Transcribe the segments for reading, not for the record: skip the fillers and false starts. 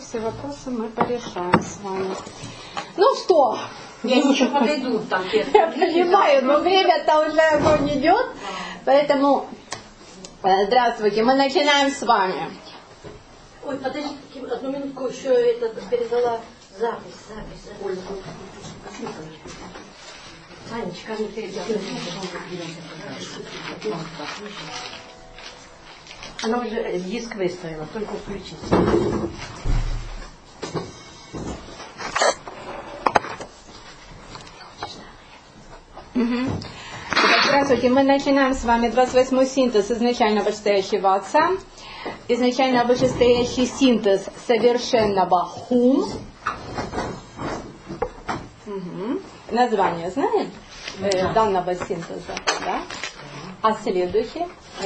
все вопросы мы порешаем с вами. Ну что? Я еще подойду там. Я понимаю, но время-то уже идет. Поэтому здравствуйте, мы начинаем с вами. Ой, подожди, одну минутку еще это передала запись. Санечка, не передала. Она уже диск выставила, только включить. Здравствуйте, мы начинаем с вами 28-й синтез изначально вышестоящего отца. Изначально вышестоящий синтез совершенного хум. Название знаем данного синтеза, да? А следующий?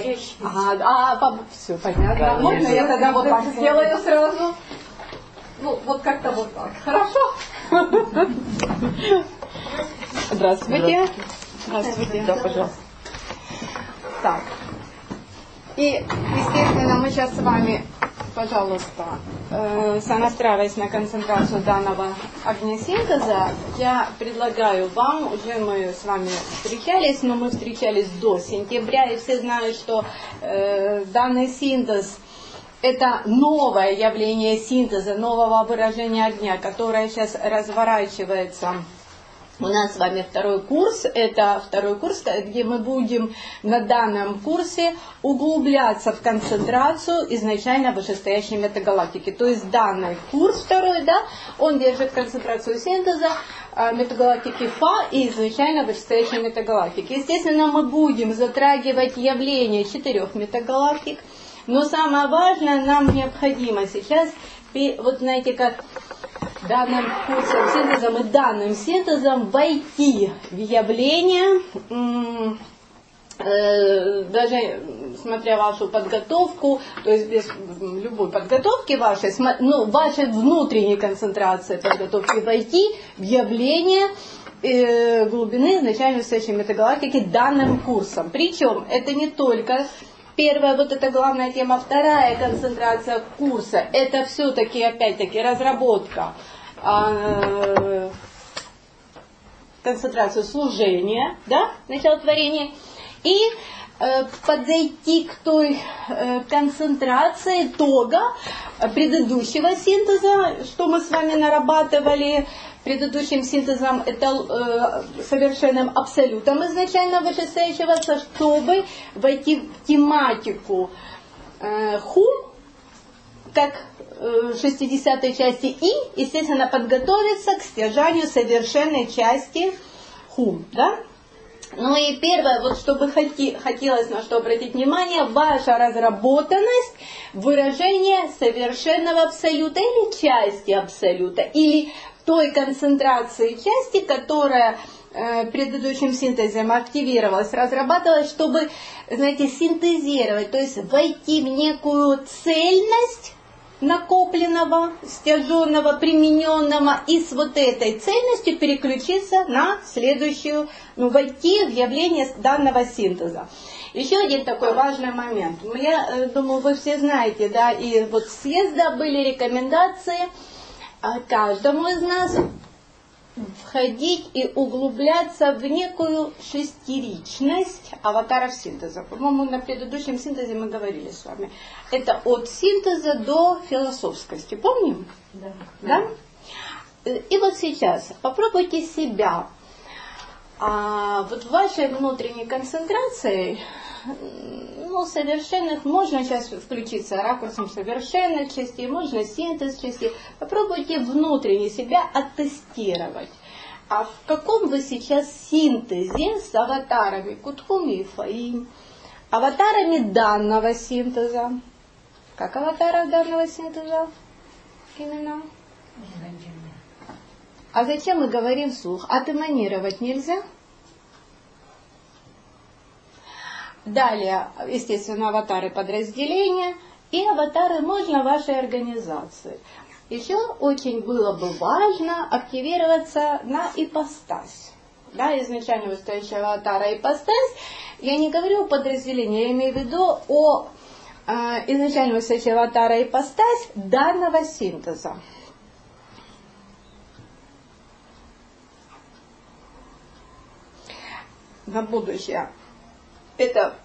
Все понятно. Можно я тогда вот так сделаю сразу? Ну, вот как-то вот так. Хорошо? Здравствуйте. Здравствуйте. Да, пожалуйста. Так. И, естественно, мы сейчас с вами, пожалуйста, сонастраиваясь на концентрацию данного огнесинтеза, я предлагаю вам, уже мы с вами встречались, но мы встречались до сентября, и все знают, что данный синтез — это новое явление синтеза, нового выражения огня, которое сейчас разворачивается. У нас с вами второй курс, это второй курс, где мы будем на данном курсе углубляться в концентрацию изначально вышестоящей метагалактики. То есть данный курс второй, да, он держит концентрацию синтеза метагалактики Фа и изначально вышестоящей метагалактики. Естественно, мы будем затрагивать явления 4 метагалактик, но самое важное, нам необходимо сейчас, вот знаете, как данным курсом синтезом и данным синтезом войти в явление, даже смотря вашу подготовку, то есть без любой подготовки вашей, ну, вашей внутренней концентрации подготовки, войти в явление глубины изначально вышестоящей метагалактики данным курсом. Причем это не только первая, вот это главная тема, вторая концентрация курса, это все-таки, опять-таки, разработка, концентрацию служения, да, начало творения, и подойти к той концентрации итога предыдущего синтеза, что мы с вами нарабатывали предыдущим синтезом, это совершенным абсолютом изначально вышестоящего, чтобы войти в тематику хум, как 60-й части, и, естественно, подготовиться к стяжанию совершенной части хум, да? Ну и первое, вот чтобы хотелось на что обратить внимание, ваша разработанность выражения совершенного абсолюта или части абсолюта, или той концентрации части, которая предыдущим синтезом активировалась, разрабатывалась, чтобы, знаете, синтезировать, то есть войти в некую цельность накопленного, стяженного, примененного, и с вот этой цельностью переключиться на следующую, ну, войти в явление данного синтеза. Еще один такой важный момент. Я думаю, вы все знаете, да, и вот с съезда были рекомендации каждому из нас входить и углубляться в некую шестеричность аватаров синтеза. По-моему, на предыдущем синтезе мы говорили с вами. Это от синтеза до философскости. Помним? Да. Да? И вот сейчас попробуйте себя вот в вашей внутренней концентрации, ну, совершенных, можно сейчас включиться ракурсом совершенных частей, можно синтез частей. Попробуйте внутренне себя оттестировать. А в каком вы сейчас синтезе с аватарами Кутхуми и Фаим, аватарами данного синтеза? Как аватара данного синтеза? Именно? А зачем мы говорим вслух? Атеманировать нельзя? Далее, естественно, аватары подразделения и аватары можно вашей организации. Еще очень было бы важно активироваться на ипостась. Да, изначально выстающего аватара ипостась. Я не говорю о подразделении, я имею в виду о изначальную связь аватара и ипостась данного синтеза. На будущее. Это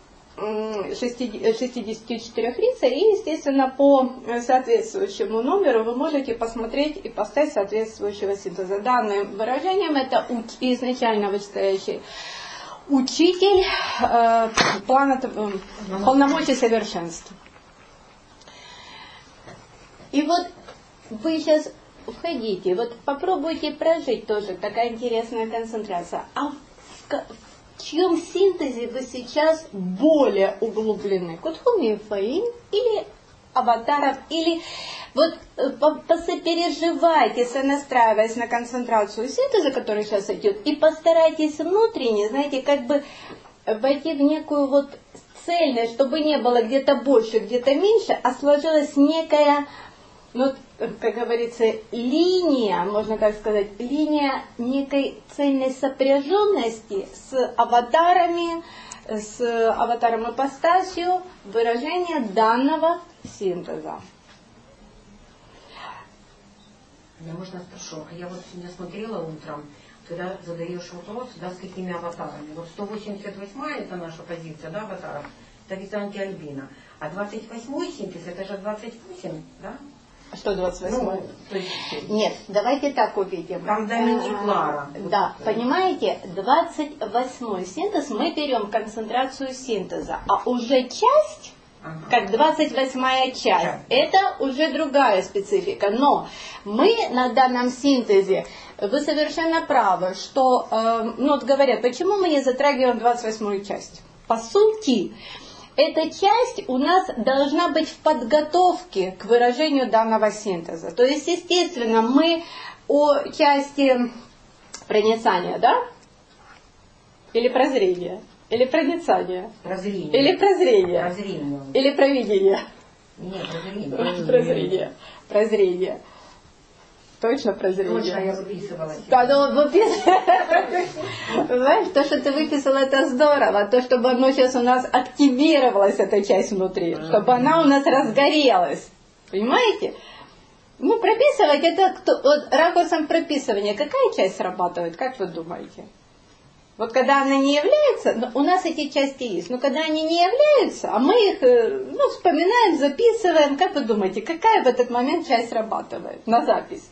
64 рица, и, естественно, по соответствующему номеру вы можете посмотреть ипостась соответствующего синтеза. Данным выражением это изначально вышестоящий учитель полномочий совершенства. И вот вы сейчас входите, вот попробуйте прожить тоже, такая интересная концентрация. А в чьем синтезе вы сейчас более углублены? Кутхуми Фаин или аватаров? Или вот посопереживайте, сонастраиваясь на концентрацию синтеза, который сейчас идет, и постарайтесь внутренне, знаете, как бы войти в некую вот цельность, чтобы не было где-то больше, где-то меньше, а сложилась некая, ну, как говорится, линия, можно так сказать, линия некой цельной сопряженности с аватарами, с аватаром ипостасью выражения данного синтеза. Я, можно, спрошу? Я вот сегодня смотрела утром, когда задаешь вопрос, да, с какими аватарами. Вот 188-я это наша позиция, да, аватаров, это Византи Альбина. А 28-й синтез, это же 28, да? А что 28? Ну, то есть... Нет, давайте так увидим. Там Доминик Клара. Да, понимаете, 28-й синтез, мы берем концентрацию синтеза, а уже часть, как 28-я часть, это уже другая специфика. Но мы на данном синтезе, вы совершенно правы, что, ну вот говорят, почему мы не затрагиваем 28-ю часть? По сути, эта часть у нас должна быть в подготовке к выражению данного синтеза. То есть, естественно, мы о части проницания, да? Или прозрения? Или проницания? Прозрение. Или прозрения? Прозрение. Или провидение? Нет, прозрение. Прозрение. Прозрение. Точно прозрение. Точно, я выписывала. Да, ну знаешь, то, что ты выписала, это здорово. То, чтобы оно сейчас у нас активировалась, эта часть внутри. Чтобы она у нас разгорелась. Понимаете? Ну, прописывать, это вот, ракурсом прописывания. Какая часть срабатывает, как вы думаете? Вот когда она не является, у нас эти части есть, но когда они не являются, а мы их вспоминаем, записываем, как вы думаете, какая в этот момент часть срабатывает на запись?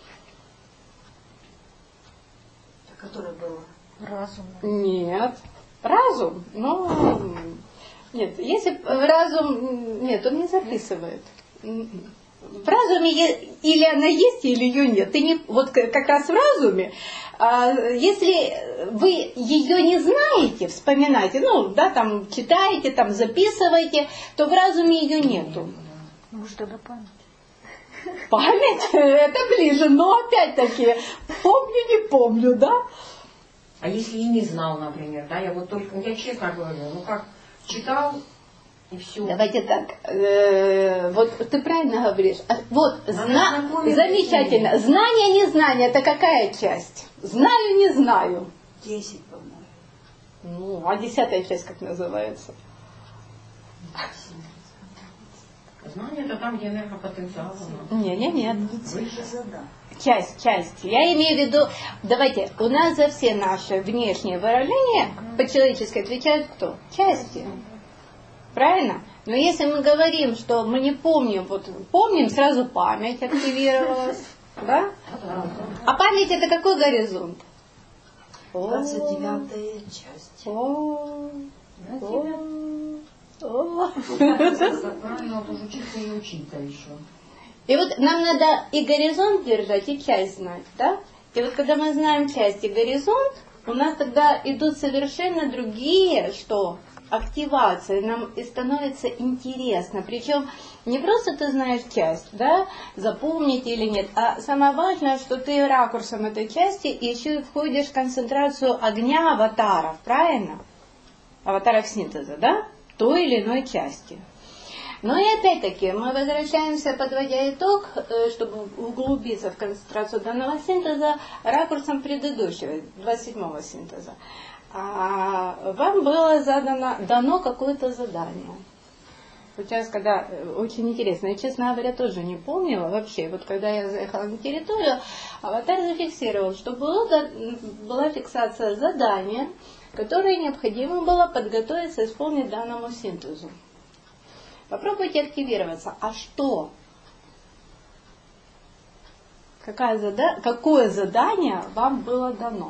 Которая была? Разум. Нет. Разум? Ну, нет. Если разум... Нет, он не записывает. В разуме или она есть, или ее нет. Ты не, вот как раз в разуме, если вы ее не знаете, вспоминаете, ну, да, там читаете, там записываете, то в разуме ее нету. Может, тогда память? Память? Это ближе, но опять-таки, помню, не помню, да? А если и не знал, например, да, я вот только, я честно говорю, ну как, читал, и все. Давайте так, вот ты правильно говоришь. Вот, замечательно. Знание, незнание, это какая часть? Знаю, не знаю. 10, по-моему. Ну, а 10-я часть как называется? Знание это там, где энергопотенциал. Нет. Часть. Я имею в виду, давайте, у нас за все наши внешние выражения по-человечески отвечают кто? Части. Правильно? Но если мы говорим, что мы не помним, вот помним, сразу память активировалась. Да? А память это какой горизонт? 29-я часть. Правильно, вот уже учиться и учиться еще. И вот нам надо и горизонт держать, и часть знать, да? И вот когда мы знаем часть и горизонт, у нас тогда идут совершенно другие, что? Активации. Нам и становится интересно. Причем не просто ты знаешь часть, да, запомнить или нет, а самое важное, что ты ракурсом этой части еще и входишь в концентрацию огня аватаров, правильно? Аватаров синтеза, да? Той или иной части. Но и опять-таки мы возвращаемся, подводя итог, чтобы углубиться в концентрацию данного синтеза, ракурсом предыдущего, 27-го синтеза. Вам было дано какое-то задание. Вот сейчас, когда, очень интересно, я, честно говоря, тоже не помнила вообще, вот когда я заехала на территорию, аватар зафиксировал, что была фиксация задания, которое необходимо было подготовиться и исполнить данному синтезу. Попробуйте активироваться. А что? Какое задание вам было дано?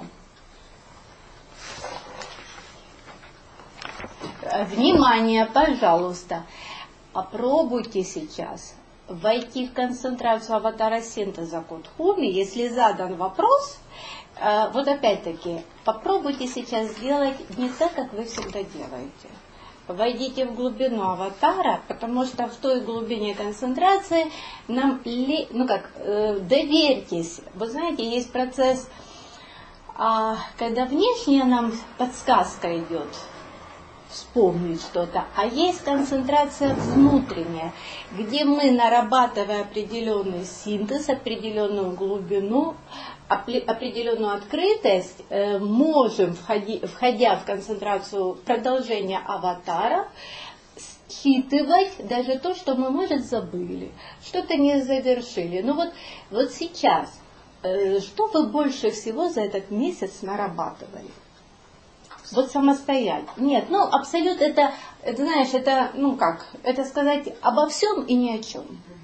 Внимание, пожалуйста. Попробуйте сейчас войти в концентрацию аватара синтеза Кодхуми. Если задан вопрос, вот опять-таки, попробуйте сейчас сделать не так, как вы всегда делаете. Войдите в глубину аватара, потому что в той глубине концентрации нам, доверьтесь. Вы знаете, есть процесс, когда внешне нам подсказка идет, вспомнить что-то, а есть концентрация внутренняя, где мы, нарабатывая определенный синтез, определенную глубину, определенную открытость, можем, входя в концентрацию продолжения аватара, считывать даже то, что мы, может, забыли, что-то не завершили. Ну вот сейчас, что вы больше всего за этот месяц нарабатывали? Вот самостоятельно. Нет, абсолютно это знаешь, это сказать обо всем и ни о чем.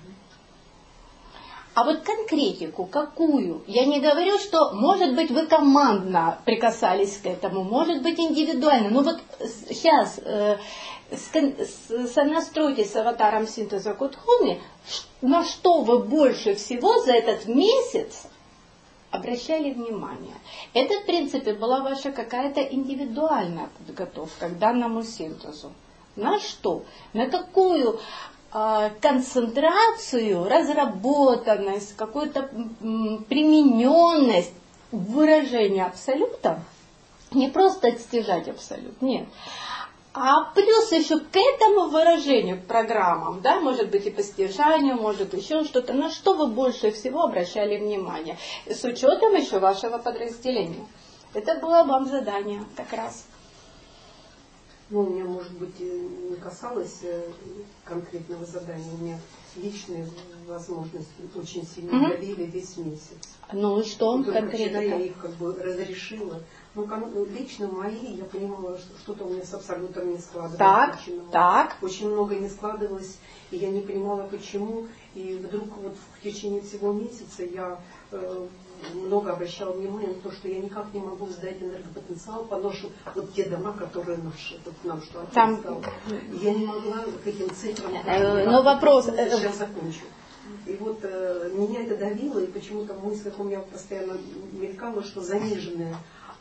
А вот конкретику какую? Я не говорю, что, может быть, вы командно прикасались к этому, может быть, индивидуально. Но вот сейчас сонастройтесь с аватаром синтеза Кодхуми, на что вы больше всего за этот месяц обращали внимание. Это, в принципе, была ваша какая-то индивидуальная подготовка к данному синтезу. На что? На какую концентрацию, разработанность, какую-то примененность выражения абсолюта, не просто отстежать абсолют, нет. А плюс еще к этому выражению, к программам, да, может быть и постижанию, может еще что-то, на что вы больше всего обращали внимание, с учетом еще вашего подразделения. Это было вам задание как раз. У меня, может быть, не касалось конкретного задания, у меня личные возможности очень сильно давили весь месяц. Ну и что конкретно? Вчера я их разрешила. Лично мои, я понимала, что что-то у меня с абсолютом не складывалось. Очень много не складывалось, и я не понимала, почему. И вдруг в течение всего месяца я много обращала внимания на то, что я никак не могу сдать энергопотенциал, поношу те дома, которые наши, нам что отец дал. Я не могла к этим цифрам... Но вопрос... Сейчас закончу. И меня это давило, и почему-то в мыслях у меня постоянно мелькало, что заниженная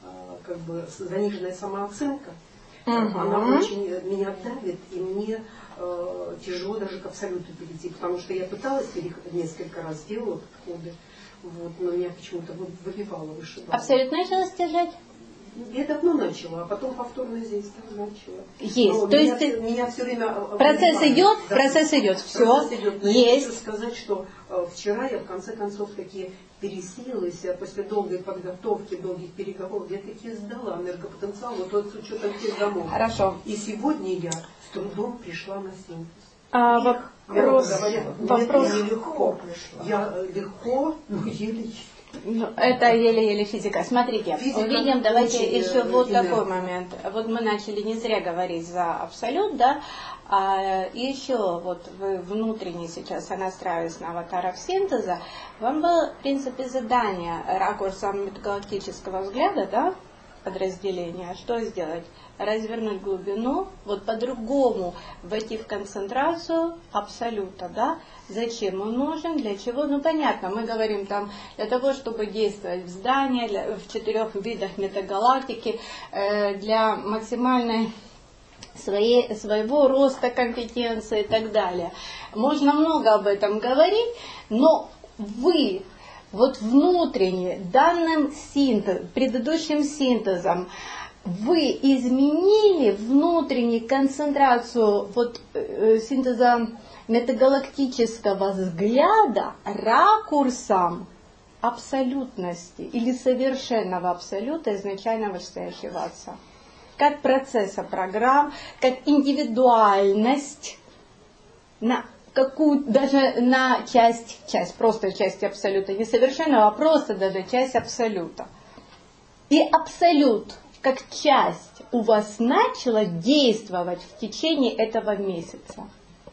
самооценка, она очень меня давит, и мне тяжело даже к абсолюту перейти, потому что я пыталась несколько раз, делала подходы, но меня почему-то выбивало, вышибало. Абсолют начала стяжать? Я давно начала, а потом повторно здесь начала. Есть. То есть меня все время... Процесс идет, да, процесс идет, все. Процесс идет. Но есть. Я хочу сказать, что вчера я в конце концов таки пересилилась, после долгой подготовки, долгих переговоров, я таки сдала энергопотенциал, с учетом тех домов. Хорошо. И сегодня я с трудом пришла на синтез. Вопрос нелегко. Я легко, но еле. Это еле-еле физика. Смотрите, увидим, давайте еще такой момент. Мы начали не зря говорить за абсолют, да? И еще вы внутренне сейчас настраиваясь на аватаров синтеза, вам было, в принципе, задание ракурсом метагалактического взгляда, да, подразделения, что сделать? Развернуть глубину, по-другому войти в концентрацию абсолюта, да? Зачем он нужен, для чего? Понятно, мы говорим там для того, чтобы действовать в здании, в 4 видах метагалактики, для максимальной своего роста компетенции и так далее. Можно много об этом говорить, но вы внутренне данным предыдущим синтезом вы изменили внутреннюю концентрацию синтеза метагалактического взгляда ракурсом абсолютности или совершенного абсолюта изначально вышестоящего Отца. Как процесса программ, как индивидуальность на какую, даже на часть, просто часть абсолюта, не совершенного, а просто даже часть абсолюта. И абсолют, как часть, у вас начала действовать в течение этого месяца.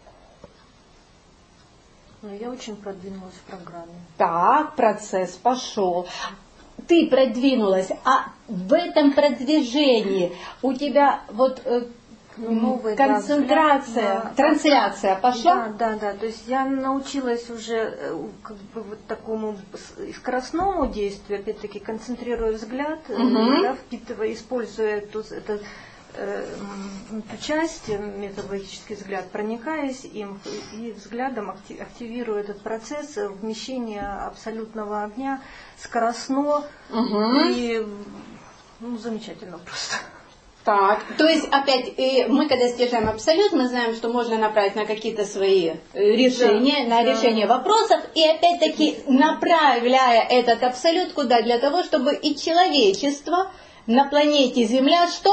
Но я очень продвинулась в программе. Так, процесс пошел. Ты продвинулась, а в этом продвижении у тебя вот новый, концентрация, трансляция пошла? Да. То есть я научилась уже как бы вот такому скоростному действию, опять-таки концентрируя взгляд, да, впитывая, используя эту часть, методологический взгляд, проникаясь им и взглядом активирую этот процесс вмещения абсолютного огня скоростно и замечательно просто. Так, то есть опять мы когда стяжаем абсолют, мы знаем, что можно направить на какие-то свои решения, решение вопросов, и опять-таки направляя этот абсолют куда? Для того, чтобы и человечество на планете Земля что?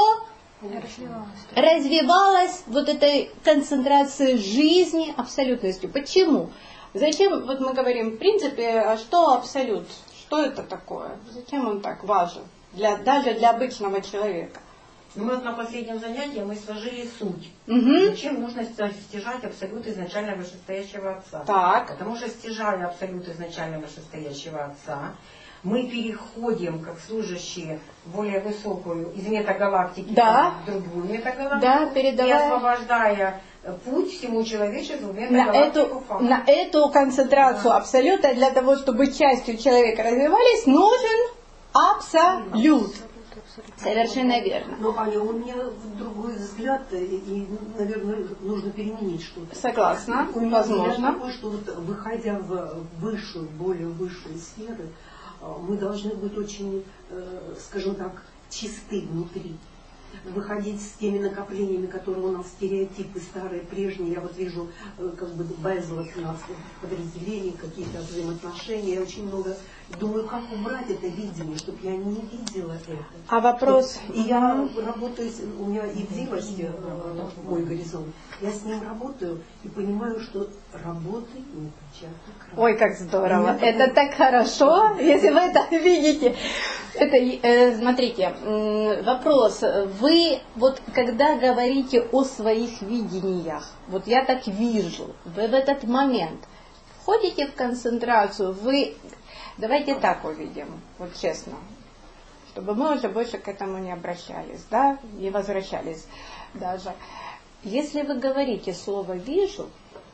Развивалось вот этой концентрацией жизни абсолютностью. Почему? Зачем, вот мы говорим, в принципе, а что абсолют? Что это такое? Зачем он так важен? Даже для обычного человека. Ну, вот на последнем занятии мы сложили суть. Зачем нужно стяжать абсолют изначально вышестоящего Отца? Так. Потому что стяжая абсолют изначально вышестоящего Отца, мы переходим, как служащие, более высокую из метагалактики в другую метагалактику, и освобождая путь всему человечеству в метагалактику. На эту концентрацию абсолюта, для того, чтобы частью человека развивались, нужен абсолют. Совершенно верно. Но, Аня, у меня другой взгляд, и, наверное, нужно переменить что-то. Согласна, у меня возможно. взгляд такой, что вот, выходя в высшую, более высшие сферы, мы должны быть очень, скажем так, чисты внутри. Выходить с теми накоплениями, которые у нас стереотипы старые, прежние. Я вот вижу как бы безлад у нас в подразделении, какие-то взаимоотношения. Я очень много думаю, как убрать это видение, чтобы я не видела это. А вопрос... И я работаю, у меня и в зрелости мой горизонт. Я с ним работаю и понимаю, что работы не початок. Ой, как здорово. Это так хорошо, если вы это видите. Это, смотрите, вопрос. Вы вот когда говорите о своих видениях, вот я так вижу, вы в этот момент входите в концентрацию, вы... Давайте так увидим, вот честно, чтобы мы уже больше к этому не обращались, да, не возвращались даже. Если вы говорите слово «вижу»,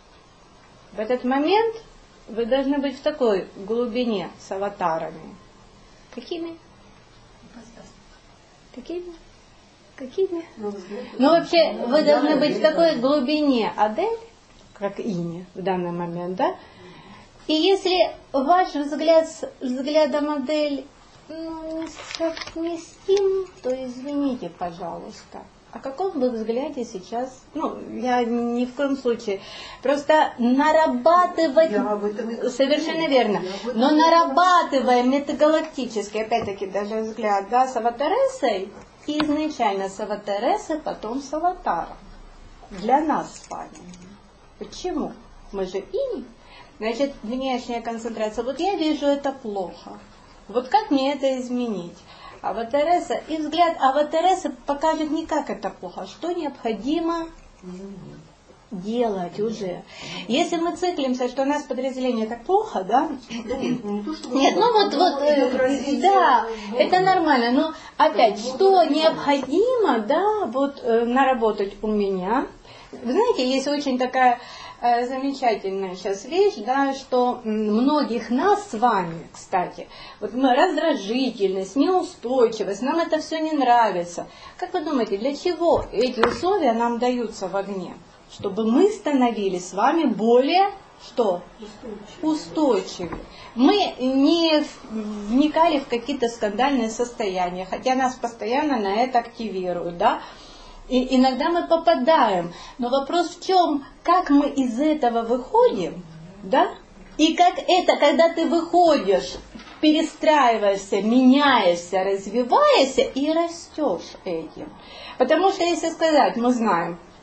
в этот момент вы должны быть в такой глубине с аватарами. Какими? Какими? Ну, вообще, вы должны быть в такой глубине Адель, как Ине в данный момент, да? И если ваш взгляд с взглядом Адель несовместим, то извините, пожалуйста. О каком вы взгляде сейчас? Ну, я ни в коем случае. Просто нарабатывать... Совершенно верно. Но нарабатывая метагалактически, опять-таки, даже взгляд, да, с аватаресой, изначально с аватаресой, потом с аватаром. Для нас с вами. Почему? Мы же ими. Значит, внешняя концентрация. Вот я вижу это плохо. Вот как мне это изменить? Аватареса, и взгляд аватаресы покажет не как это плохо, что необходимо делать уже. Если мы циклимся, что у нас подразделение так плохо, да? Нет, ну вот, да, это нормально, но опять, что необходимо, да, вот наработать у меня. Вы знаете, есть очень такая замечательная сейчас вещь, да, что многих нас с вами, кстати, вот мы раздражительность, неустойчивость, нам это все не нравится. Как вы думаете, для чего эти условия нам даются в огне? Чтобы мы становились с вами более, что? Устойчивы. Мы не вникали в какие-то скандальные состояния, хотя нас постоянно на это активируют, да? И иногда мы попадаем, но вопрос в чем, как мы из этого выходим, да? И как это, когда ты выходишь, перестраиваешься, меняешься, развиваешься и растешь этим. Потому что если сказать, мы знаем,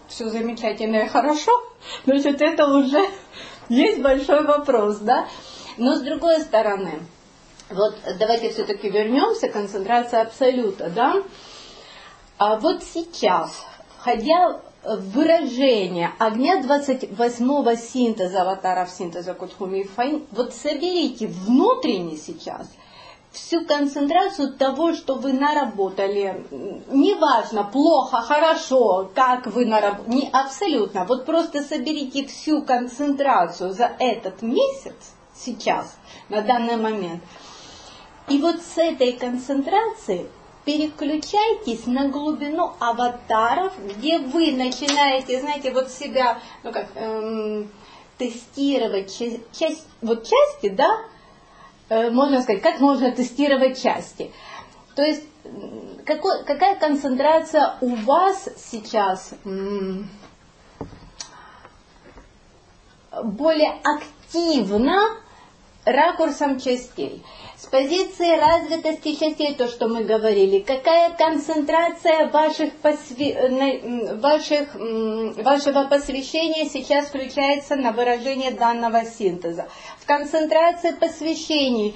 все замечательно и хорошо, значит, это уже есть большой вопрос, да? Но с другой стороны, вот давайте все-таки вернемся к концентрации абсолюта, да? А вот сейчас, входя в выражение огня 28-го синтеза аватаров синтеза Кутхуми и Фаин, вот соберите внутренне сейчас всю концентрацию того, что вы наработали. Неважно, плохо, хорошо, как вы наработали, не абсолютно. Вот просто соберите всю концентрацию за этот месяц, сейчас, на данный момент. И вот с этой концентрацией переключайтесь на глубину аватаров, где вы начинаете, знаете, вот себя, ну как, тестировать части, да, можно сказать, как можно тестировать части. То есть, какая концентрация у вас сейчас более активна ракурсом частей? С позиции развитости частей, то, что мы говорили, какая концентрация вашего посвящения сейчас включается на выражение данного синтеза? В концентрации посвящений,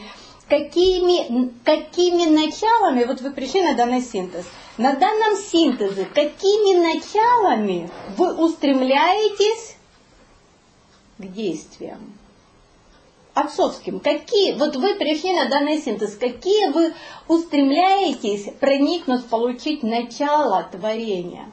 какими началами, вот вы пришли на данный синтез, на данном синтезе, какими началами вы устремляетесь к действиям? Отцовским. Вот вы пришли на данный синтез, какие вы устремляетесь проникнуть, получить начало творения?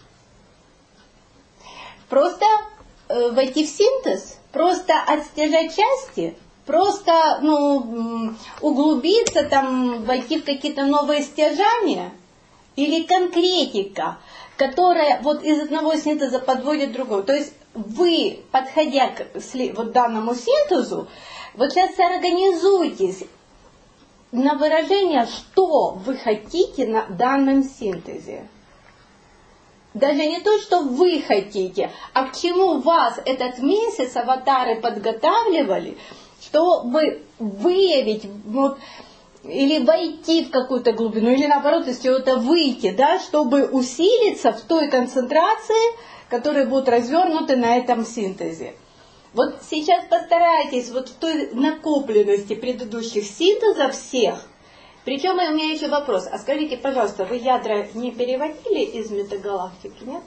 Просто войти в синтез? Просто отстежать части? Просто углубиться, там, войти в какие-то новые стяжания? Или конкретика, которая вот из одного синтеза подводит другого? То есть вы, подходя к вот данному синтезу, вот сейчас организуйтесь на выражение, что вы хотите на данном синтезе. Даже не то, что вы хотите, а к чему вас этот месяц аватары подготавливали, чтобы выявить вот, или войти в какую-то глубину, или наоборот из чего-то выйти, да, чтобы усилиться в той концентрации, которые будут развернуты на этом синтезе. Вот сейчас постарайтесь вот в той накопленности предыдущих синтезов всех. Причем у меня еще вопрос. А скажите, пожалуйста, вы ядра не переводили из метагалактики, нет?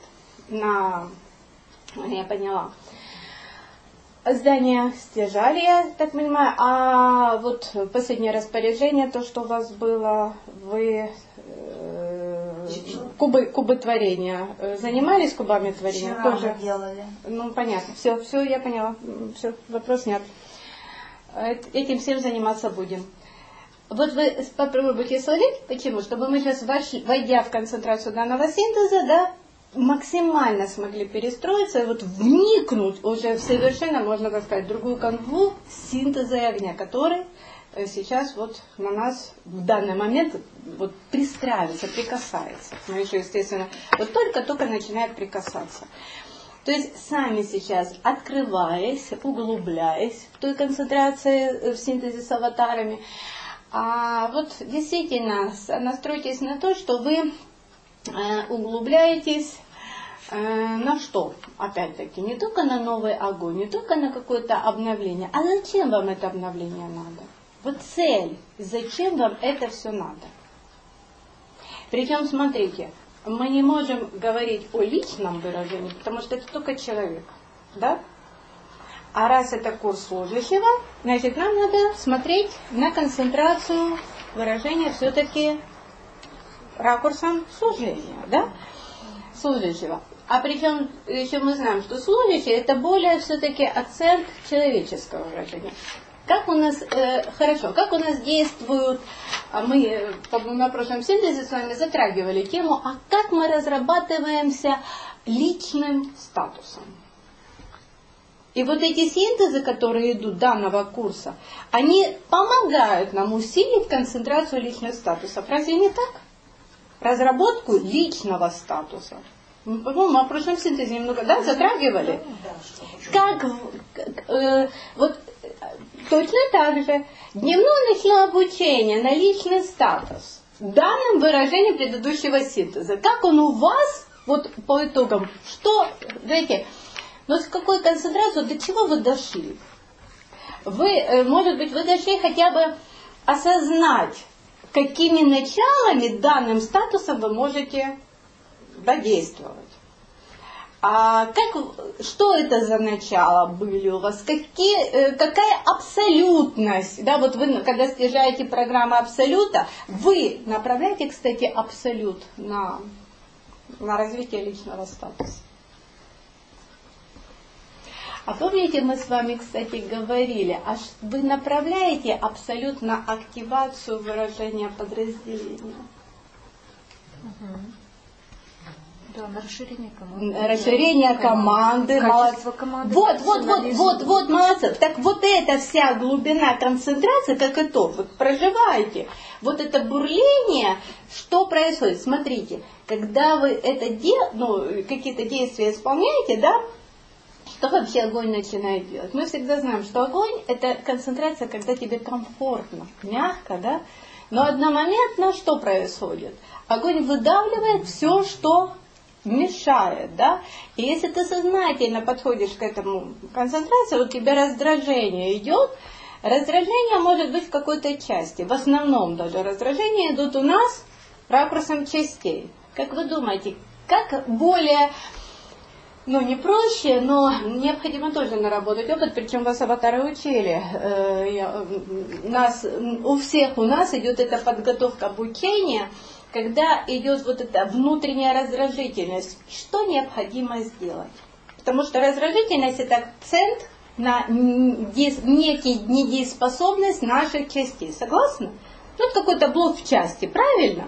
Я поняла. Здание стяжали, я так понимаю. А вот последнее распоряжение, то, что у вас было, вы... Кубы творения. Занимались кубами творения? Вчера тоже делали. Ну, понятно. Все, я поняла. Все, вопрос нет. Этим всем заниматься будем. Вот вы попробуйте словить. Почему? Чтобы мы сейчас, войдя в концентрацию данного синтеза, да, максимально смогли перестроиться и вот вникнуть уже в совершенно, можно так сказать, другую канву синтеза и огня, который сейчас вот на нас в данный момент вот пристраивается, прикасается. Ну, еще, естественно, вот только начинает прикасаться. То есть сами сейчас, открываясь, углубляясь в той концентрации в синтезе с аватарами, вот действительно настройтесь на то, что вы углубляетесь на что? Опять-таки, не только на новый огонь, не только на какое-то обновление. А зачем вам это обновление надо? Вот цель, зачем вам это все надо? Причем, смотрите, мы не можем говорить о личном выражении, потому что это только человек, да? А раз это курс служащего, значит, нам надо смотреть на концентрацию выражения все-таки ракурсом служения, да? Служащего. А причем еще мы знаем, что служащий это более все-таки акцент человеческого выражения. Как у нас, хорошо, как у нас действуют, мы на прошлом синтезе с вами затрагивали тему, а как мы разрабатываемся личным статусом. И вот эти синтезы, которые идут данного курса, они помогают нам усилить концентрацию личных статусов. Разве не так? Разработку личного статуса. По-моему, мы в прошлом синтезе немного затрагивали. Вот точно так же. Дневное ночное обучение на личный статус. В данном выражении предыдущего синтеза. Как он у вас вот по итогам, что, знаете, ну с какой концентрацией, до чего вы дошли? Вы, может быть, вы дошли хотя бы осознать, какими началами, данным статусом вы можете действовать. А что это за начала были у вас? Какая абсолютность? Да, вот вы, когда снижаете программу абсолюта, вы направляете, кстати, абсолют на развитие личного статуса. А помните, мы с вами, кстати, говорили, вы направляете абсолют на активацию выражения подразделения? Да, на расширение команды. Расширение команды. Качество команды. Вот, молодцы. Так вот эта вся глубина концентрации, как итог, вот проживаете. Вот это бурление, что происходит? Смотрите, когда вы это какие-то действия исполняете, да, что вообще огонь начинает делать? Мы всегда знаем, что огонь – это концентрация, когда тебе комфортно, мягко, да? Но одномоментно что происходит? Огонь выдавливает все, что мешает, да? И если ты сознательно подходишь к этому концентрации, у тебя раздражение идет, раздражение может быть в какой-то части. В основном даже раздражения идут у нас ракурсом частей. Как вы думаете, как более... не проще, но необходимо тоже наработать опыт, причем вас аватары учили. У всех у нас идет эта подготовка обучения, когда идет вот эта внутренняя раздражительность. Что необходимо сделать? Потому что раздражительность – это акцент на недееспособность наших частей. Согласны? Тут какой-то блок в части, правильно?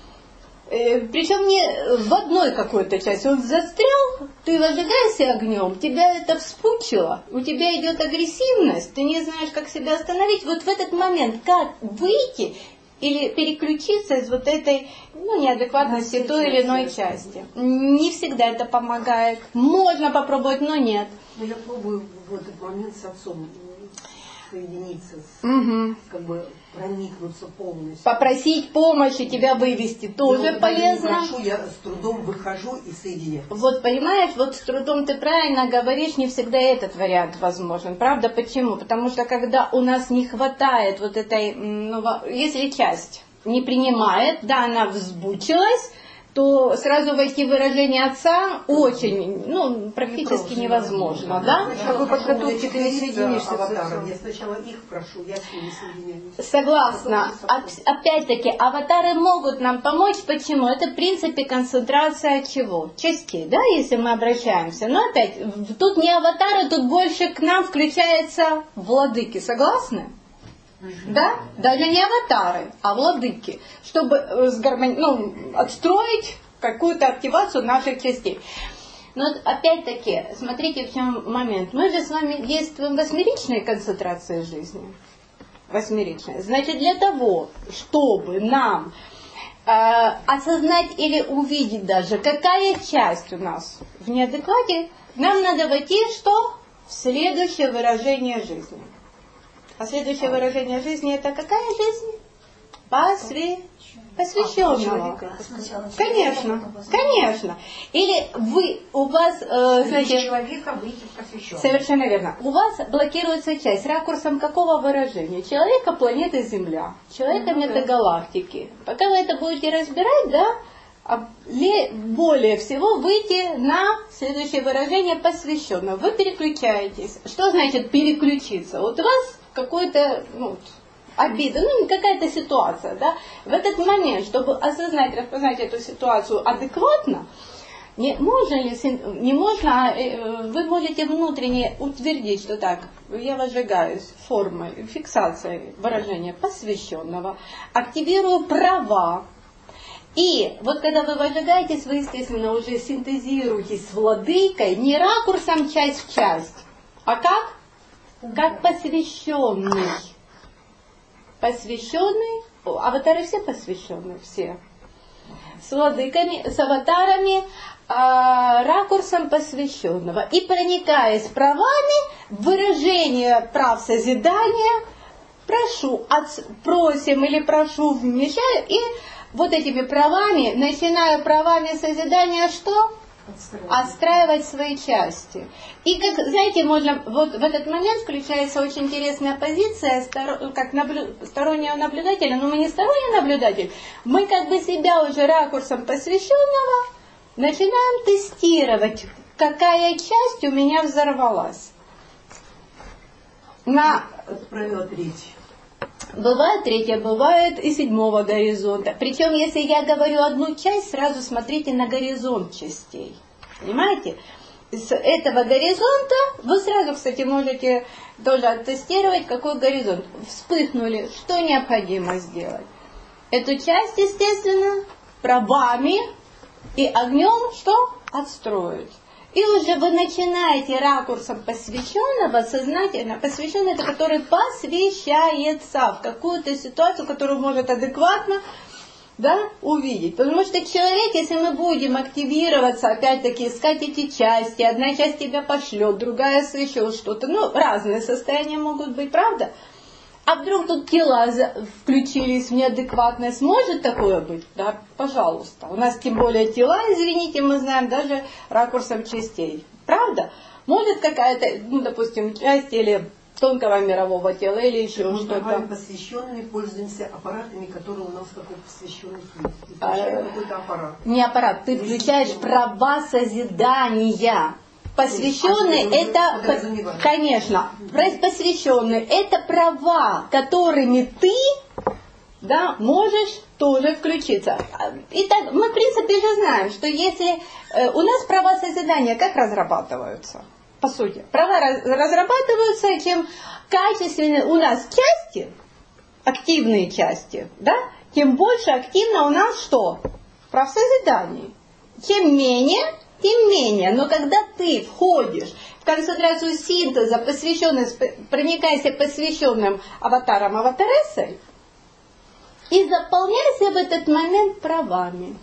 Причем не в одной какой-то части. Он застрял, ты возжигаешься огнем, тебя это вспучило, у тебя идет агрессивность, ты не знаешь, как себя остановить. Вот в этот момент, как выйти или переключиться из вот этой неадекватности той или иной части. Не всегда это помогает. Можно попробовать, но нет. Я пробую в этот момент с отцом соединиться, как бы проникнуться полностью. Попросить помощи, тебя вывести тоже полезно. Я с трудом выхожу и соединяюсь. Вот понимаешь, вот с трудом ты правильно говоришь, не всегда этот вариант возможен. Правда, почему? Потому что когда у нас не хватает вот этой, если часть не принимает, да, она взбучилась, то сразу войти в выражение отца очень, практически невозможно, да? Какой подготовки ты не соединишься с отцом? Я сначала их прошу, я с ними соединяюсь. Согласна. Опять-таки, аватары могут нам помочь. Почему? Это в принципе концентрация чего? Частей, да, если мы обращаемся. Но опять, тут не аватары, тут больше к нам включаются владыки. Согласны? Да? Даже не аватары, а владыки, чтобы отстроить какую-то активацию наших частей. Но опять-таки, смотрите, в чем момент. Мы же с вами действуем в восьмеричной концентрации жизни. Восьмеричной. Значит, для того, чтобы нам осознать или увидеть даже, какая часть у нас в неадеквате, нам надо войти что? В следующее выражение жизни. А следующее выражение жизни это какая жизнь? Посвященного. Конечно. Или у вас, человека выйти посвященного. Совершенно верно. У вас блокируется часть ракурсом какого выражения? Человека планеты Земля, человека метагалактики. Пока вы это будете разбирать, да, более всего выйти на следующее выражение посвященного. Вы переключаетесь. Что значит переключиться? Вот у вас какой-то обида, какая-то ситуация, да, в этот момент, чтобы осознать, распознать эту ситуацию адекватно, вы можете внутренне утвердить, что так, я возжигаюсь формой, фиксацией выражения посвященного, активирую права. И вот когда вы возжигаетесь, вы, естественно, уже синтезируетесь с владыкой не ракурсом часть в часть, а как? Как посвященный. Посвященный, аватары все посвященные, все. С владыками, с аватарами, ракурсом посвященного. И проникаясь правами, выражение прав созидания, просим или прошу, вмешаю, и вот этими правами, начинаю правами созидания что? Отстраивать свои части. И, как, знаете, можно, вот в этот момент включается очень интересная позиция, как стороннего наблюдателя, но мы не сторонний наблюдатель, мы как бы себя уже ракурсом посвященного начинаем тестировать, какая часть у меня взорвалась. Правило третье. Бывает третье, бывает и седьмого горизонта. Причем, если я говорю одну часть, сразу смотрите на горизонт частей. Понимаете? С этого горизонта вы сразу, кстати, можете тоже оттестировать, какой горизонт. Вспыхнули, что необходимо сделать. Эту часть, естественно, правами и огнем что? Отстроить. И уже вы начинаете ракурсом посвященного, сознательно, посвященный это, который посвящается в какую-то ситуацию, которую может адекватно, да, увидеть. Потому что человек, если мы будем активироваться, опять-таки искать эти части, одна часть тебя пошлет, другая освещет что-то, ну, разные состояния могут быть, правда? А вдруг тут тела включились в неадекватность, может такое быть? Да, пожалуйста. У нас тем более тела, извините, мы знаем даже ракурсом частей. Правда? Может какая-то, ну, допустим, часть или тонкого мирового тела, или еще что-то. Мы посвященными пользуемся аппаратами, которые у нас как у посвященных есть. Какой-то аппарат. Не аппарат, ты включаешь права созидания. Посвященный это, конечно, посвященный это права, которыми ты, да, можешь тоже включиться. Итак, мы в принципе же знаем, что если у нас права созидания как разрабатываются, по сути, права разрабатываются, чем качественные у нас части, активные части, да, тем больше активно у нас что? Прав созидания. Тем менее, но когда ты входишь в концентрацию синтеза, проникайся посвященным аватаром, аватарессой, и заполняйся в этот момент правами.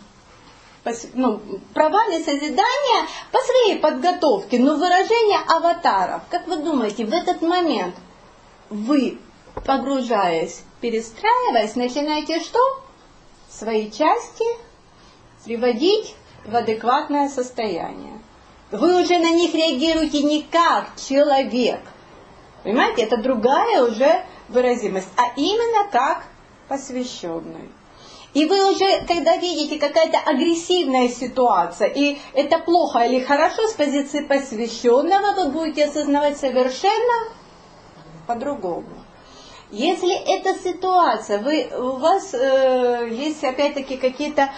Правами созидания по своей подготовке, но выражение аватаров. Как вы думаете, в этот момент вы, погружаясь, перестраиваясь, начинаете что? Свои части приводить в адекватное состояние. Вы уже на них реагируете не как человек. Понимаете, это другая уже выразимость, а именно как посвященный. И вы уже, когда видите какая-то агрессивная ситуация, и это плохо или хорошо, с позиции посвященного вы будете осознавать совершенно по-другому. Если эта ситуация, у вас есть опять-таки какие-то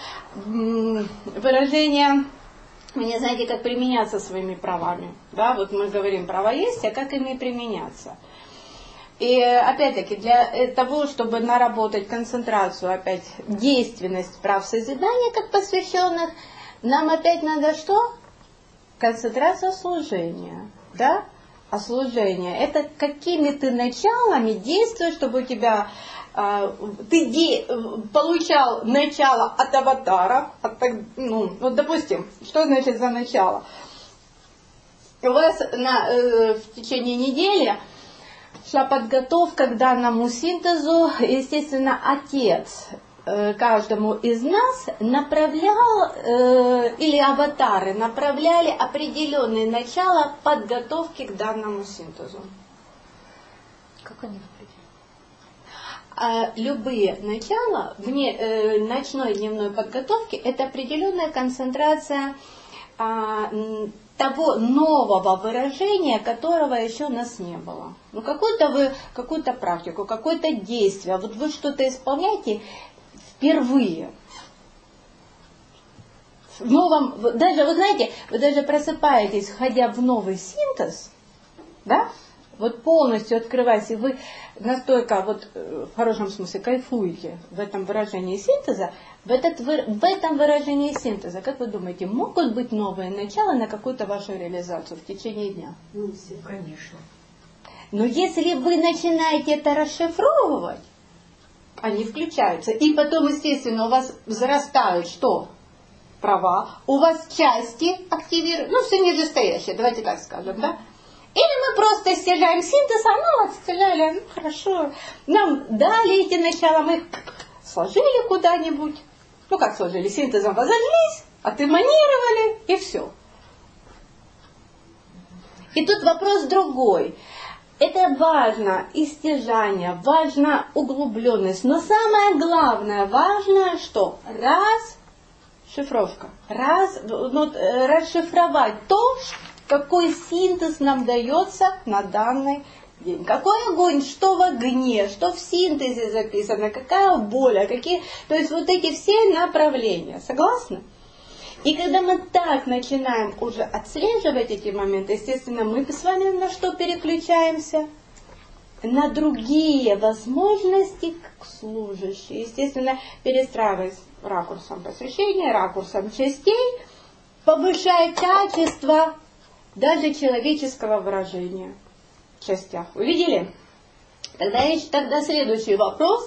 выражения, вы не знаете, как применяться своими правами. Да? Вот мы говорим, права есть, а как ими применяться. И опять-таки для того, чтобы наработать концентрацию, опять действенность прав созидания как посвященных, нам опять надо что? Концентрация служения. Да? А служение – это какими ты началами действуешь, чтобы у тебя ты получал начало от аватаров. Вот допустим, что значит за начало? У вас в течение недели шла подготовка к данному синтезу. Естественно, отец каждому из нас направлял, или аватары направляли определенные начала подготовки к данному синтезу. Как они определяют? Любые начала ночной дневной подготовки – это определенная концентрация того нового выражения, которого еще у нас не было. Ну, какую-то практику, какое-то действие. Вот вы что-то исполняете впервые. В новом, даже, вы знаете, вы даже просыпаетесь, входя в новый синтез, да? Вот полностью открываясь, и вы настолько, вот в хорошем смысле, кайфуете в этом выражении синтеза, в этом выражении синтеза, как вы думаете, могут быть новые начала на какую-то вашу реализацию в течение дня? Ну, конечно. Но если вы начинаете это расшифровывать, они включаются. И потом, естественно, у вас взрастают что? Права. У вас части активируют. Ну, все нижестоящее, давайте так скажем, да? Или мы просто стяжаем синтез, стяжали, хорошо. Нам дали эти начала, мы их сложили куда-нибудь. Ну как сложили? Синтезом возожглись, отэманировали и все. И тут вопрос другой. Это важно истяжание, важна углубленность. Но самое главное, важно, что шифровка. Расшифровать то, какой синтез нам дается на данный день. Какой огонь, что в огне, что в синтезе записано, какая боль, какие... То есть вот эти все направления. Согласны? И когда мы так начинаем уже отслеживать эти моменты, естественно, мы с вами на что переключаемся? На другие возможности к служащей. Естественно, перестраиваясь ракурсом посвящения, ракурсом частей, повышая качество даже человеческого выражения в частях. Увидели? Тогда следующий вопрос.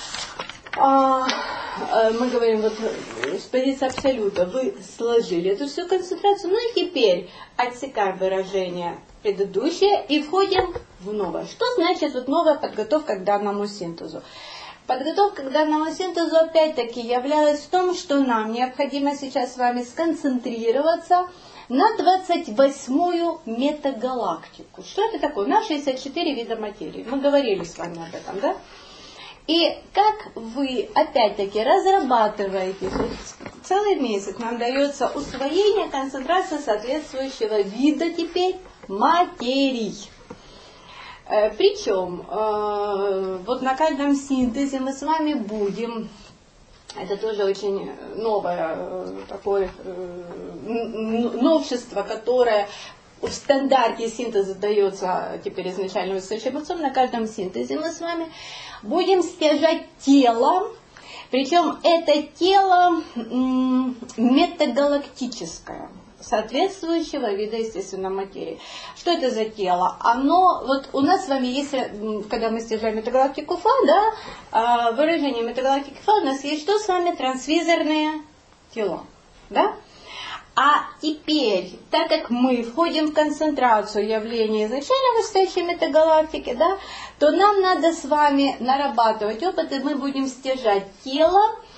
Мы говорим вот с позиции абсолюта. Вы сложили эту всю концентрацию. Ну и теперь отсекаем выражение предыдущее и входим в новое. Что значит вот новая подготовка к данному синтезу? Подготовка к данному синтезу опять-таки являлась в том, что нам необходимо сейчас с вами сконцентрироваться на 28-ю метагалактику. Что это такое? У нас 64 вида материи. Мы говорили с вами об этом, да? И как вы, опять-таки, разрабатываете, целый месяц нам дается усвоение концентрации соответствующего вида теперь материй. Причем, вот на каждом синтезе мы с вами будем, это тоже очень новое такое новшество, которое в стандарте синтеза дается теперь изначально высочайшим отцом, на каждом синтезе мы с вами будем стяжать тело, причем это тело метагалактическое, соответствующего вида, естественно, материи. Что это за тело? Оно, вот у нас с вами есть, когда мы стяжаем метагалактику Фа, да, выражение метагалактики Фа, у нас есть что с вами? Трансвизорные тела, да? А теперь, так как мы входим в концентрацию явления изначально высочайшей метагалактики, да, то нам надо с вами нарабатывать опыт, и мы будем стяжать тело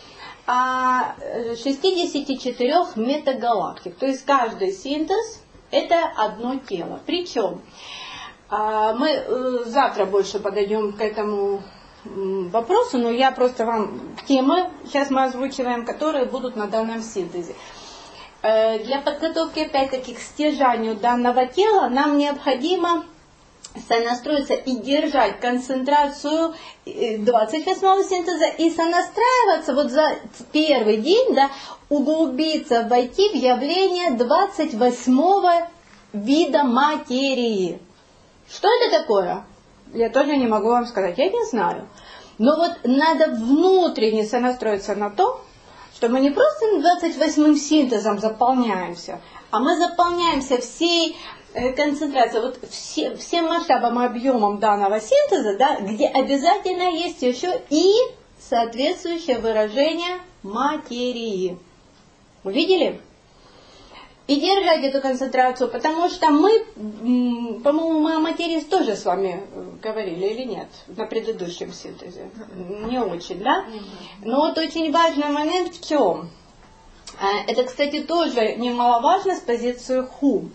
64 метагалактик. То есть каждый синтез – это одно тело. Причем мы завтра больше подойдем к этому вопросу, но я просто вам темы сейчас мы озвучиваем, которые будут на данном синтезе. Для подготовки, опять-таки, к стяжанию данного тела нам необходимо сонастроиться и держать концентрацию 28-го синтеза и сонастраиваться вот за первый день, да, углубиться, войти в явление 28-го вида материи. Что это такое? Я тоже не могу вам сказать, я не знаю. Но вот надо внутренне сонастроиться на то, что мы не просто 28-м синтезом заполняемся, а мы заполняемся всей концентрацией, вот всем масштабом и объемом данного синтеза, да, где обязательно есть еще и соответствующее выражение материи. Увидели? И держать эту концентрацию, потому что мы, по-моему, мы о материи тоже с вами говорили или нет на предыдущем синтезе. Не очень, да? Но вот очень важный момент в чем? Это, кстати, тоже немаловажно с позиции Ху.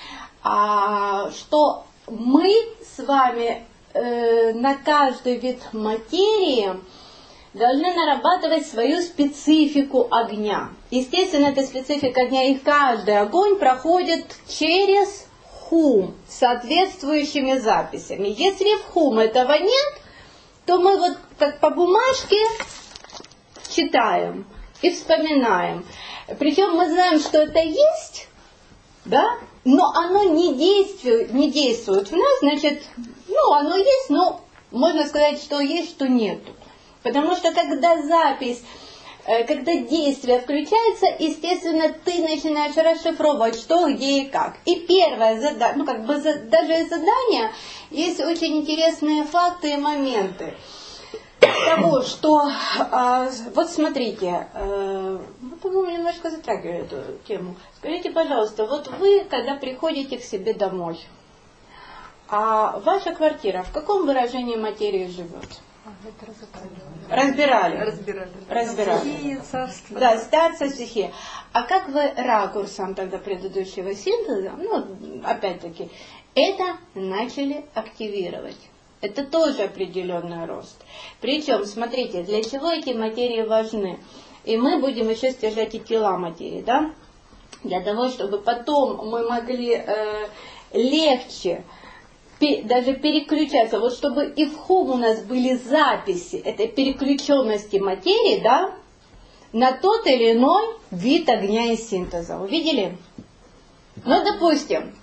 Что мы с вами на каждый вид материи должны нарабатывать свою специфику огня. Естественно, эта специфика огня, и каждый огонь проходит через хум с соответствующими записями. Если в хум этого нет, то мы вот как по бумажке читаем и вспоминаем. Причем мы знаем, что это есть, да, но оно не действует в нас, значит, ну, оно есть, но можно сказать, что есть, что нету. Потому что когда запись, когда действие включается, естественно, ты начинаешь расшифровывать, что, где и как. И первое задание, ну как бы даже из задания, есть очень интересные факты и моменты того, что, вот смотрите, мы, по-моему, немножко затрагивали эту тему. Скажите, пожалуйста, вот вы, когда приходите к себе домой, а ваша квартира в каком выражении материи живет? Разбирали. Стихии, царство. Да, царство стихии. А как вы ракурсом тогда предыдущего синтеза, ну, опять-таки, это начали активировать. Это тоже определенный рост. Причем, смотрите, для чего эти материи важны? И мы будем еще стяжать и тела материи, да? Для того, чтобы потом мы могли легче даже переключаться. Вот чтобы и в хум у нас были записи этой переключенности материи, да, на тот или иной вид огня и синтеза. Увидели? Ну, допустим,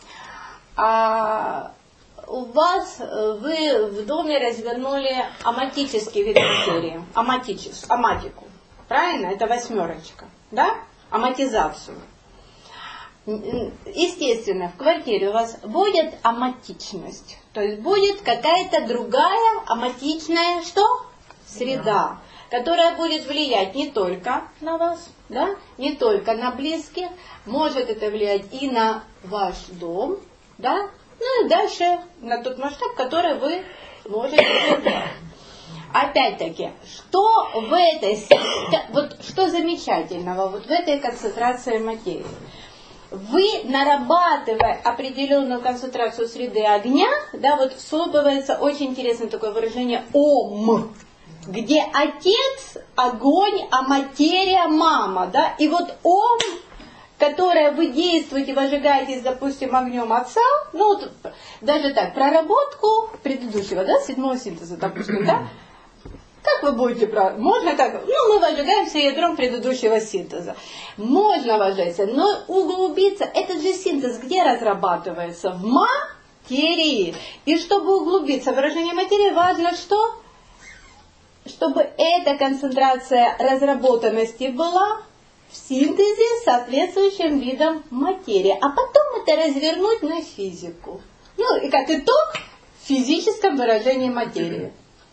у вас, вы в доме развернули аматический вид материи, аматику, правильно? Это 8, да? Аматизацию. Естественно, в квартире у вас будет аматичность, то есть будет какая-то другая аматичная что? Среда, которая будет влиять не только на вас, да? Не только на близких, может это влиять и на ваш дом, да? Ну и дальше на тот масштаб, который вы можете создать. Опять-таки, что в этой, вот что замечательного вот в этой концентрации материи? Вы, нарабатывая определенную концентрацию среды огня, да, вот всовывается очень интересное такое выражение «ом», где отец, огонь, а материя мама, да, и вот «ом», которое вы действуете, выжигаетесь, допустим, огнем отца, ну вот даже так, проработку предыдущего, да, 7-го синтеза, допустим, да, как вы будете, можно так, ну мы выжигаемся ядром предыдущего синтеза. Можно вожаться, но углубиться, этот же синтез где разрабатывается? В материи. И чтобы углубиться в выражение материи, важно что? Чтобы эта концентрация разработанности была в синтезе с соответствующим видом материи. А потом это развернуть на физику. Ну и как итог, в физическом выражении материи.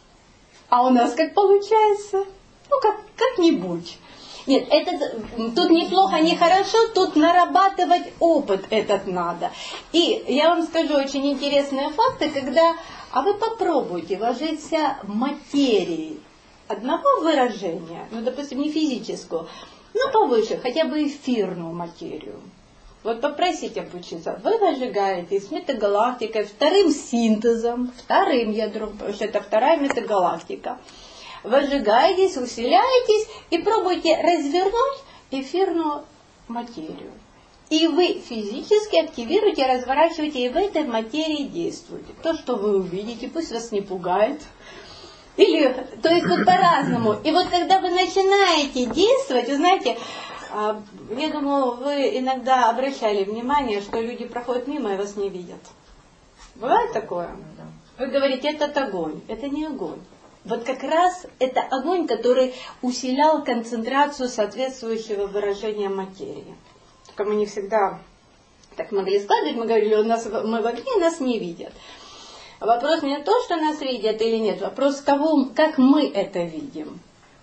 А у нас как получается? Ну, как-нибудь. Нет, это, тут неплохо, не хорошо, тут нарабатывать опыт этот надо. И я вам скажу очень интересные факты, когда, а вы попробуйте вложиться в материи одного выражения, ну, допустим, не физическую, но повыше, хотя бы эфирную материю. Вот попросите обучиться. Вы выжигаетесь метагалактикой, вторым синтезом, вторым ядром, потому что это вторая метагалактика. Выжигаетесь, усиляетесь и пробуйте развернуть эфирную материю. И вы физически активируете, разворачиваете, и в этой материи действуете. То, что вы увидите, пусть вас не пугает. Или, то есть тут по-разному. И вот когда вы начинаете действовать, вы знаете, я думаю, вы иногда обращали внимание, что люди проходят мимо и вас не видят. Бывает такое? Вы говорите, этот огонь. Это не огонь. Вот как раз это огонь, который усилял концентрацию соответствующего выражения материи. Только мы не всегда так могли складывать. Мы говорили, мы в огне, нас не видят. Вопрос не то, что нас видят или нет. Вопрос, как мы это видим.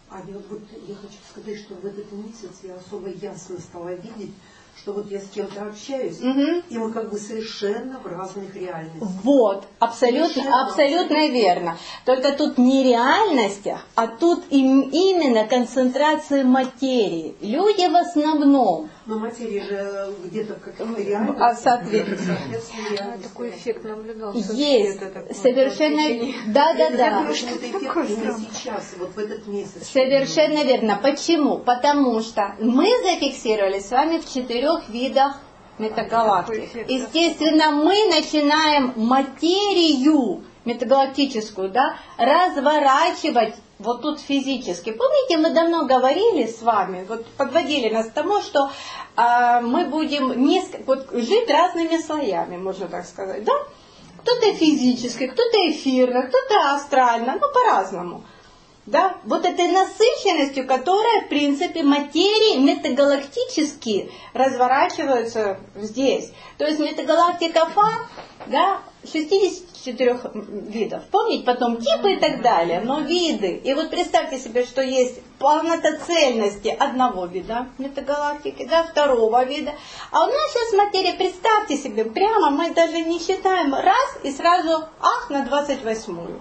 Я хочу сказать, что в этот месяц я особо ясно стала видеть, что вот я с кем-то общаюсь, и мы как бы совершенно в разных реальностях. Вот, абсолютно верно. Только тут не реальностях, а тут именно концентрация материи. Люди в основном. Но материя же где-то как-то реально. Соответственно. Такой эффект наблюдался. Есть. Совершенно. Да. Я думаю, что это эффект именно сейчас, вот в этот месяц. Совершенно верно. Почему? Потому что мы зафиксировали с вами в 4 видах метагалактик. Естественно, мы начинаем материю метагалактическую, да, разворачивать вот тут физически. Помните, мы давно говорили с вами, вот подводили нас к тому, что мы будем жить разными слоями, можно так сказать, да? Кто-то физически, кто-то эфирно, кто-то астрально, ну по-разному. Да? Вот этой насыщенностью, которая, в принципе, материи метагалактически разворачиваются здесь. То есть метагалактика Фа, да, 64 видов. Помните, потом типы и так далее, но виды. И вот представьте себе, что есть полнота цельности одного вида метагалактики, да, второго вида. А у нас сейчас материя, представьте себе, прямо мы даже не считаем раз и сразу ах на 28-ю.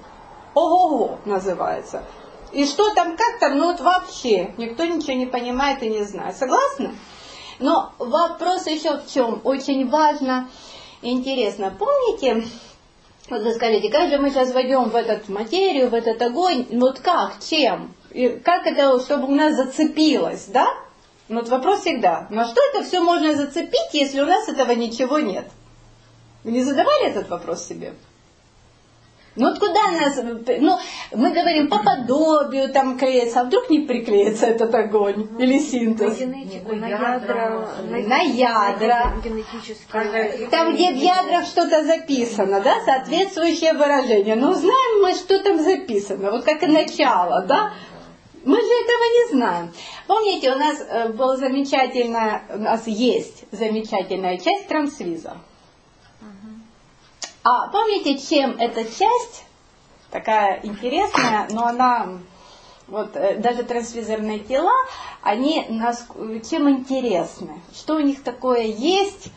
ого-го называется. И что там, как там, ну вот вообще, никто ничего не понимает и не знает. Согласны? Но вопрос еще в чем? Очень важно и интересно. Помните, вот вы скажете, как же мы сейчас войдем в эту материю, в этот огонь, вот как, чем? И как это, чтобы у нас зацепилось, да? Вот вопрос всегда, на что это все можно зацепить, если у нас этого ничего нет? Вы не задавали этот вопрос себе? Ну вот куда нас, ну мы говорим по подобию там клеится, а вдруг не приклеится этот огонь или синтез? На генетику, на ядра. На ядра. Там, где в ядрах что-то записано, да, соответствующее выражение. Но знаем мы, что там записано, вот как и начало, да? Мы же этого не знаем. Помните, у нас есть замечательная часть трансвизор. А помните, чем эта часть, такая интересная, но она, вот даже трансвизорные тела, они чем интересны? Что у них такое есть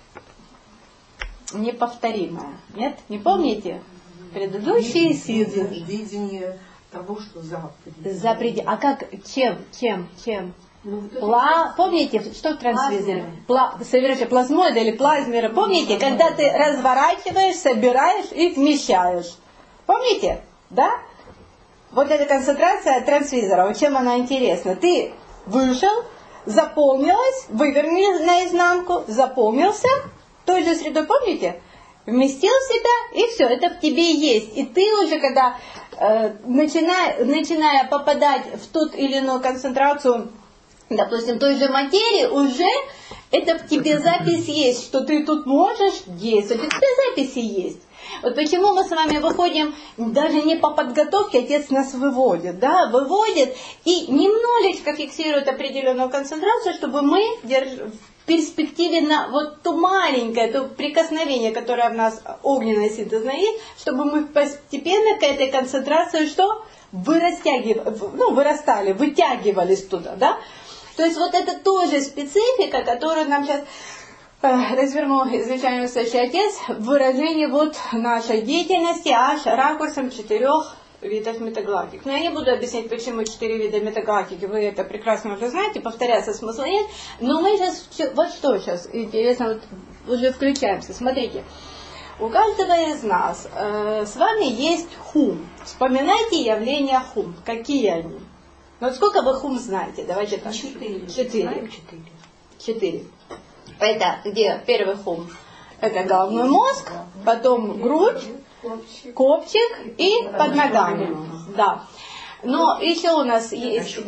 неповторимое? Нет? Не помните? Предыдущие сизы. Видение того, что за пределами. А как, чем? Помните, что в трансвизоре? Совершенно плазмоида или плазмера. Помните, когда ты разворачиваешь, собираешь и вмещаешь. Помните? Да? Вот эта концентрация трансвизора. Вот чем она интересна? Ты вышел, заполнилась, выверни наизнанку, заполнился той же средой, помните? Вместил себя, и все, это в тебе есть. И ты уже, когда начиная попадать в ту или иную концентрацию, допустим, той же материи, уже это в тебе запись есть, что ты тут можешь действовать, у тебя записи есть. Вот почему мы с вами выходим, даже не по подготовке, отец нас выводит, да, выводит и немножечко фиксирует определенную концентрацию, чтобы мы в перспективе на вот то маленькое, то прикосновение, которое в нас огненная синтезная есть, чтобы мы постепенно к этой концентрации что? Вырастали, вытягивались туда, да? То есть вот это тоже специфика, которую нам сейчас развернул изначально настоящий отец в выражении вот нашей деятельности аж ракурсом 4 видов метагалактик. Но я не буду объяснять, почему 4 вида метагалактики, вы это прекрасно уже знаете, повторяться смысла нет. Но мы сейчас, вот что сейчас интересно, вот уже включаемся. Смотрите, у каждого из нас с вами есть хум. Вспоминайте явления хум. Какие они? Ну вот сколько вы хум знаете? Давайте так. 4. Это где первый хум? Это головной мозг, потом грудь, копчик и под ногами. Да. Но еще у нас есть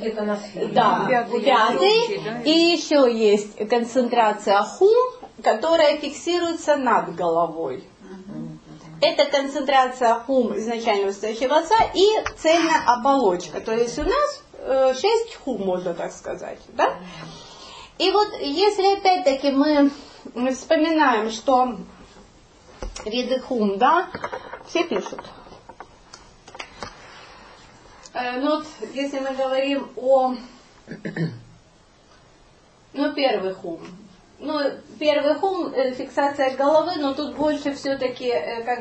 пятый, и еще есть концентрация хум, которая фиксируется над головой. Это концентрация хум изначально выстающего отца и цельная оболочка. То есть у нас 6 хум, можно так сказать. Да? И вот если опять-таки мы вспоминаем, что виды хум, да, все пишут. Ну вот, если мы говорим о первый хум. Первый хум, фиксация головы, но тут больше все-таки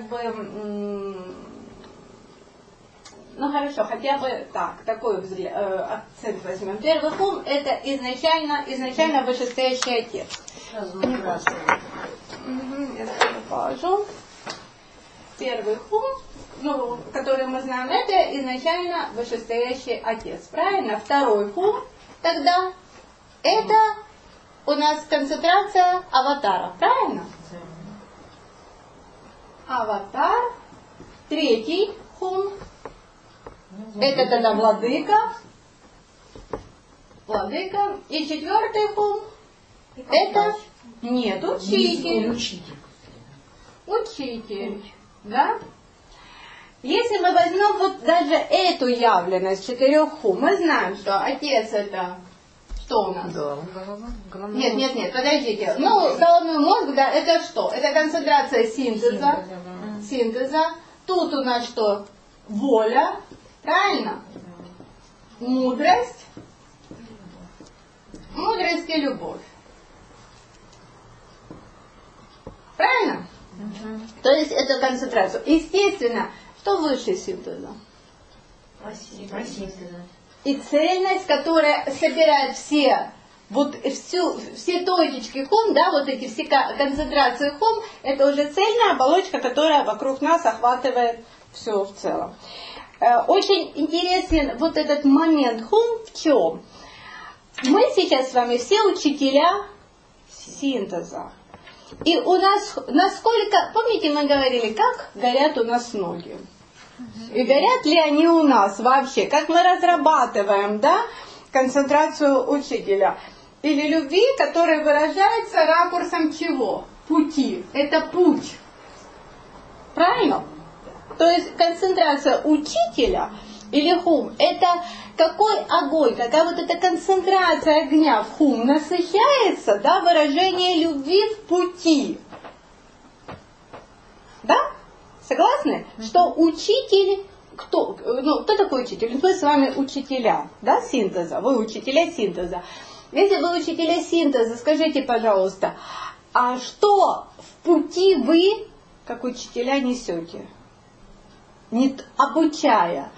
хорошо, хотя бы такой акцент возьмем. Первый хум это изначально вышестоящий отец. Я положу. Первый хум, который мы знаем, это изначально вышестоящий отец. Правильно? Второй хум тогда это у нас концентрация аватара. Правильно? Аватар. Третий хум. Это тогда владыка. И четвертый хум. Это нет, учитель. Да? Если мы возьмем вот даже эту явленность 4 хум, мы знаем, что отец это что у нас? Голова. Нет, подождите. Головной мозг, да, это что? Это концентрация синтеза. Тут у нас что? Воля. Правильно? Мудрость и любовь. Правильно? То есть это концентрация. Естественно, что Что выше синтеза? Синтеза. И цельность, которая собирает все точечки хум, да, вот эти все концентрации хум, это уже цельная оболочка, которая вокруг нас охватывает все в целом. Очень интересен вот этот момент хум в чем? Мы сейчас с вами все учителя синтеза. И у нас, насколько, помните, мы говорили, как горят у нас ноги? И горят ли они у нас вообще? Как мы разрабатываем, да, концентрацию учителя? Или любви, которая выражается ракурсом чего? Пути. Это путь. Правильно? То есть концентрация учителя или хум, это какой огонь, какая вот эта концентрация огня в хум насыщается, да, выражение любви в пути. Да? Согласны? Что учитель, кто такой учитель? Мы с вами учителя, да, синтеза. Вы учителя синтеза. Если вы учителя синтеза, скажите, пожалуйста, а что в пути вы, как учителя, несете? Обучая.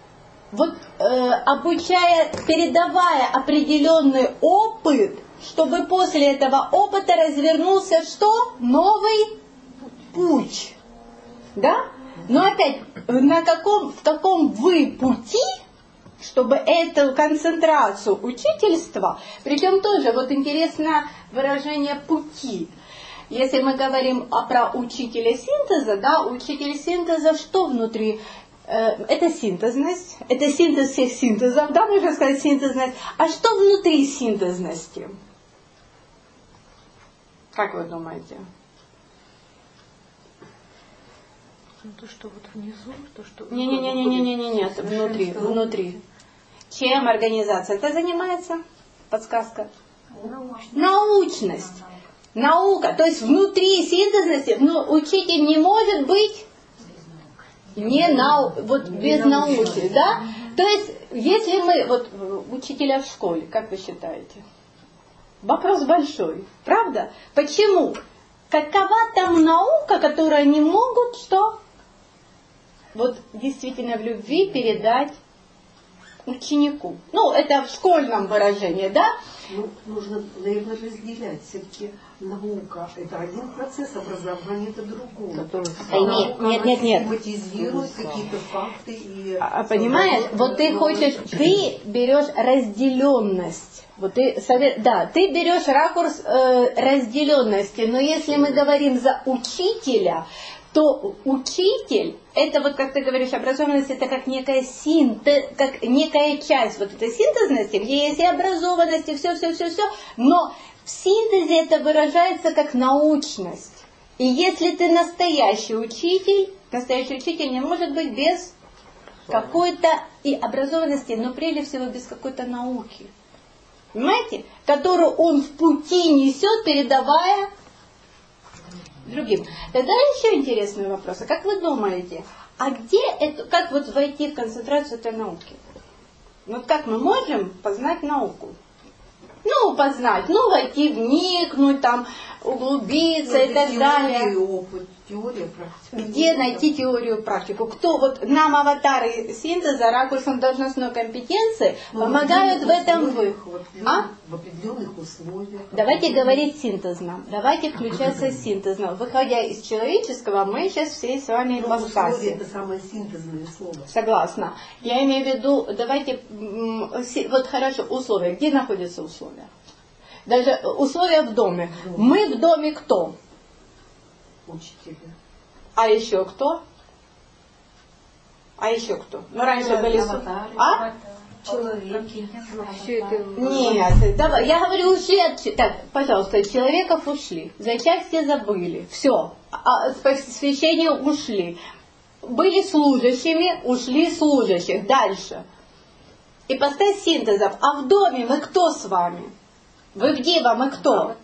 Обучая, передавая определенный опыт, чтобы после этого опыта развернулся что? Новый путь. Да? Но опять, в каком вы пути, чтобы эту концентрацию учительства, причем тоже вот интересное выражение пути. Если мы говорим про учителя синтеза, да, учитель синтеза что внутри? Это синтезность, это синтез всех синтезов, да, можно сказать синтезность. А что внутри синтезности? Как вы думаете? То, что вот внизу, то, что... Нет, внутри. Чем организация это занимается? Подсказка. Научность. Наука. То есть внутри синтезности учитель не может быть без науки, да? То есть, если мы, учителя в школе, как вы считаете? Вопрос большой, правда? Почему? Какова там наука, которую они могут что? Действительно в любви передать ученику. Это в школьном выражении, да? Нужно, наверное, разделять. Все-таки наука – это один процесс, образование – это другой. Нет. Систематизирует какие-то факты. Понимаешь, ты берешь разделенность. Ты берешь ракурс разделенности. Но если мы говорим за учителя, то учитель, это как ты говоришь, образованность, это как некая как некая часть этой синтезности, где есть и образованность, и все, но в синтезе это выражается как научность. И если ты настоящий учитель не может быть без какой-то и образованности, но прежде всего без какой-то науки. Понимаете? Которую он в пути несет, передавая другим. Тогда еще интересный вопрос. А как вы думаете, как войти в концентрацию этой науки? Как мы можем познать науку? Войти, вникнуть, углубиться и так далее. Теория, практика. Где найти теорию, практику? Кто нам аватары синтеза, ракурсом должностной компетенции помогают в этом в определенных условиях. Давайте говорить синтезно. Давайте включаться синтезно. Выходя из человеческого, мы сейчас все с вами ипостаси. Условие – это самое синтезное слово. Согласна. Я имею в виду, давайте, хорошо, условия. Где находятся условия? Даже условия в доме. Мы в доме кто? Учителя. А еще кто? Раньше были... Человеки. Нет, давай, я говорю, ушли пожалуйста, человеков ушли. За часть все забыли. Все. Посвящение ушли. Были служащими, ушли служащих. Дальше. Ипостась синтезов. А в доме мы кто с вами? Вы в Дева, мы кто?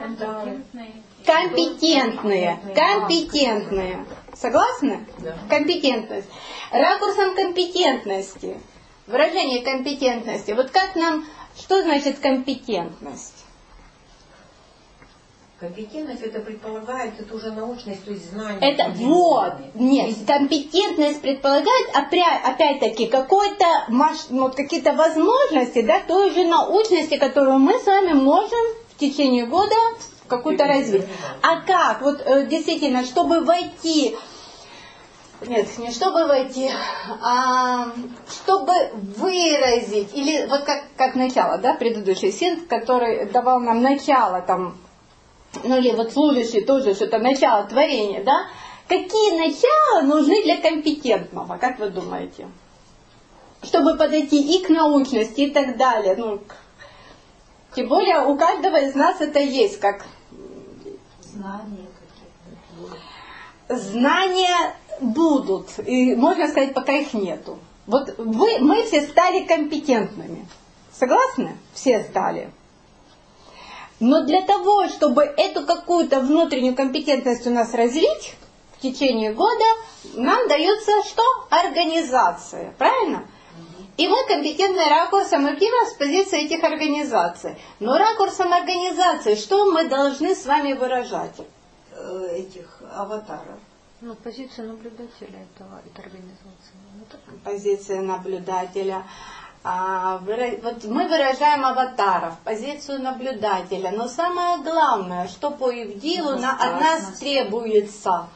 Компетентные. Согласны? Да. Компетентность. Ракурсом компетентности. Выражение компетентности. Что значит компетентность? Компетентность это предполагает, это уже научность, то есть знание. Это вот, нет, компетентность предполагает опять-таки какие-то возможности, да, той же научности, которую мы с вами можем в течение года какую-то развить. А как? Вот действительно, чтобы войти, нет, не чтобы войти, а чтобы выразить, или вот как начало, да, предыдущий синт, который давал нам начало там, ну или вот служащий тоже что-то начало творения, да? Какие начала нужны для компетентного, как вы думаете? Чтобы подойти и к научности, и так далее. Ну, тем более у каждого из нас это есть, как Знания какие-то. Знания будут, и можно сказать, пока их нету. Вот мы все стали компетентными. Согласны? Все стали. Но для того, чтобы эту какую-то внутреннюю компетентность у нас развить в течение года, нам дается что? Организация. Правильно? И мы компетентны ракурсом актива с позиции этих организаций. Но ракурсом организации, что мы должны с вами выражать? Этих аватаров. Ну, позиция наблюдателя это организация. Ну, так. Позиция наблюдателя. Вот мы выражаем аватаров, позицию наблюдателя. Но самое главное, что по Евдилу от нас требуется.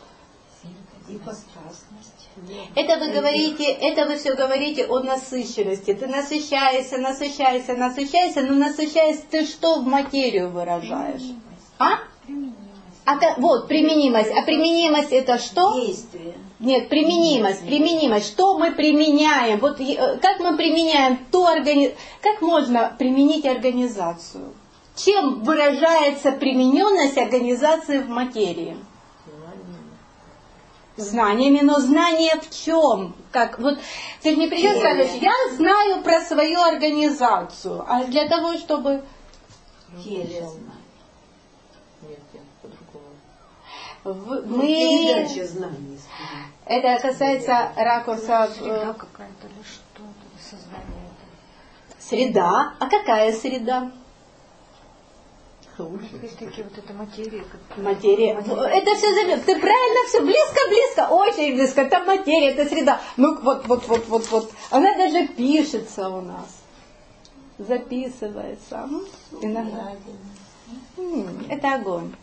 Это вы все говорите о насыщенности. Ты насыщаешься, но насыщаясь, ты что в материю выражаешь? Вот, применимость. А применимость это что? Действие. Нет, применимость. Что мы применяем? Вот как мы применяем как можно применить организацию? Чем выражается примененность организации в материи? Знаниями, но знания в чем? Как вот ты же не придешь и скажешь, я знаю про свою организацию, а для того, чтобы Передача знаний. Это касается ракурса Среда какая-то или что-то, сознание. Среда. А какая среда? Есть такие вот это материя. Материя. Это все зовет. Ты правильно все близко, очень близко. Там материя, это среда. Ну вот. Она даже пишется у нас. Записывается. Иногда. Это огонь.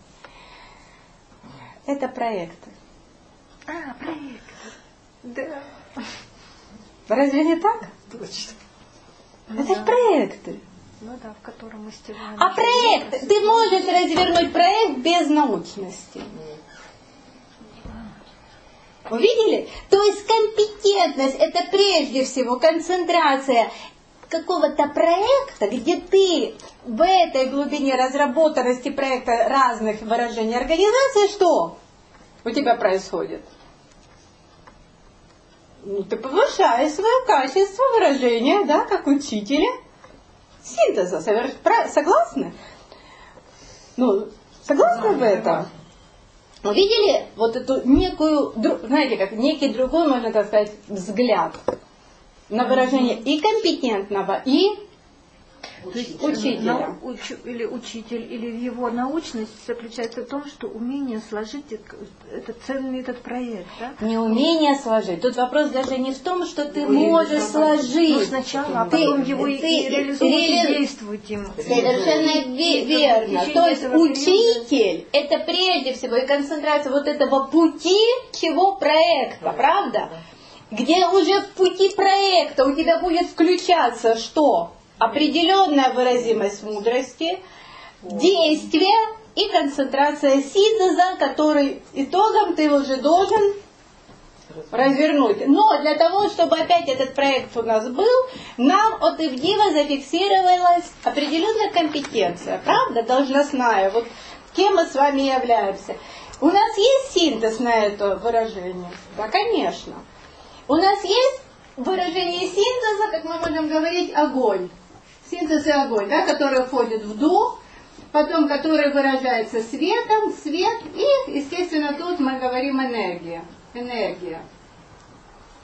Это проекты. Проекты. Да. Разве не так? Точно. Это же проекты. Ну да, в котором мы стебаем. А проект, ты можешь развернуть проект без научности. Увидели? То есть компетентность это прежде всего концентрация какого-то проекта, где ты в этой глубине разработанности проекта разных выражений организации, что у тебя происходит? Ну, ты повышаешь свое качество выражения, да, как учителя. Синтеза, согласны? Ну, согласны в этом? Увидели вот эту некую, знаете, как некий другой, можно так сказать, взгляд на выражение и компетентного, и учителя. Или учитель, или его научность заключается в том, что умение сложить это цельный этот проект, да? Не умение сложить. Тут вопрос даже не в том, что ты можешь сложить. Ну, сначала, а потом его и реализовывать, действовать им. Совершенно верно. То есть учитель это прежде всего и концентрация вот этого пути чего проекта, правда? Где уже в пути проекта у тебя будет включаться что? Определенная выразимость мудрости, действие и концентрация синтеза, который итогом ты уже должен развернуть. Но для того, чтобы опять этот проект у нас был, нам от Ивдива зафиксировалась определенная компетенция, правда, должностная. Вот кем мы с вами являемся. У нас есть синтез на это выражение? Да, конечно. У нас есть выражение синтеза, как мы можем говорить, огонь. Синтез и огонь, да, который входит в дух, потом который выражается светом, свет, и, естественно, тут мы говорим энергия. Энергия.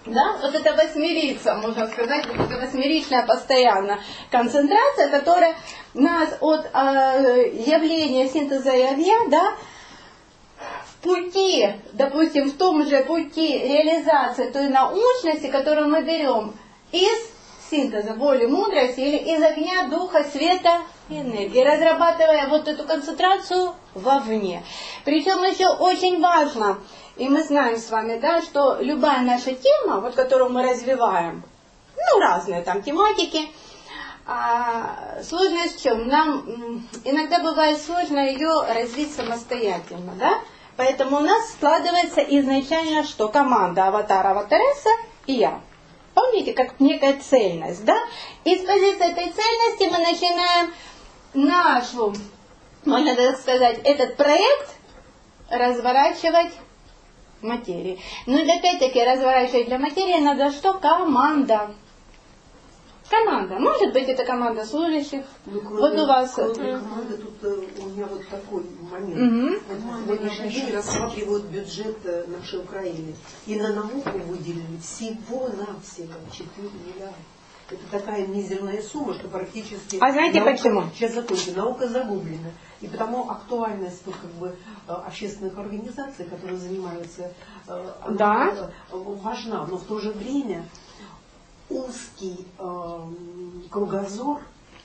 Да? Вот это восьмерица, можно сказать, вот это восьмеричная постоянно концентрация, которая нас от явления синтеза и огня, да, в пути, допустим, в том же пути реализации той научности, которую мы берем из синтеза воли, мудрости или из огня, духа, света, энергии, разрабатывая вот эту концентрацию вовне. Причем еще очень важно, и мы знаем с вами, да, что любая наша тема, вот которую мы развиваем, ну, разные там тематики, сложность в чем? Нам иногда бывает сложно ее развить самостоятельно, да? Поэтому у нас складывается изначально что? Команда аватара, аватаресса и я. Помните, как некая цельность, да? И с позиции этой цельности мы начинаем нашу, можно так сказать, этот проект разворачивать в материи. Ну и опять-таки разворачивать для материи надо что? Команда. Команда. Может быть, это команда служащих. Ну, вот у вас. Команда, тут у меня вот такой момент. Вот сегодняшний день рассматривают бюджет нашей Украины. И на науку выделили всего-навсего 4 миллиарда. Это такая мизерная сумма, что практически... А знаете наука, почему? Сейчас закончу. Наука загублена. И потому актуальность как бы, общественных организаций, которые занимаются, да, важна. Но в то же время узкий кругозор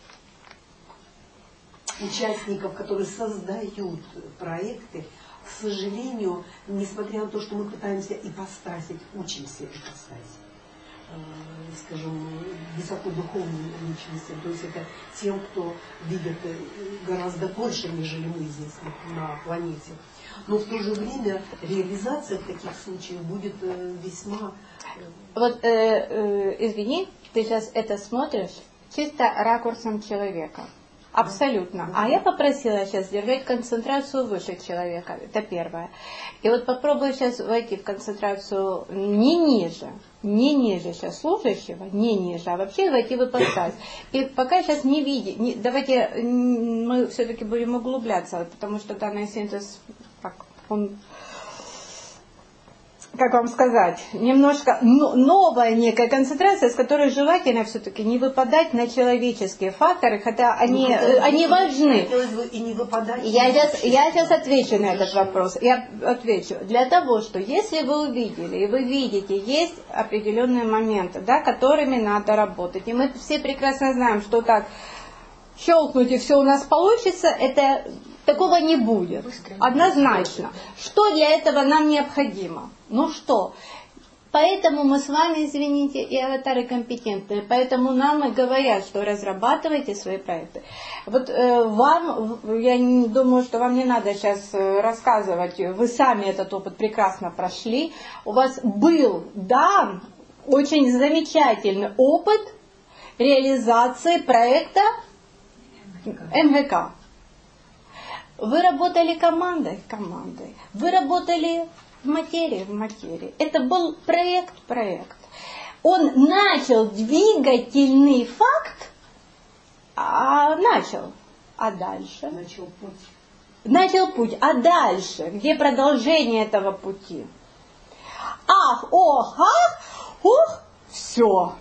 участников, которые создают проекты, к сожалению, несмотря на то, что мы пытаемся ипостасить, учимся ипостасить, скажем, высокодуховные личности, то есть это тем, кто видит гораздо больше, нежели мы здесь на планете. Но в то же время реализация в таких случаях будет весьма... Вот, извини, ты сейчас это смотришь чисто ракурсом человека. Абсолютно. А я попросила сейчас держать концентрацию выше человека. Это первое. И вот попробую сейчас войти в концентрацию не ниже сейчас служащего, не ниже, а вообще войти в ипостась. И пока сейчас не видим, давайте мы все-таки будем углубляться, потому что данный синтез, он... как вам сказать, немножко новая некая концентрация, с которой желательно все-таки не выпадать на человеческие факторы, хотя они важны. И не выпадать. Я сейчас отвечу на этот вопрос. Я отвечу. Для того, что если вы увидели, и вы видите, есть определенные моменты, да, которыми надо работать. И мы все прекрасно знаем, что так щелкнуть и все у нас получится, это... Такого не будет. Однозначно. Что для этого нам необходимо? Ну что? Поэтому мы с вами, извините, и аватары компетентные. Поэтому нам и говорят, что разрабатывайте свои проекты. Вот вам, я не думаю, что вам не надо сейчас рассказывать. Вы сами этот опыт прекрасно прошли. У вас был дан очень замечательный опыт реализации проекта МГК. Вы работали командой. Вы работали в материи. Это был проект. Он начал двигательный факт, а дальше? Начал путь. А дальше? Где продолжение этого пути? Все.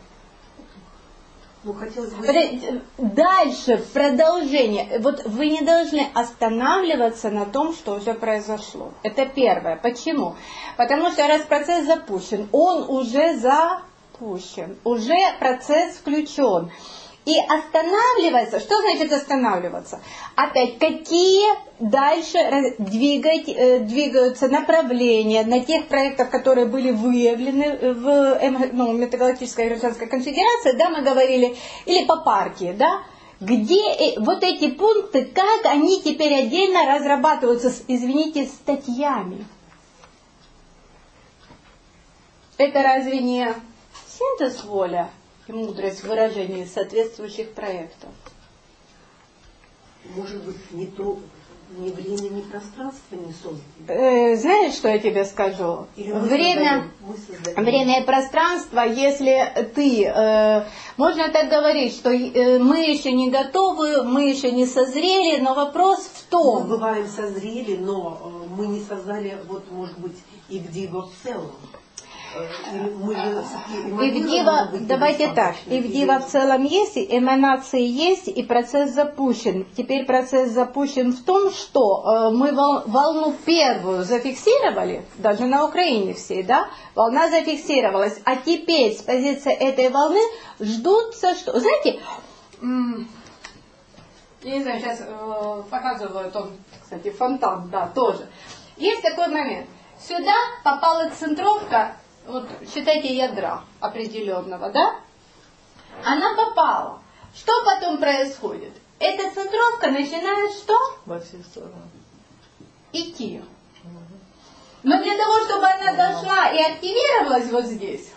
Дальше продолжение. Вот вы не должны останавливаться на том, что уже произошло. Это первое. Почему? Потому что раз процесс запущен, он уже запущен, уже процесс включен. И останавливаться, что значит останавливаться? Опять, какие дальше двигаются направления на тех проектах, которые были выявлены в Межгалактической гражданской конфедерации, да, мы говорили, или по партии, да, где вот эти пункты, как они теперь отдельно разрабатываются, извините, статьями. Это разве не синтез воля и мудрость в выражении соответствующих проектов? Может быть, не время, ни пространство не создано. Знаешь, что я тебе скажу? Время и пространство, если ты... можно так говорить, что мы еще не готовы, мы еще не созрели, но вопрос в том... Мы бываем созрели, но мы не создали, вот, может быть, и где его в целом. Ивдива, давайте так, Ивдива в целом есть, эманации есть, и процесс запущен. Теперь процесс запущен в том, что мы волну первую зафиксировали, даже на Украине всей, да, волна зафиксировалась, а теперь с позиции этой волны ждутся, что, знаете, я не знаю, сейчас показывают он, кстати, фонтан, да, тоже. Есть такой момент. Сюда попала центровка, вот считайте, ядра определенного, да? Она попала. Что потом происходит? Эта центровка начинает что? Во все стороны. Идти. Но для того, чтобы она дошла и активировалась вот здесь,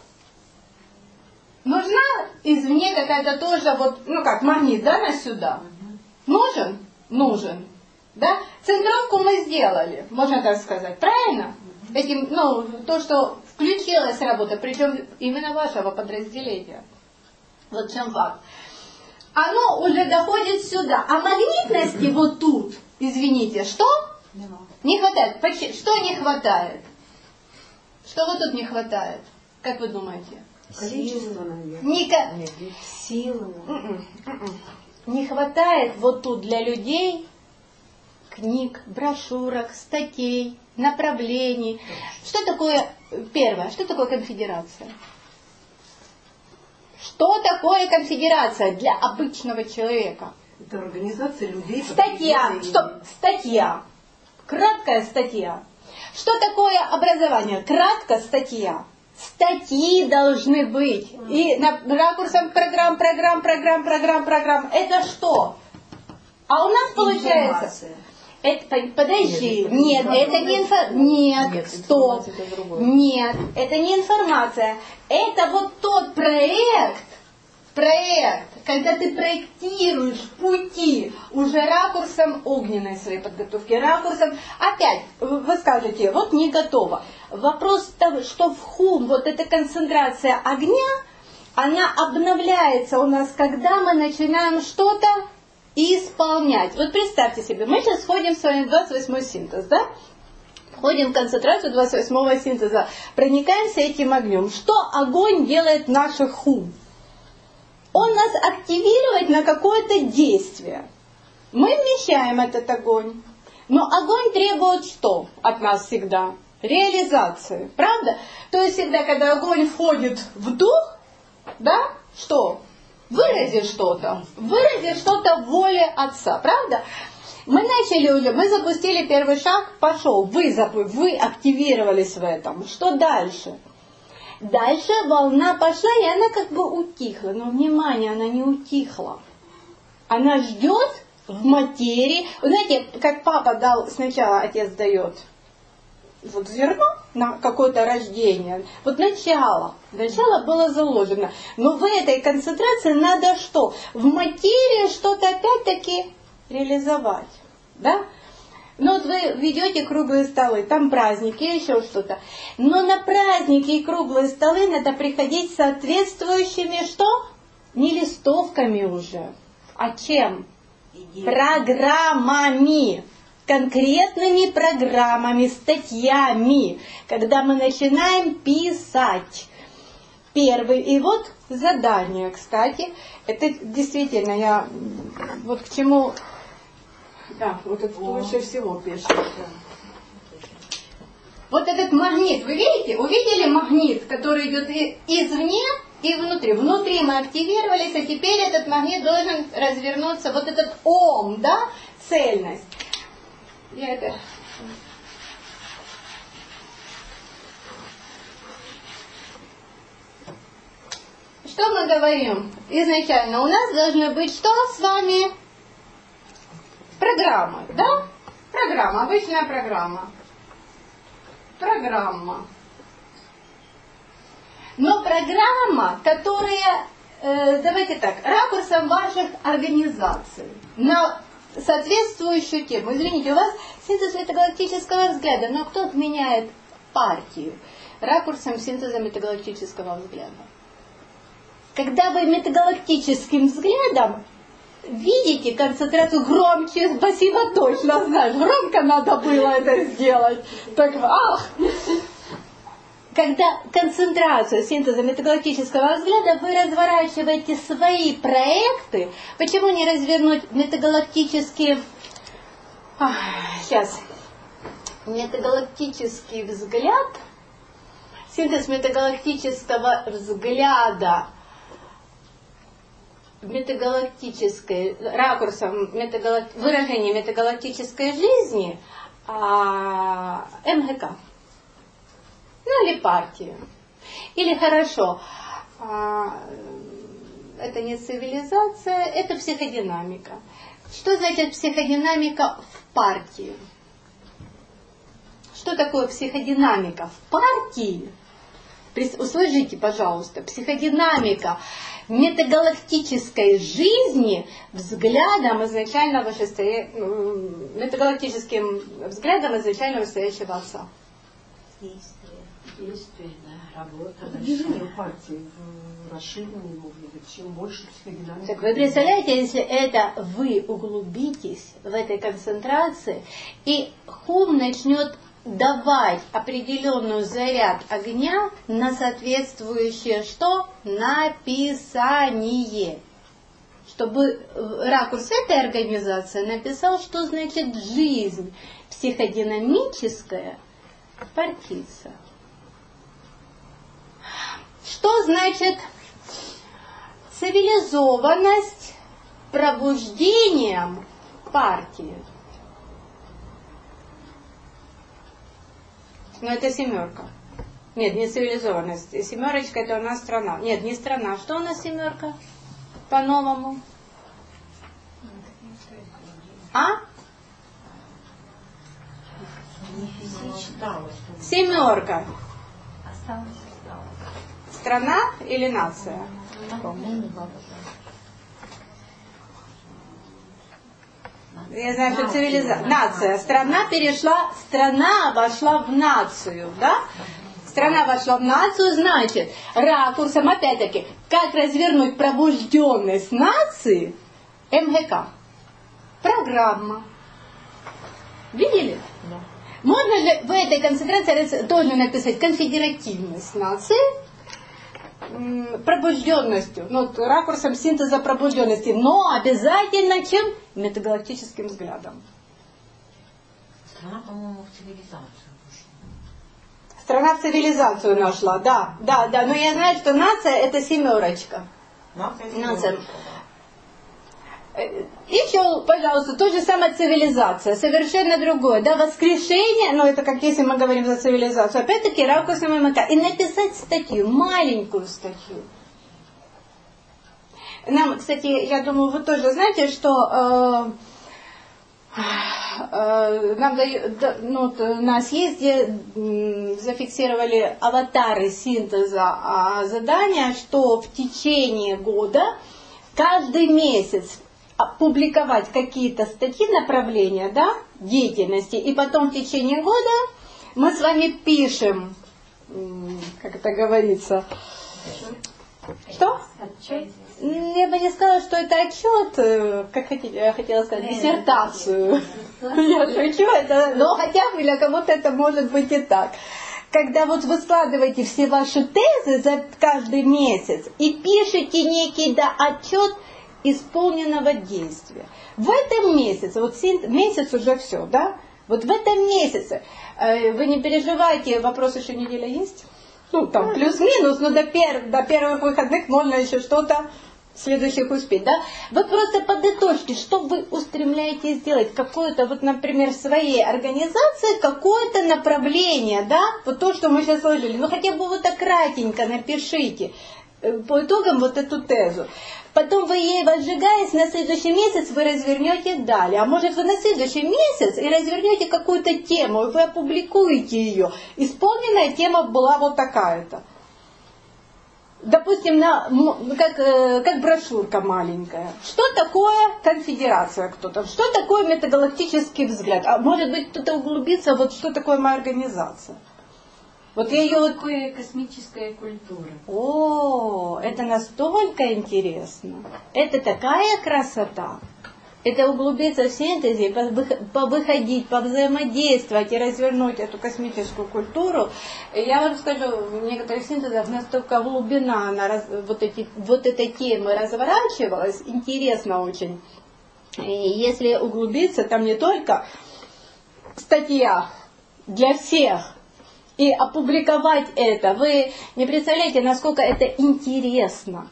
нужна извне какая-то тоже, вот, ну как, магнит, да, на сюда. Нужен? Нужен. Да? Центровку мы сделали, можно так сказать, правильно? Этим, ну, то, что включилась работа, причем именно вашего подразделения. Вот в чем факт. Оно уже доходит сюда. А магнитности вот тут, извините, что? Не хватает. Что не хватает? Что вот тут не хватает? Как вы думаете? Количество, наверное. Силы. Не хватает вот тут для людей книг, брошюрок, статей, направлений. Что такое, первое, что такое конфедерация? Что такое конфедерация для обычного человека? Это организация людей. Статья, статья, краткая статья. Что такое образование? Кратко статья. Статьи должны быть. И ракурсом программ. Это что? А у нас получается... Подожди, нет, это не информация. Нет, стоп. Нет, это не информация. Это вот тот проект, когда ты проектируешь пути уже ракурсом огненной своей подготовки, ракурсом, опять, вы скажете, вот не готово. Вопрос того, что в хум, вот эта концентрация огня, она обновляется у нас, когда мы начинаем что-то исполнять. Вот представьте себе, мы сейчас входим с вами в 28-й синтез, да? Входим в концентрацию 28-го синтеза, проникаемся этим огнем. Что огонь делает в наших хум? Он нас активирует на какое-то действие. Мы вмещаем этот огонь. Но огонь требует что от нас всегда? Реализации. Правда? То есть всегда, когда огонь входит в дух, да, что? Вырази что-то в воле Отца, правда? Мы начали уже, мы запустили первый шаг, пошел, вы активировались в этом. Что дальше? Дальше волна пошла, и она как бы утихла. Но, внимание, она не утихла. Она ждет в материи. Вы знаете, как папа дал, сначала отец дает вот зерно на какое-то рождение. Вот начало было заложено. Но в этой концентрации надо что? В материи что-то опять-таки реализовать. Да? Ну вот вы ведете круглые столы, там праздники, еще что-то. Но на праздники и круглые столы надо приходить с соответствующими что? Не листовками уже, а чем? Программами. Конкретными программами, статьями, когда мы начинаем писать. Первый, и вот задание, кстати, это действительно я, вот к чему, да, вот это лучше всего пишет. Вот этот магнит, вы видите, увидели магнит, который идет извне и внутри. Внутри мы активировались, а теперь этот магнит должен развернуться, вот этот ом, да, цельность. Я это... Что мы говорим изначально? У нас должны быть что с вами? Программа, да? Программа, обычная программа. Программа. Но программа, которая, давайте так, ракурсом ваших организаций, на соответствующую тему. Извините, у вас синтез метагалактического взгляда, но кто отменяет партию ракурсом синтеза метагалактического взгляда? Когда вы метагалактическим взглядом видите концентрацию громче, спасибо, точно знаешь, громко надо было это сделать. Так, ах! когда концентрацию синтеза метагалактического взгляда вы разворачиваете свои проекты, почему не развернуть метагалактический... метагалактический взгляд, синтез метагалактического взгляда, ракурсом выражения метагалактической жизни МГК. Ну или партию. Или хорошо, это не цивилизация, это психодинамика. Что значит психодинамика в партии? Что такое психодинамика в партии? Услышите, пожалуйста, психодинамика метагалактической жизни взглядом изначального метагалактическим взглядом изначально стоящего отца. Действие, да, работа. Движение партии в расширении его, чем больше психодинамики. Так вы представляете, если это вы углубитесь в этой концентрации, и Хум начнет давать определенную заряд огня на соответствующее что? Написание. Чтобы ракурс этой организации написал, что значит жизнь психодинамическая партийца. Что значит цивилизованность пробуждением партии? Но это семерка. Нет, не цивилизованность. Семерочка это у нас страна. Нет, не страна. Что у нас семерка? По-новому. Семерка. Страна или нация? Я знаю, что цивилизация. Нация. Страна вошла в нацию, да? Страна вошла в нацию, значит, ракурсом, опять-таки, как развернуть пробужденность нации? МГК. Программа. Видели? Да. Можно же в этой концентрации тоже написать конфедеративность нации, пробужденностью, ракурсом синтеза пробужденности, но обязательно чем? Метагалактическим взглядом. Страна, по-моему, в цивилизацию. Страна в цивилизацию нашла, да. Но я знаю, что нация это семерочка. Нация. Еще, пожалуйста, то же самое цивилизация, совершенно другое, да, воскрешение, это как если мы говорим за цивилизацию, опять-таки ракурсом МК, и написать статью, маленькую статью. Нам, кстати, я думаю, вы тоже знаете, что нам на съезде зафиксировали аватары синтеза задания, что в течение года каждый месяц публиковать какие-то статьи, направления, да, деятельности, и потом в течение года мы с вами пишем, как это говорится, что? Отчет. Я бы не сказала, что это отчет, как я хотела сказать, диссертацию. Я шучу, но хотя бы для кого-то это может быть и так. Когда вы складываете все ваши тезы за каждый месяц и пишете некий отчет исполненного действия. В этом месяце, месяц уже все, да? В этом месяце, вы не переживайте, вопрос еще неделя есть? Плюс-минус, но до первых выходных можно еще что-то следующих успеть, да? Вы просто подытожьте, что вы устремляетесь сделать, какое-то, например, в своей организации, какое-то направление, да? То, что мы сейчас сложили. Хотя бы кратенько напишите по итогам эту тезу. Потом вы ей возжигаясь, на следующий месяц вы развернете далее. А может вы на следующий месяц и развернете какую-то тему, и вы опубликуете ее. Исполненная тема была такая-то. Допустим, как брошюрка маленькая. Что такое конфедерация кто-то? Что такое метагалактический взгляд? А может быть кто-то углубится, что такое моя организация? Я ее такое космическая культура. О, это настолько интересно. Это такая красота. это углубиться в синтезе, повыходить, повзаимодействовать и развернуть эту космическую культуру. Я вам скажу, в некоторых синтезах настолько глубина, она, вот этой темы разворачивалась, интересно очень. И если углубиться, там не только статья для всех, и опубликовать это, вы не представляете, насколько это интересно.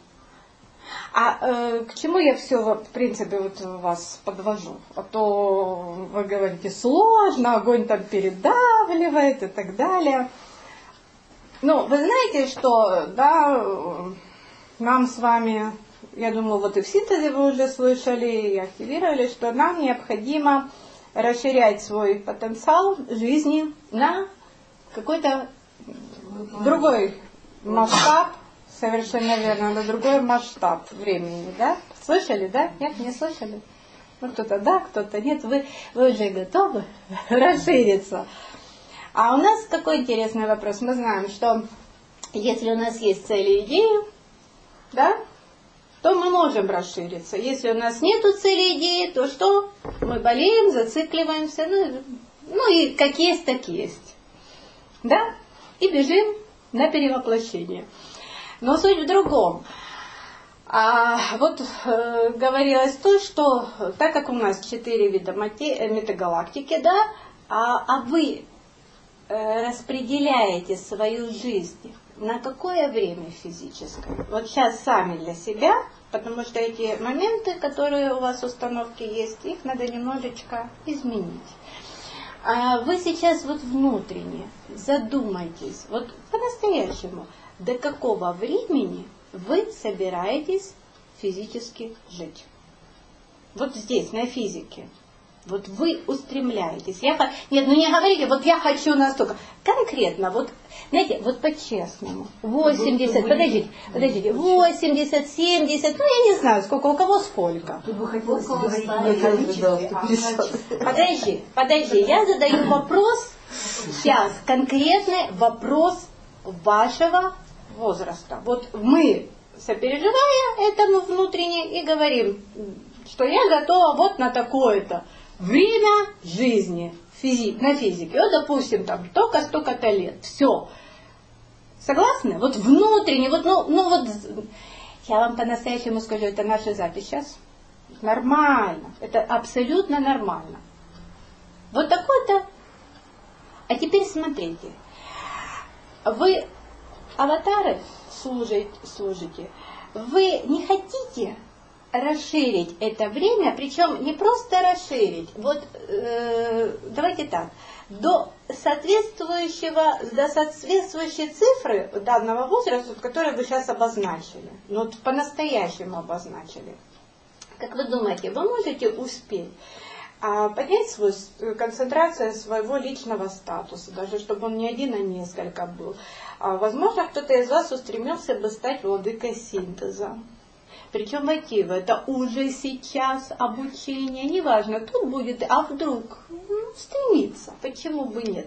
А к чему я все, в принципе, вот вас подвожу? А то вы говорите, сложно, огонь там передавливает и так далее. Ну, вы знаете, что, да, нам с вами, я думаю, вот и в синтезе вы уже слышали и активировали, что нам необходимо расширять свой потенциал жизни на какой-то другой масштаб, совершенно верно, на другой масштаб времени, да? Слышали, да? Нет, не слышали? Ну, кто-то да, кто-то нет. Вы уже готовы расшириться. А у нас какой интересный вопрос. Мы знаем, что если у нас есть цели и идеи, да, то мы можем расшириться. Если у нас нету цели и идеи, то что? Мы болеем, зацикливаемся, ну и как есть, так есть. Да? И бежим на перевоплощение. Но суть в другом. Говорилось то, что так как у нас 4 вида метагалактики, да, а вы распределяете свою жизнь на какое время физическое? Вот сейчас сами для себя, потому что эти моменты, которые у вас установки есть, их надо немножечко изменить. Вы сейчас вот внутренне задумайтесь, вот по-настоящему, до какого времени вы собираетесь физически жить. Вот здесь, на физике. Вот вы устремляетесь. Нет, ну не говорите, вот я хочу настолько. Конкретно, вот, знаете, вот по-честному. 80, подождите, 80, 70, ну я не знаю, сколько, у кого сколько. Тут бы хотелось говорить. Подожди, я задаю вопрос, сейчас, конкретный вопрос вашего возраста. Вот мы, сопереживая этому внутренне, и говорим, что я готова вот на такое-то время жизни на физике. Вот, допустим, там только столько-то лет. Все. Согласны? Вот внутренне, вот, ну вот, я вам по-настоящему скажу, это наша запись сейчас. Нормально. Это абсолютно нормально. Вот такой-то. А теперь смотрите. Вы аватары служите. Вы не хотите расширить это время, причем не просто расширить, вот давайте так, до соответствующей цифры данного возраста, который вы сейчас обозначили, ну вот по-настоящему обозначили. Как вы думаете, вы можете успеть поднять свою концентрацию своего личного статуса, даже чтобы он не один, а несколько был? Возможно, кто-то из вас устремился бы стать владыкой синтеза. Причем войти в это уже сейчас обучение, неважно, тут будет, а вдруг стремиться, почему бы нет.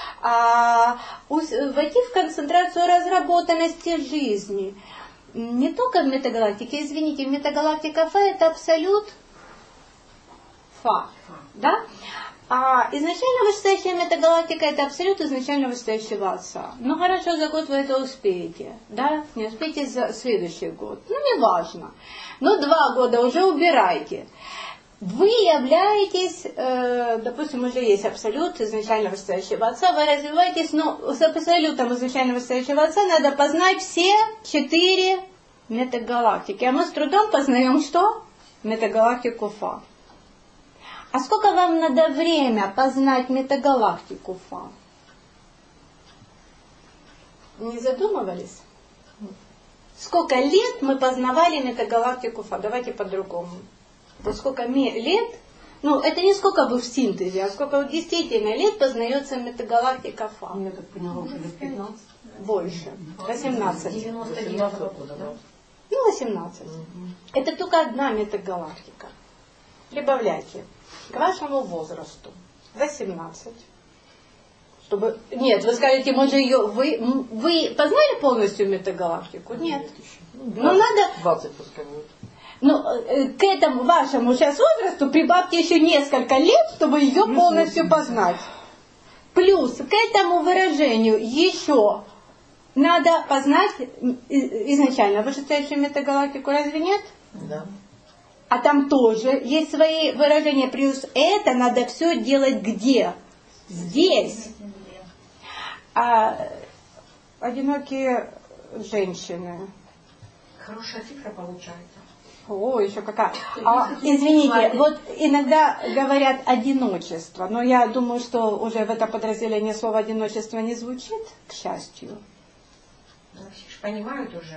Войти в концентрацию разработанности жизни. Не только в метагалактике, извините, метагалактика Фа это абсолют Фа, да? А изначально вышестоящая метагалактика это абсолют изначально вышестоящего Отца. Ну хорошо, за год вы это успеете, да? Не успеете за следующий год. Ну не важно. Но 2 года уже убирайте. Вы являетесь, допустим, уже есть абсолют изначально вышестоящего Отца, вы развиваетесь, но с абсолютом изначально вышестоящего Отца надо познать все 4 метагалактики. А мы с трудом познаем что? Метагалактику Фа. А сколько вам надо время познать метагалактику Фа? Не задумывались? Сколько лет мы познавали метагалактику Фа? Давайте по-другому. Вот сколько лет, ну это не сколько вы в синтезе, а сколько вот действительно лет познается метагалактика Фа? Я так поняла, уже лет 15. Больше. 18. 99 года, да? Ну, 18. Это только одна метагалактика. Прибавляйте к вашему возрасту 18. Чтобы... Нет, вы скажете, может ее... Вы познали полностью метагалактику? Нет. Ну, надо... 20 пускай будет. Ну, к этому вашему сейчас возрасту прибавьте еще несколько лет, чтобы ее полностью познать. Плюс к этому выражению еще надо познать изначально вышестоящую метагалактику, разве нет? Да. А там тоже есть свои выражения. Плюс это надо все делать где? Здесь. А одинокие женщины. Хорошая цифра получается. О, еще какая. Извините, вот иногда говорят одиночество, но я думаю, что уже в это подразделение слово одиночество не звучит, к счастью. Ну, все же понимают уже,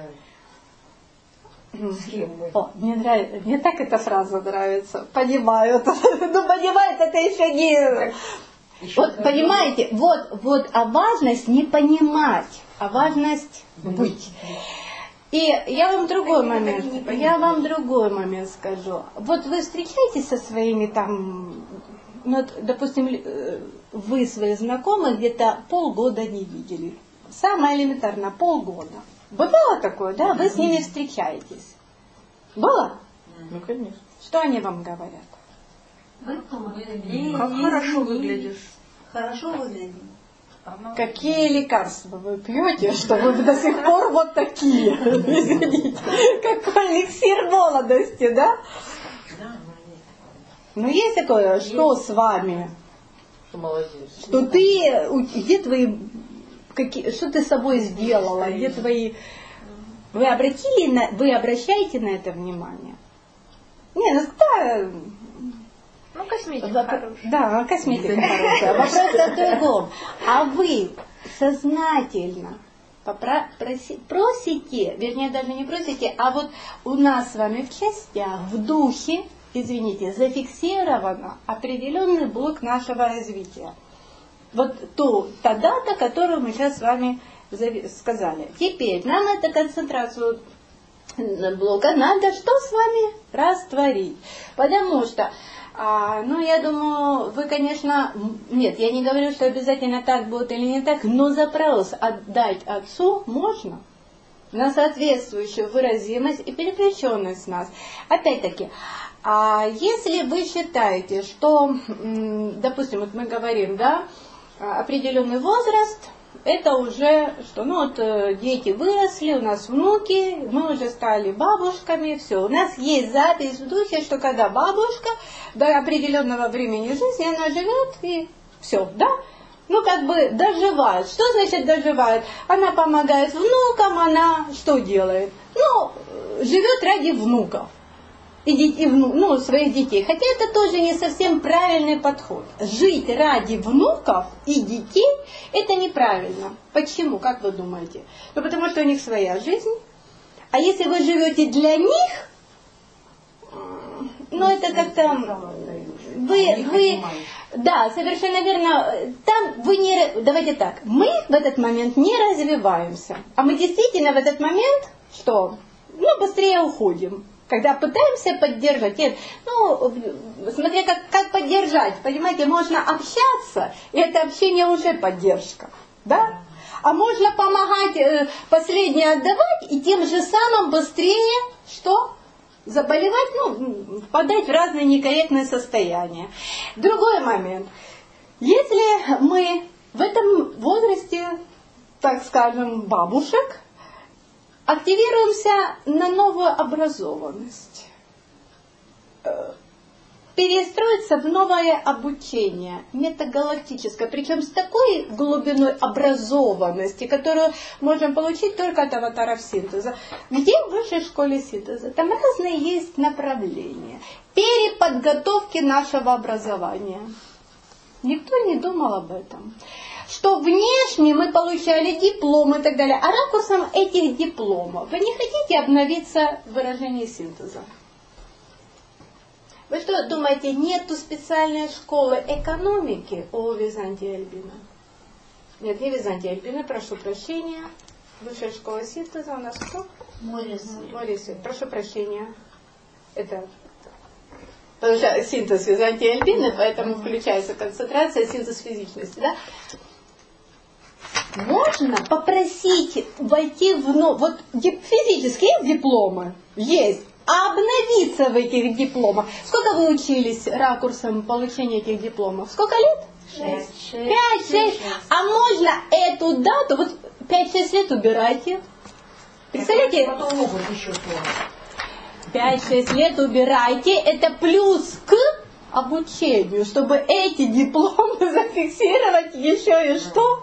с кем мы. О, мне так эта фраза нравится. Понимают. Ну, понимают, это еще не... Вот, понимаете, вот, а важность не понимать, а важность быть. И я вам другой момент скажу. Вот вы встречаетесь со своими там, ну, допустим, вы своих знакомых где-то полгода не видели. Самое элементарно, полгода. Бывало такое, да? Вы с ними встречаетесь. Было? Ну, конечно. Что они вам говорят? Как хорошо выглядишь. Хорошо выглядим. Какие лекарства вы пьете, что вы до сих пор вот такие? Извините. Какой эликсир молодости, да? Ну, есть такое, что с вами? Что молодец. Что ты, где твои, что ты с собой сделала? Где твои... Вы обращаете на это внимание? Не, ну, да... Ну, косметика хорошая. Да, косметика хорошая. Вопрос в другом. А вы сознательно просите, вернее, даже не просите, а вот у нас с вами в частях, в духе, извините, зафиксировано определенный блок нашего развития. Вот та дата, которую мы сейчас с вами сказали. Теперь нам эту концентрацию блока надо что с вами? Растворить. Потому что ну, я думаю, вы, конечно, нет, я не говорю, что обязательно так будет или не так, но запрос отдать отцу можно на соответствующую выразимость и переключенность нас. Опять-таки, если вы считаете, что, допустим, вот мы говорим, да, определенный возраст, это уже, что, ну вот дети выросли, у нас внуки, мы уже стали бабушками, все. У нас есть запись в духе, что когда бабушка до определенного времени жизни, она живет и все, да? Ну, как бы доживает. Что значит доживает? Она помогает внукам, она что делает? Ну, живет ради внуков. И своих детей. Хотя это тоже не совсем правильный подход. Жить ради внуков и детей – это неправильно. Почему? Как вы думаете? Ну, потому что у них своя жизнь. А если вы живете для них, ну, это как-то... Да, совершенно верно. Там вы не... Давайте так. Мы в этот момент не развиваемся. А мы действительно в этот момент, что? Ну, быстрее уходим. Когда пытаемся поддержать, нет, ну, смотря как поддержать, понимаете, можно общаться, и это общение уже поддержка, да? А можно помогать, последнее отдавать, и тем же самым быстрее, что? Заболевать, ну, впадать в разные некорректные состояния. Другой момент. Если мы в этом возрасте, так скажем, бабушек, активируемся на новую образованность. Перестроиться в новое обучение, метагалактическое, причем с такой глубиной образованности, которую можем получить только от аватаров синтеза. Где в высшей школе синтеза? Там разные есть направления. Переподготовки нашего образования. Никто не думал об этом. Что внешне мы получали дипломы и так далее. А ракурсом этих дипломов вы не хотите обновиться в выражении синтеза? Вы что, думаете, нету специальной школы экономики у Византии Альбина? Нет, не Византии Альбина, прошу прощения. Высшая школа синтеза у нас кто? Море. Прошу прощения. Это... Потому что синтез Византии Альбины, поэтому включается концентрация, синтез физичности, да? Можно попросить войти в... Вот физически есть дипломы? Есть. обновиться в этих дипломах. Сколько вы учились ракурсом получения этих дипломов? Сколько лет? 5-6. А можно эту дату, вот 5-6 лет убирайте. Представляете? 5-6 лет убирайте, это плюс к обучению, чтобы эти дипломы зафиксировать еще и что?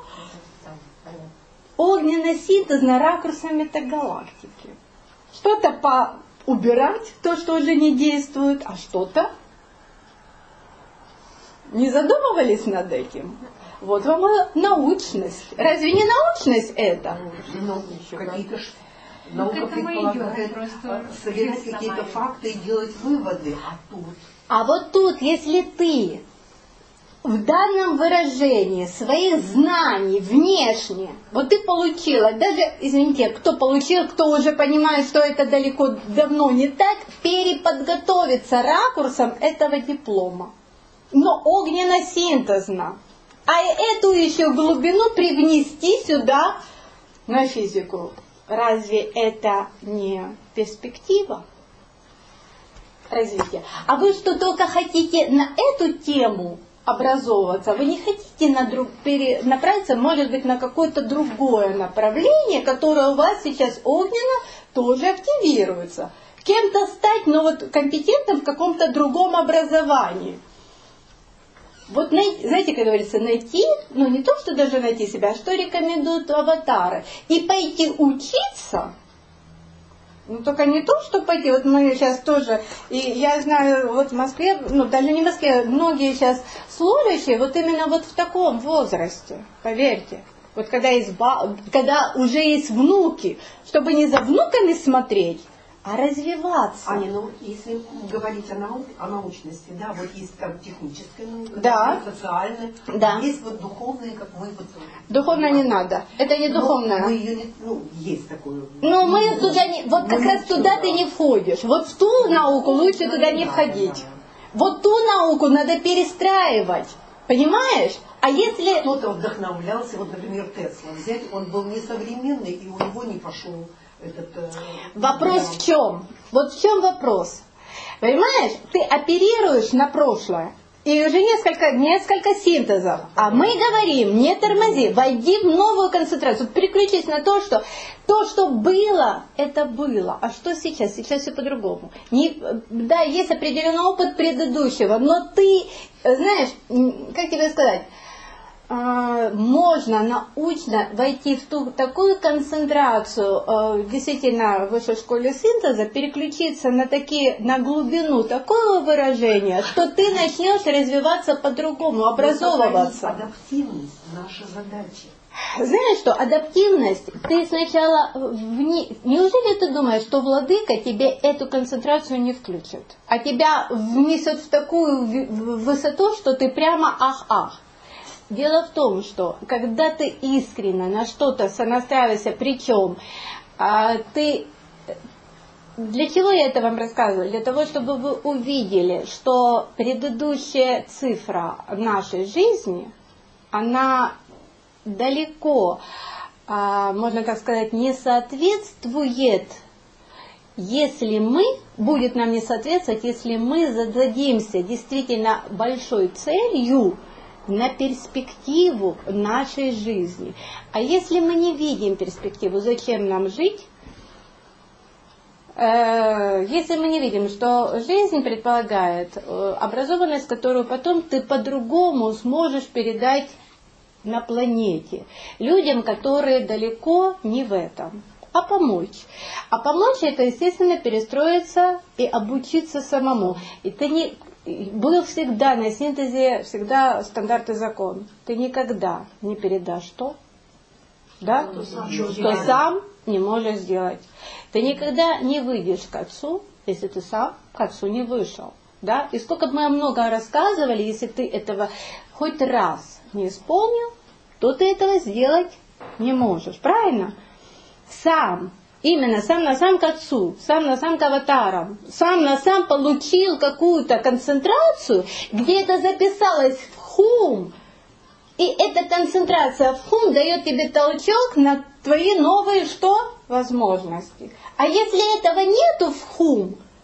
Огненно-синтезно-ракурсом метагалактики. Что-то убирать, то, что уже не действует, а что-то не задумывались над этим. Вот вам и научность. Разве не научность это? Какие-то наука предполагает собирать какие-то факты и делать выводы. А вот тут, если ты в данном выражении своих знаний внешне, вот ты получила, даже, извините, кто получил, кто уже понимает, что это далеко давно не так, переподготовиться ракурсом этого диплома. Но огненно-синтезно. А эту еще глубину привнести сюда на физику. Разве это не перспектива развития? А вы что, только хотите на эту тему образовываться? Вы не хотите направиться, может быть, на какое-то другое направление, которое у вас сейчас огненно тоже активируется? Кем-то стать, но вот компетентным в каком-то другом образовании. Вот, знаете, как говорится, найти, ну не то, что даже найти себя, а что рекомендуют аватары. И пойти учиться, ну только не то, что пойти, вот мы сейчас тоже, и я знаю, вот в Москве, ну даже не в Москве, многие сейчас служащие, вот именно вот в таком возрасте, поверьте. Вот когда уже есть внуки, чтобы не за внуками смотреть, а развиваться. Аня, ну если говорить о научности, да, вот есть там техническая наука, да, социальная, да, есть вот духовная, как мы вот. Духовная не надо, это не духовная. Мы ее не, есть такое. Но мы туда не, вот как раз туда ты не входишь. Вот в ту науку лучше туда не входить. Вот ту науку надо перестраивать, понимаешь? А если кто-то вдохновлялся, вот, например, Тесла взять, он был несовременный, и у него не пошел. Вопрос в чем? Вот в чем вопрос? Понимаешь, ты оперируешь на прошлое, и уже несколько синтезов. А мы говорим, не тормози, войди в новую концентрацию, переключись на то, что было, это было. А что сейчас? Сейчас все по-другому. Да, есть определенный опыт предыдущего, но ты, знаешь, как тебе сказать, можно научно войти в такую концентрацию, действительно, в высшей школе синтеза, переключиться на глубину такого выражения, что ты начнешь развиваться по-другому, образовываться. Адаптивность – наша задача. Знаешь что, адаптивность, ты сначала неужели ты думаешь, что владыка тебе эту концентрацию не включит, а тебя внесет в такую высоту, что ты прямо ах-ах. Дело в том, что когда ты искренне на что-то сонастраиваешься, причем ты... Для чего я это вам рассказываю? Для того, чтобы вы увидели, что предыдущая цифра нашей жизни, она далеко, можно так сказать, не соответствует, будет нам не соответствовать, если мы зададимся действительно большой целью, на перспективу нашей жизни. А если мы не видим перспективу, зачем нам жить? Если мы не видим, что жизнь предполагает образованность, которую потом ты по-другому сможешь передать на планете. Людям, которые далеко не в этом. А помочь. А помочь это, естественно, перестроиться и обучиться самому. И ты не... Был всегда на синтезе, всегда стандарт и закон. Ты никогда не передашь то, да, что сам не можешь сделать. Ты никогда не выйдешь к отцу, если ты сам к отцу не вышел. Да? И сколько бы мы много рассказывали, если ты этого хоть раз не исполнил, то ты этого сделать не можешь. Правильно? Именно сам на сам к отцу, сам на сам к аватарам, сам на сам получил какую-то концентрацию, где это записалось в хум, и эта концентрация в хум дает тебе толчок на твои новые что? Возможности. А если этого нету в хум,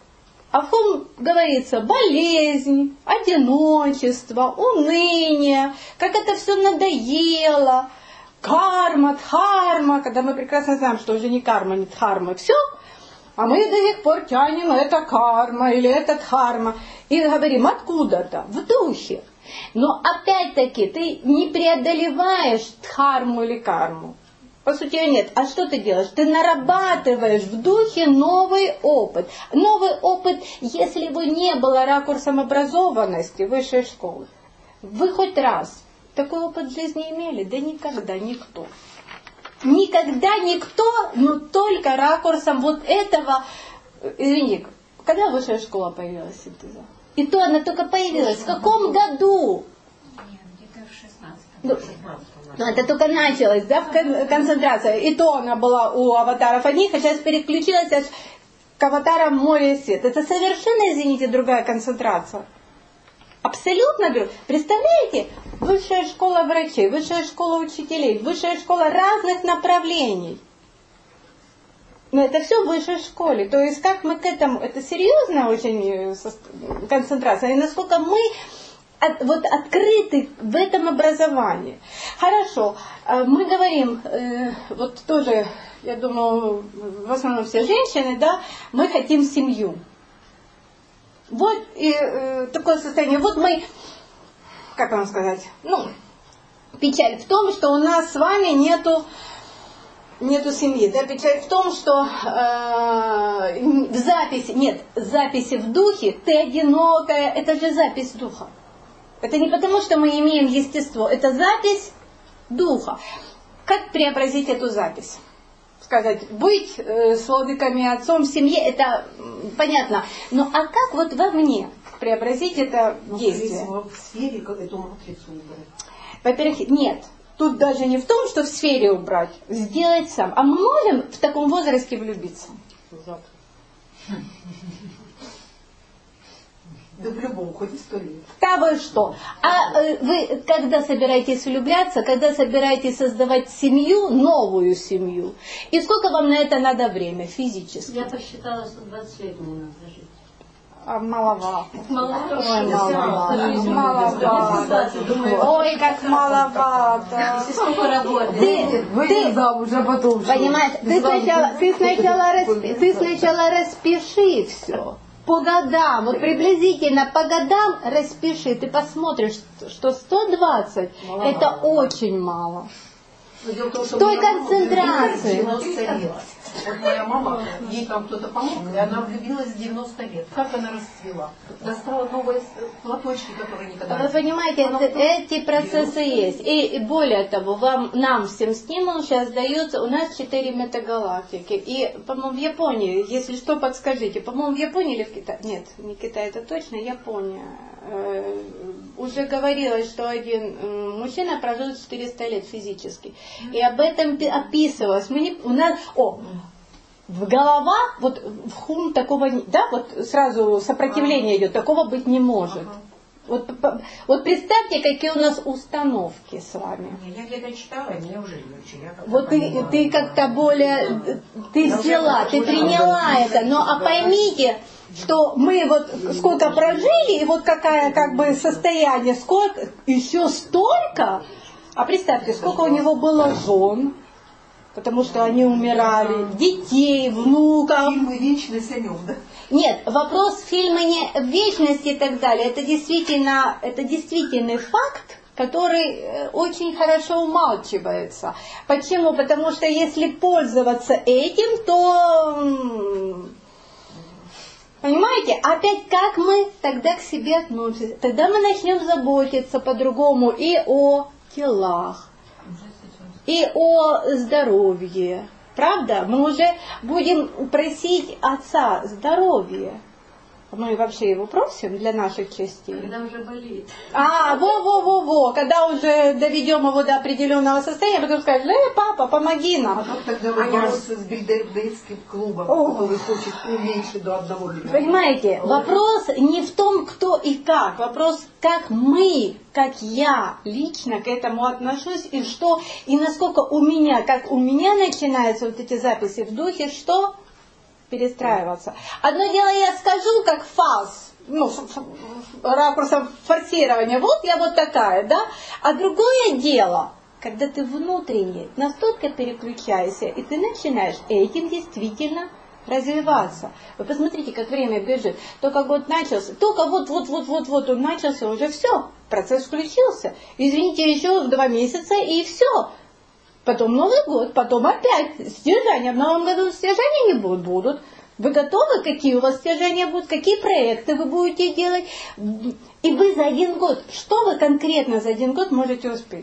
А в ком говорится болезнь, одиночество, уныние, как это все надоело, карма, дхарма, когда мы прекрасно знаем, что уже не карма, не дхарма, все, а мы до сих пор тянем это карма или это дхарма. И говорим откуда-то, в духе. Но опять-таки ты не преодолеваешь дхарму или карму. По сути нет. А что ты делаешь? Ты нарабатываешь в духе новый опыт. Новый опыт, если бы не было ракурсом образованности высшей школы. Вы хоть раз такой опыт в жизни имели? Да никогда никто. Никогда никто, но только ракурсом вот этого. Извини, когда высшая школа появилась, синтеза? И то она только появилась. В каком году? Где-то в 16-м. Это только началось, да, концентрация. И то она была у аватаров одних, а сейчас переключилась аж к аватарам море и свет. Это совершенно, извините, другая концентрация. Абсолютно другая. Представляете? Высшая школа врачей, высшая школа учителей, высшая школа разных направлений. Но это все в высшей школе. То есть как мы к этому, это серьезная очень концентрация, и насколько мы вот открыты в этом образовании. Хорошо, мы говорим, вот тоже, я думаю, в основном все женщины, да, мы хотим семью. Вот и такое состояние. Вот мы, как вам сказать, печаль в том, что у нас с вами нету семьи. Да? Печаль в том, что в записи в духе, ты одинокая, это же запись духа. Это не потому, что мы имеем естество, это запись духа. Как преобразить эту запись? Сказать, быть с владыками отцом в семье, это понятно. Но а как вот во мне преобразить это действие? В сфере эту матрицу убрать. Во-первых, нет. Тут даже не в том, что в сфере убрать, сделать сам. А мы можем в таком возрасте влюбиться? Да в любом, хоть и 100 лет. Да вы что? А вы когда собираетесь влюбляться, когда собираетесь создавать семью, новую семью? И сколько вам на это надо время физически? Я посчитала, что 20 лет мне надо жить. Маловато. Маловато. Ой, как маловато. Сколько работы? Ты замуж, а потом понимаешь, ты сначала распиши все. По годам, вот приблизительно по годам распиши. Ты посмотришь, что 120 это очень мало. В той концентрации. Вот моя мама, ей там кто-то помог, и она влюбилась в 90 лет. Как она расцвела? Достала новые платочки, которые никогда не... Вы понимаете, эти процессы есть. И более того, нам всем стимул сейчас дается, у нас 4 метагалактики. И, по-моему, в Японии, если что, подскажите, по-моему, в Японии или в Китае? Нет, не Китай, это точно Япония. Уже говорилось, что один мужчина прожил 400 лет физически. И об этом описывалось. В головах, вот в хум такого, да, вот сразу сопротивление идет, такого быть не может. Вот представьте, какие у нас установки с вами. Я где-то читала, и мне уже легче. Вот ты как-то более, ты взяла, ты приняла это, но поймите, что мы вот сколько прожили, и вот какая как бы состояние, сколько, еще столько, а представьте, сколько у него было жен, потому что они умирали, детей, внуков. Фильмы «Вечность» о нем, да? Нет, вопрос фильма не вечности и так далее, это действительный факт, который очень хорошо умалчивается. Почему? Потому что если пользоваться этим, то... Понимаете? Опять как мы тогда к себе относимся? Тогда мы начнем заботиться по-другому и о телах, и о здоровье. Правда? Мы уже будем просить Отца здоровья. Мы вообще его просим для наших частей. Когда уже болит. Когда уже доведем его до определенного состояния, потом скажем, папа, помоги нам. А как тогда бороться с бильярдистским клубом, который хочет уменьшить до 1 миллиона? Понимаете, вопрос не в том, кто и как. Вопрос, как мы, как я лично к этому отношусь, и что, и насколько у меня, как у меня начинаются вот эти записи в духе, что перестраиваться. Одно дело я скажу, как фаз, ракурсом форсирования, вот я вот такая, да? А другое дело, когда ты внутренне настолько переключаешься, и ты начинаешь этим действительно развиваться. Вы посмотрите, как время бежит. Только год начался, только вот он начался, уже все, процесс включился. Извините, еще 2 месяца и все. Потом Новый год, потом опять стяжания. В новом году стяжания не будут. Вы готовы? Какие у вас стяжания будут? Какие проекты вы будете делать? И вы за 1 год, что вы конкретно за 1 год можете успеть?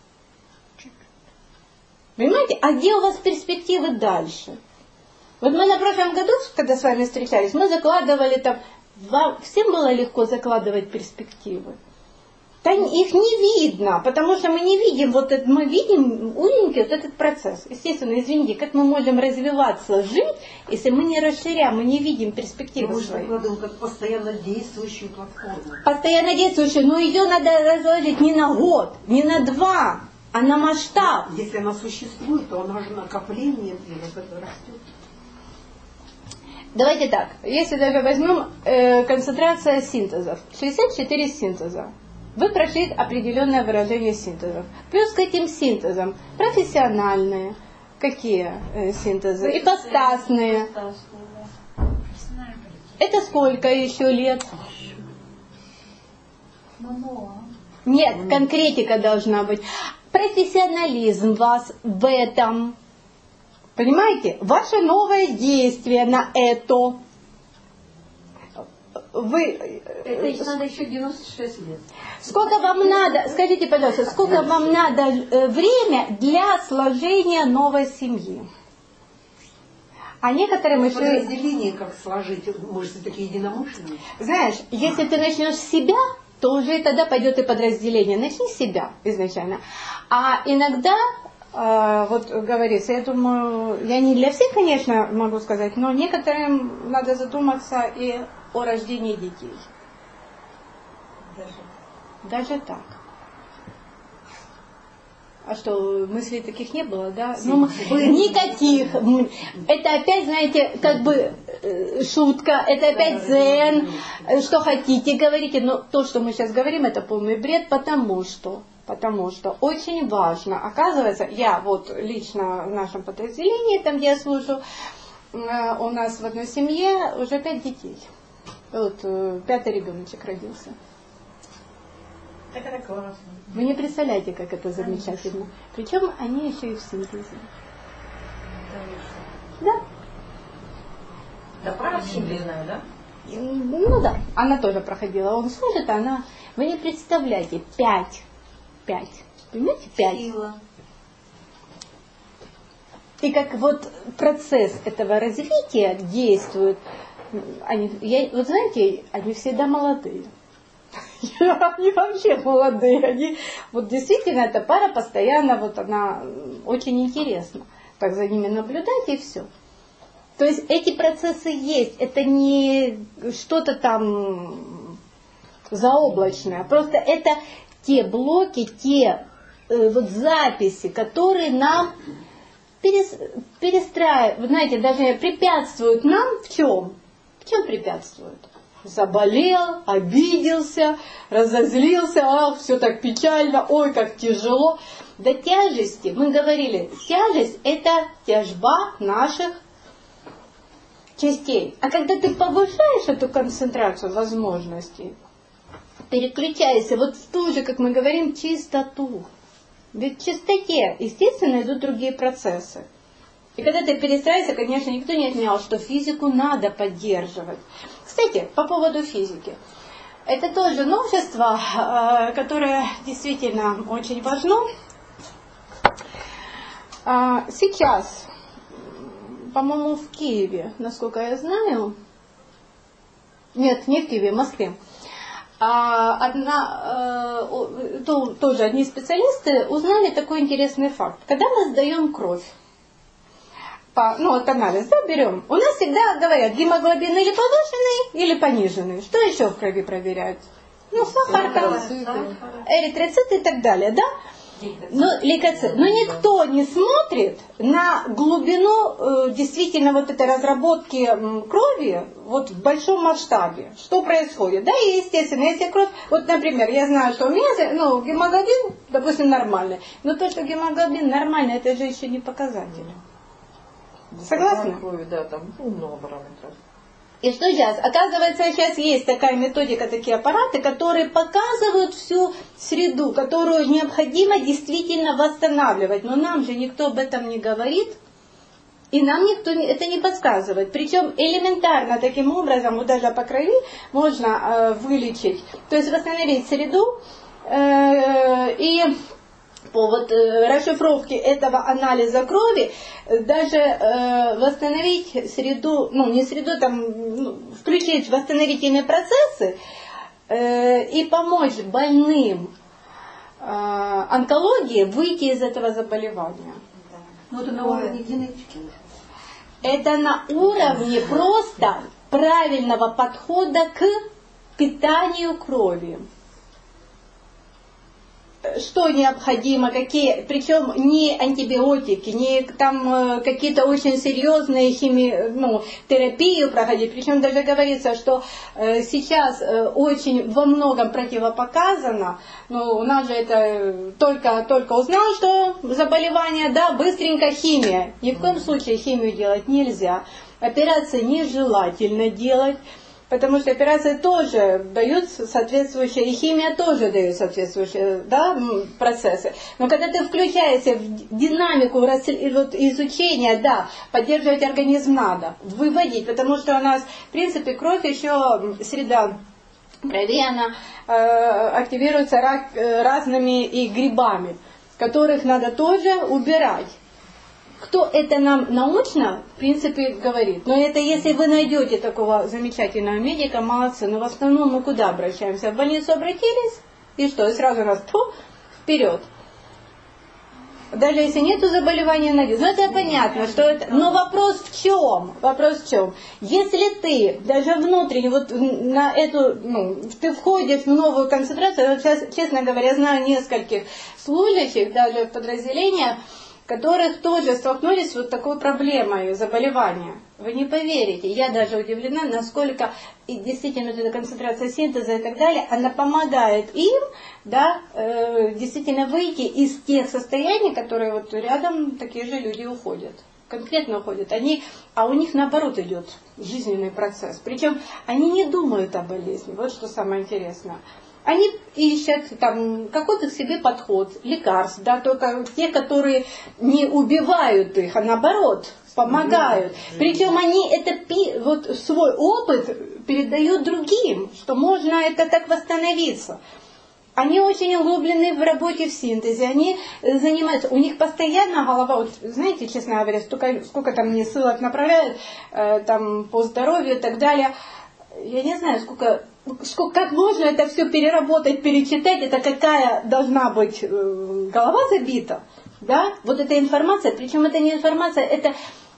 Понимаете? А где у вас перспективы дальше? Вот мы на прошлом году, когда с вами встречались, мы закладывали там, всем было легко закладывать перспективы. Их не видно, потому что мы не видим, мы видим узенький вот этот процесс. Естественно, извините, как мы можем развиваться, жить, если мы не расширяем, мы не видим перспективы. Мы же закладываем как постоянно действующую платформу. Постоянно действующую, но ее надо разложить не на год, не на 2, а на масштаб. Если она существует, то она же накоплением и вот это растет. Давайте так, если даже возьмем концентрация синтезов, 64 синтеза. Вы прошли определенное выражение синтезов. Плюс к этим синтезам профессиональные. Какие синтезы? Ипостасные. Это сколько еще лет? Нет, конкретика должна быть. Профессионализм вас в этом. Понимаете? Ваше новое действие на это. Это надо еще 96 лет. Сколько вам надо, скажите, пожалуйста, сколько вам надо время для сложения новой семьи? А некоторым еще... Подразделение как сложить, может, все-таки единомышленники? Знаешь, если ты начнешь с себя, то уже тогда пойдет и подразделение. Начни с себя изначально. А иногда, вот говорится, я думаю, я не для всех, конечно, могу сказать, но некоторым надо задуматься и о рождении детей. Даже так. А что, мыслей таких не было, да? Ну, никаких. Это опять, знаете, как бы шутка, это опять дзен, что хотите, говорите. Но то, что мы сейчас говорим, это полный бред, потому что очень важно. Оказывается, я вот лично в нашем подразделении, там где я служу, у нас в одной семье уже 5 детей. Вот 5-й ребеночек родился. Так это классно. Вы не представляете, как это замечательно. Причем они еще и в синтезе. Да. Да, пара символьная, да? Ну да, она тоже проходила. Он служит, а она... Вы не представляете, 5. Понимаете, 5. Сила. И как вот процесс этого развития действует... вот знаете, они всегда молодые. Они вообще молодые. Вот действительно, эта пара постоянно, вот она очень интересна. Так за ними наблюдать и все. То есть эти процессы есть. Это не что-то там заоблачное. Просто это те блоки, те вот записи, которые нам перестраивают, знаете, даже препятствуют нам в чем? В чем препятствуют? Заболел, обиделся, разозлился, ах, все так печально, ой, как тяжело. До тяжести, мы говорили, тяжесть это тяжба наших частей. А когда ты повышаешь эту концентрацию возможностей, переключаешься вот в ту же, как мы говорим, чистоту. Ведь в чистоте, естественно, идут другие процессы. И когда ты перестраиваешься, конечно, никто не отменял, что физику надо поддерживать. Кстати, по поводу физики. Это тоже новшество, которое действительно очень важно. Сейчас, по-моему, в Киеве, насколько я знаю, нет, не в Киеве, в Москве, тоже одни специалисты узнали такой интересный факт. Когда мы сдаем кровь, вот анализ, да, берем, у нас всегда говорят, гемоглобин или повышенный, или пониженный. Что еще в крови проверяют? Сахар, эритроциты и так далее, да? Но никто не смотрит на глубину действительно вот этой разработки крови вот в большом масштабе. Что происходит? Да, и естественно, если кровь... Вот, например, я знаю, что у меня гемоглобин, допустим, нормальный. Но то, что гемоглобин нормальный, это же еще не показатель. Согласны? Крови, да, там много параметров. И что сейчас? Оказывается, сейчас есть такая методика, такие аппараты, которые показывают всю среду, которую необходимо действительно восстанавливать. Но нам же никто об этом не говорит, и нам никто это не подсказывает. Причем элементарно таким образом, вот даже по крови можно вылечить, то есть восстановить среду и... по расшифровке этого анализа крови даже восстановить среду, не среду, включить восстановительные процессы и помочь больным онкологии выйти из этого заболевания. Но это на уровне генетики. Это на уровне просто правильного подхода к питанию крови. Что необходимо, какие, причем не антибиотики, не там какие-то очень серьезные терапию проходить. Причем даже говорится, что сейчас очень во многом противопоказано, у нас же это только узнал, что заболевание, да, быстренько химия. Ни в коем случае химию делать нельзя. Операции нежелательно делать. Потому что операции тоже дают соответствующие, и химия тоже дает соответствующие, да, процессы. Но когда ты включаешься в динамику изучения, да, поддерживать организм надо, выводить, потому что у нас, в принципе, кровь еще среда крови, она активируется разными и грибами, которых надо тоже убирать. Кто это нам научно, в принципе, говорит. Но это если вы найдете такого замечательного медика, молодцы. Но в основном мы куда обращаемся? В больницу обратились, и что? И сразу нас вперед. Даже если нету заболевания, найдется. Ну, это понятно, что это... Но вопрос в чем? Вопрос в чем? Если ты даже внутренне, на эту, ты входишь в новую концентрацию, я сейчас, честно говоря, знаю нескольких служащих, даже в подразделениях, которых тоже столкнулись с такой проблемой заболевания. Вы не поверите, я даже удивлена, насколько и действительно эта концентрация синтеза и так далее, она помогает им, да, действительно выйти из тех состояний, которые рядом такие же люди уходят. Конкретно уходят. А у них наоборот идет жизненный процесс. Причем они не думают о болезни. Вот что самое интересное. Они ищут какой-то к себе подход, лекарств, да, только те, которые не убивают их, а наоборот помогают. Причем они свой опыт передают другим, что можно это так восстановиться. Они очень углублены в работе в синтезе, они занимаются, у них постоянно голова, знаете, честно говоря, сколько там мне ссылок направляют по здоровью и так далее. Я не знаю, как можно это все переработать, перечитать, это какая должна быть голова забита, да? Вот эта информация, причем это не информация, это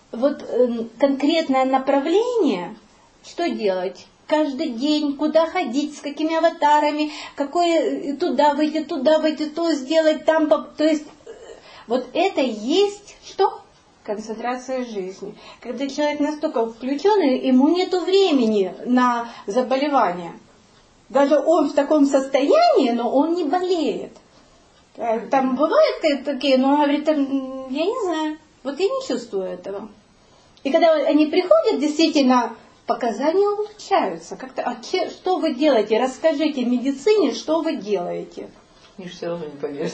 конкретное направление, что делать, каждый день, куда ходить, с какими аватарами, туда выйти, то сделать, то есть это есть что? Концентрация жизни. Когда человек настолько включен, ему нет времени на заболевание. Даже он в таком состоянии, но он не болеет. Там бывают такие, но он говорит, я не знаю, я не чувствую этого. И когда они приходят, действительно, показания улучшаются. Что вы делаете? Расскажите в медицине, что вы делаете. И все равно не поверят.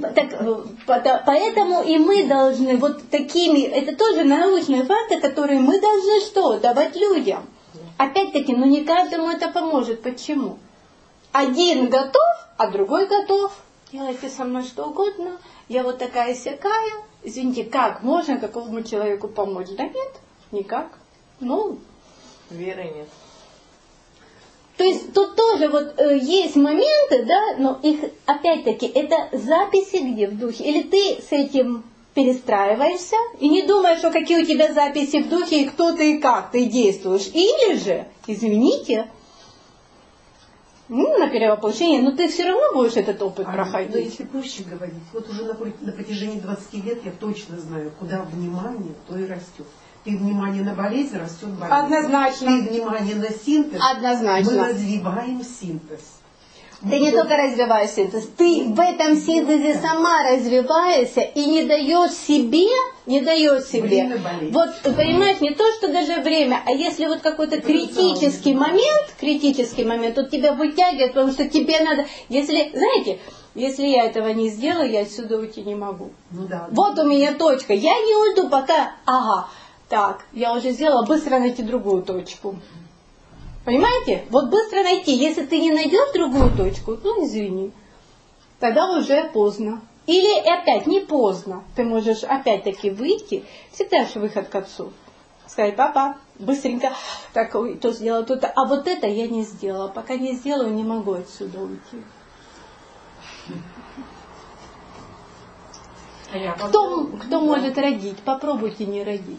Поэтому и мы должны такими, это тоже научные факты, которые мы должны давать людям. Опять-таки, не каждому это поможет. Почему? Один готов, а другой готов. Делайте со мной что угодно. Я такая-сякая. Извините, как можно какому человеку помочь? Да нет, никак. Веры нет. То есть тут тоже есть моменты, да, но их опять-таки это записи где в духе. Или ты с этим перестраиваешься и не думаешь, что какие у тебя записи в духе, и кто ты и как ты действуешь. Или же, извините, на перевоплощение, но ты все равно будешь этот опыт Но проходить. если проще говорить, вот уже на протяжении 20 лет я точно знаю, куда внимание, то и растет. Ты внимание на болезнь, растет болезнь. Однозначно. Ты внимание на синтез, Однозначно. мы развиваем синтез. Ты не только развиваешь синтез, ты в этом синтезе сама развиваешься и не даешь себе. Время болеть. Вот, понимаешь, не то, что даже время, а если вот какой-то критический момент, тут тебя вытягивает, потому что тебе надо, знаете, если я этого не сделаю, я отсюда уйти не могу. Ну, да. Вот у меня точка, я не уйду пока, так, я уже сделала, быстро найти другую точку. Понимаете? Вот быстро найти. Если ты не найдешь другую точку, ну извини, тогда уже поздно. Или опять не поздно. Ты можешь опять-таки выйти. Всегда же выход к отцу. Сказать: папа, быстренько, так, то сделала, то-то. А вот это я не сделала. Пока не сделаю, не могу отсюда уйти. Кто может родить? Попробуйте не родить.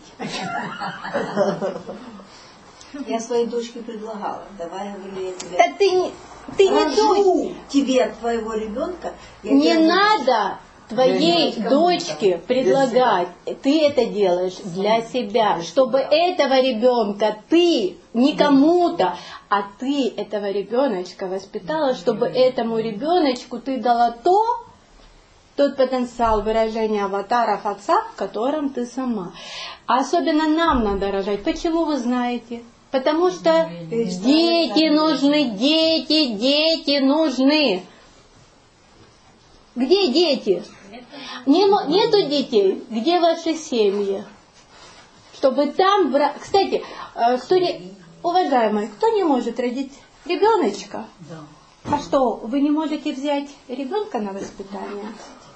Я своей дочке предлагала, давай, я говорю, я тебе Так ты не рожу тебе твоего ребенка. Не надо твоей дочке предлагать. Ты это делаешь для себя, чтобы этого ребенка ты не кому-то, а ты этого ребеночка воспитала, чтобы этому ребеночку ты дала тот потенциал выражения аватаров отца, в котором ты сама. А особенно нам надо рожать. Почему вы знаете? Потому что дети нужны, дети нужны. Где дети? Нету детей. Где ваши семьи? Чтобы там... Кстати, уважаемые, кто не может родить ребеночка? А что, вы не можете взять ребенка на воспитание?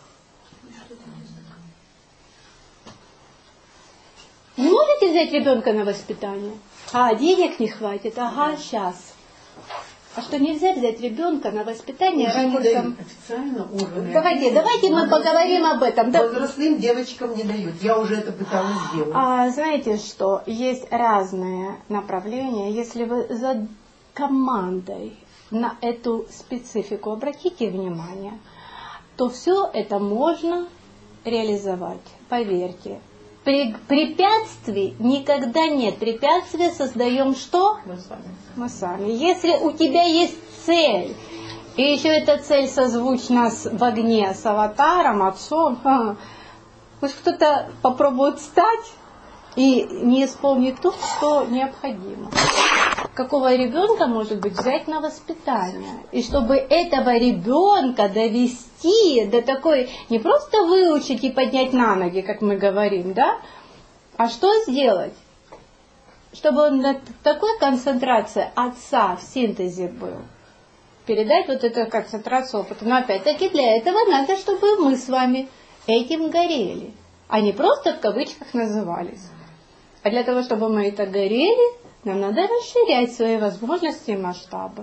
Не можете взять ребенка на воспитание? Денег не хватит. Сейчас. А что, нельзя взять ребенка на воспитание родителям? Официально органы. Давайте мы поговорим об этом. Возрастным девочкам не дают. Я уже это пыталась сделать. Знаете что? Есть разные направления. Если вы за командой на эту специфику обратите внимание, то все это можно реализовать. Поверьте. Препятствий никогда нет. Препятствия создаем что? Мы сами. Если у тебя есть цель, и еще эта цель созвучна в огне с аватаром, отцом, пусть кто-то попробует встать и не исполнит то, что необходимо. Какого ребенка, может быть, взять на воспитание? И чтобы этого ребенка довести до такой, не просто выучить и поднять на ноги, как мы говорим, да? А что сделать? Чтобы он на такой концентрации отца в синтезе был. Передать вот эту концентрацию опыта. Но опять-таки для этого надо, чтобы мы с вами этим горели. А не просто в кавычках назывались. А для того, чтобы мы это горели, нам надо расширять свои возможности и масштабы.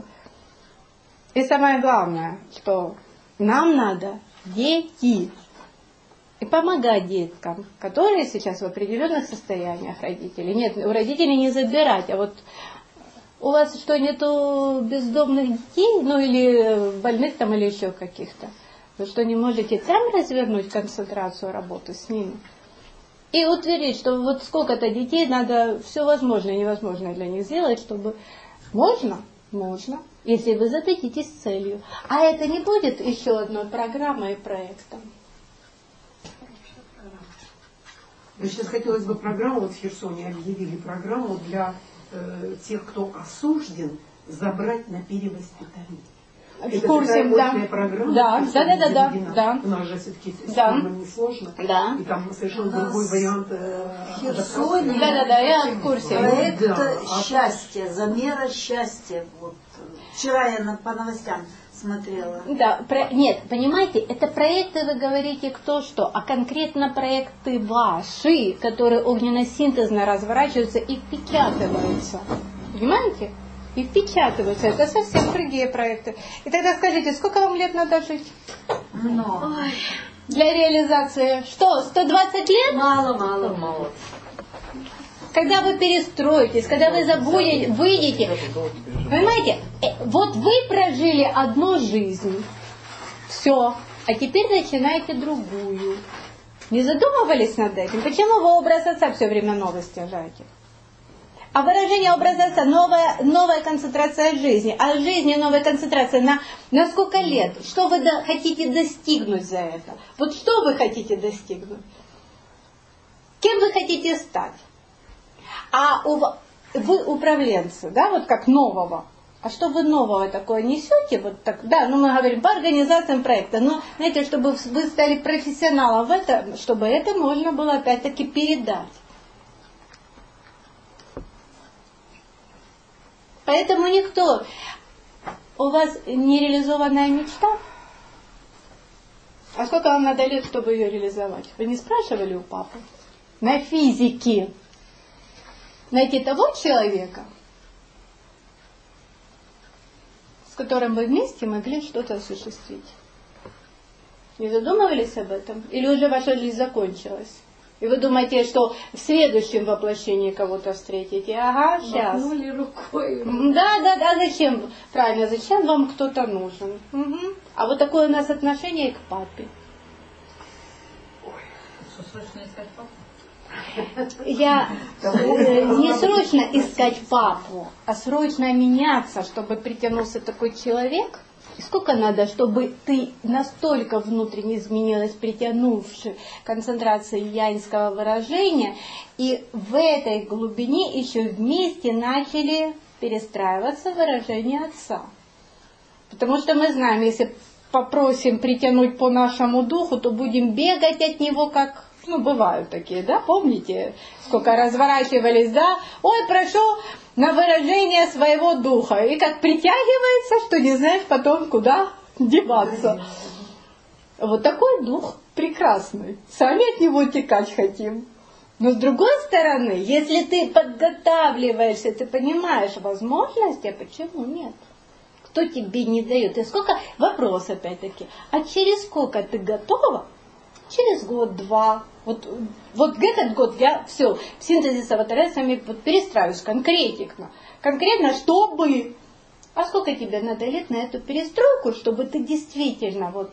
И самое главное, что нам надо дети. И помогать деткам, которые сейчас в определенных состояниях родителей. Нет, у родителей не забирать. А вот у вас что, нету бездомных детей? Ну или больных там, или еще каких-то? Вы что, не можете там развернуть концентрацию работы с ними? И утвердить, что вот сколько-то детей надо все возможное и невозможное для них сделать, чтобы... Можно, если вы зададитесь целью. А это не будет еще одной программой и проектом. Сейчас хотелось бы программу, вот в Херсоне объявили программу для тех, кто осужден, забрать на перевоспитание. В курсе, да. Программа, да. У нас же все-таки не сложно. Да. И там совершенно другой вариант. Херсоне. Да, я в курсе. Проект счастья, замера счастья. Вот. Вчера я по новостям смотрела. Да, нет, понимаете, это проекты, вы говорите, кто что, а конкретно проекты ваши, которые огненно-синтезно разворачиваются и впечатываются. Понимаете? И впечатываются. Это совсем другие проекты. И тогда скажите, сколько вам лет надо жить? Много. Для реализации что, 120 лет? Мало. когда вы перестроитесь, когда вы забудете, выйдете. Понимаете, вот вы прожили одну жизнь. Все. А теперь начинайте другую. Не задумывались над этим? Почему вы образ отца все время новый стяжаете? А выражение образа отца, новая концентрация жизни. А жизни новая концентрация на сколько лет? Что вы хотите достигнуть за это? Вот что вы хотите достигнуть? Кем вы хотите стать? А вы управленцы, да, вот как нового. А что вы нового такое несете? Вот так, да, ну мы говорим по организациям проекта, но, знаете, чтобы вы стали профессионалом в этом, чтобы это можно было опять-таки передать. Поэтому никто... У вас нереализованная мечта? А сколько вам надо лет, чтобы ее реализовать? Вы не спрашивали у папы? На физике. Найти того человека, с которым вы вместе могли что-то осуществить. Не задумывались об этом? Или уже ваша жизнь закончилась? И вы думаете, что в следующем воплощении кого-то встретите? Ага, сейчас. Махнули рукой. Да, зачем? Правильно, зачем вам кто-то нужен? Угу. А вот такое у нас отношение к папе. Что, срочно искать папу? Не срочно искать папу, а срочно меняться, чтобы притянулся такой человек. И сколько надо, чтобы ты настолько внутренне изменилась, притянувши концентрации яньского выражения, и в этой глубине еще вместе начали перестраиваться выражения отца. Потому что мы знаем, если попросим притянуть по нашему духу, то будем бегать от него как... Ну, бывают такие, да, помните, сколько разворачивались, да? Ой, прошу на выражение своего духа. И как притягивается, что не знаешь потом, куда деваться. Вот такой дух прекрасный. Сами от него утекать хотим. Но с другой стороны, если ты подготавливаешься, ты понимаешь возможности, а почему нет? Кто тебе не дает? И сколько... Вопрос опять-таки. А через сколько ты готова? Через год-два. Вот этот год я все, в синтезе с аватаресами перестраиваюсь конкретно. Конкретно, чтобы... А сколько тебе надо лет на эту перестройку, чтобы ты действительно вот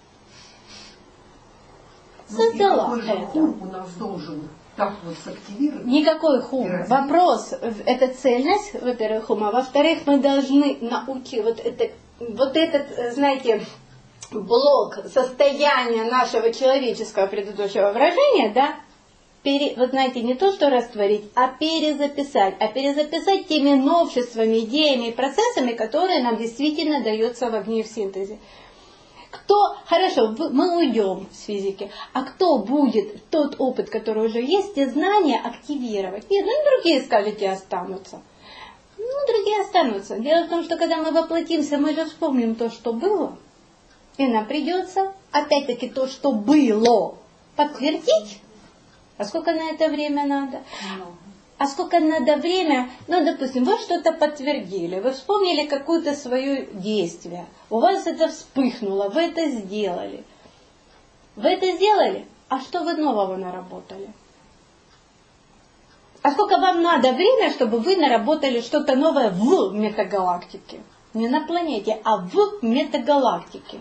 создала это? Хум у нас должен так вот сактивировать. Никакой хум. Вопрос, это цельность, во-первых, хума. Во-вторых, мы должны научить вот этот, знаете... блок состояния нашего человеческого предыдущего выражения, да, вот знаете, не то что растворить, а перезаписать теми новшествами, идеями и процессами, которые нам действительно даются в огне в синтезе. Хорошо, мы уйдем с физики, а кто будет тот опыт, который уже есть, те знания активировать? Нет, другие, скажете, останутся. Другие останутся. Дело в том, что когда мы воплотимся, мы же вспомним то, что было. И нам придется, опять-таки, то, что было, подтвердить. А сколько на это время надо? А сколько надо время? Допустим, вы что-то подтвердили, вы вспомнили какое-то свое действие, у вас это вспыхнуло, вы это сделали. Вы это сделали, а что вы нового наработали? А сколько вам надо время, чтобы вы наработали что-то новое в метагалактике? Не на планете, а в метагалактике.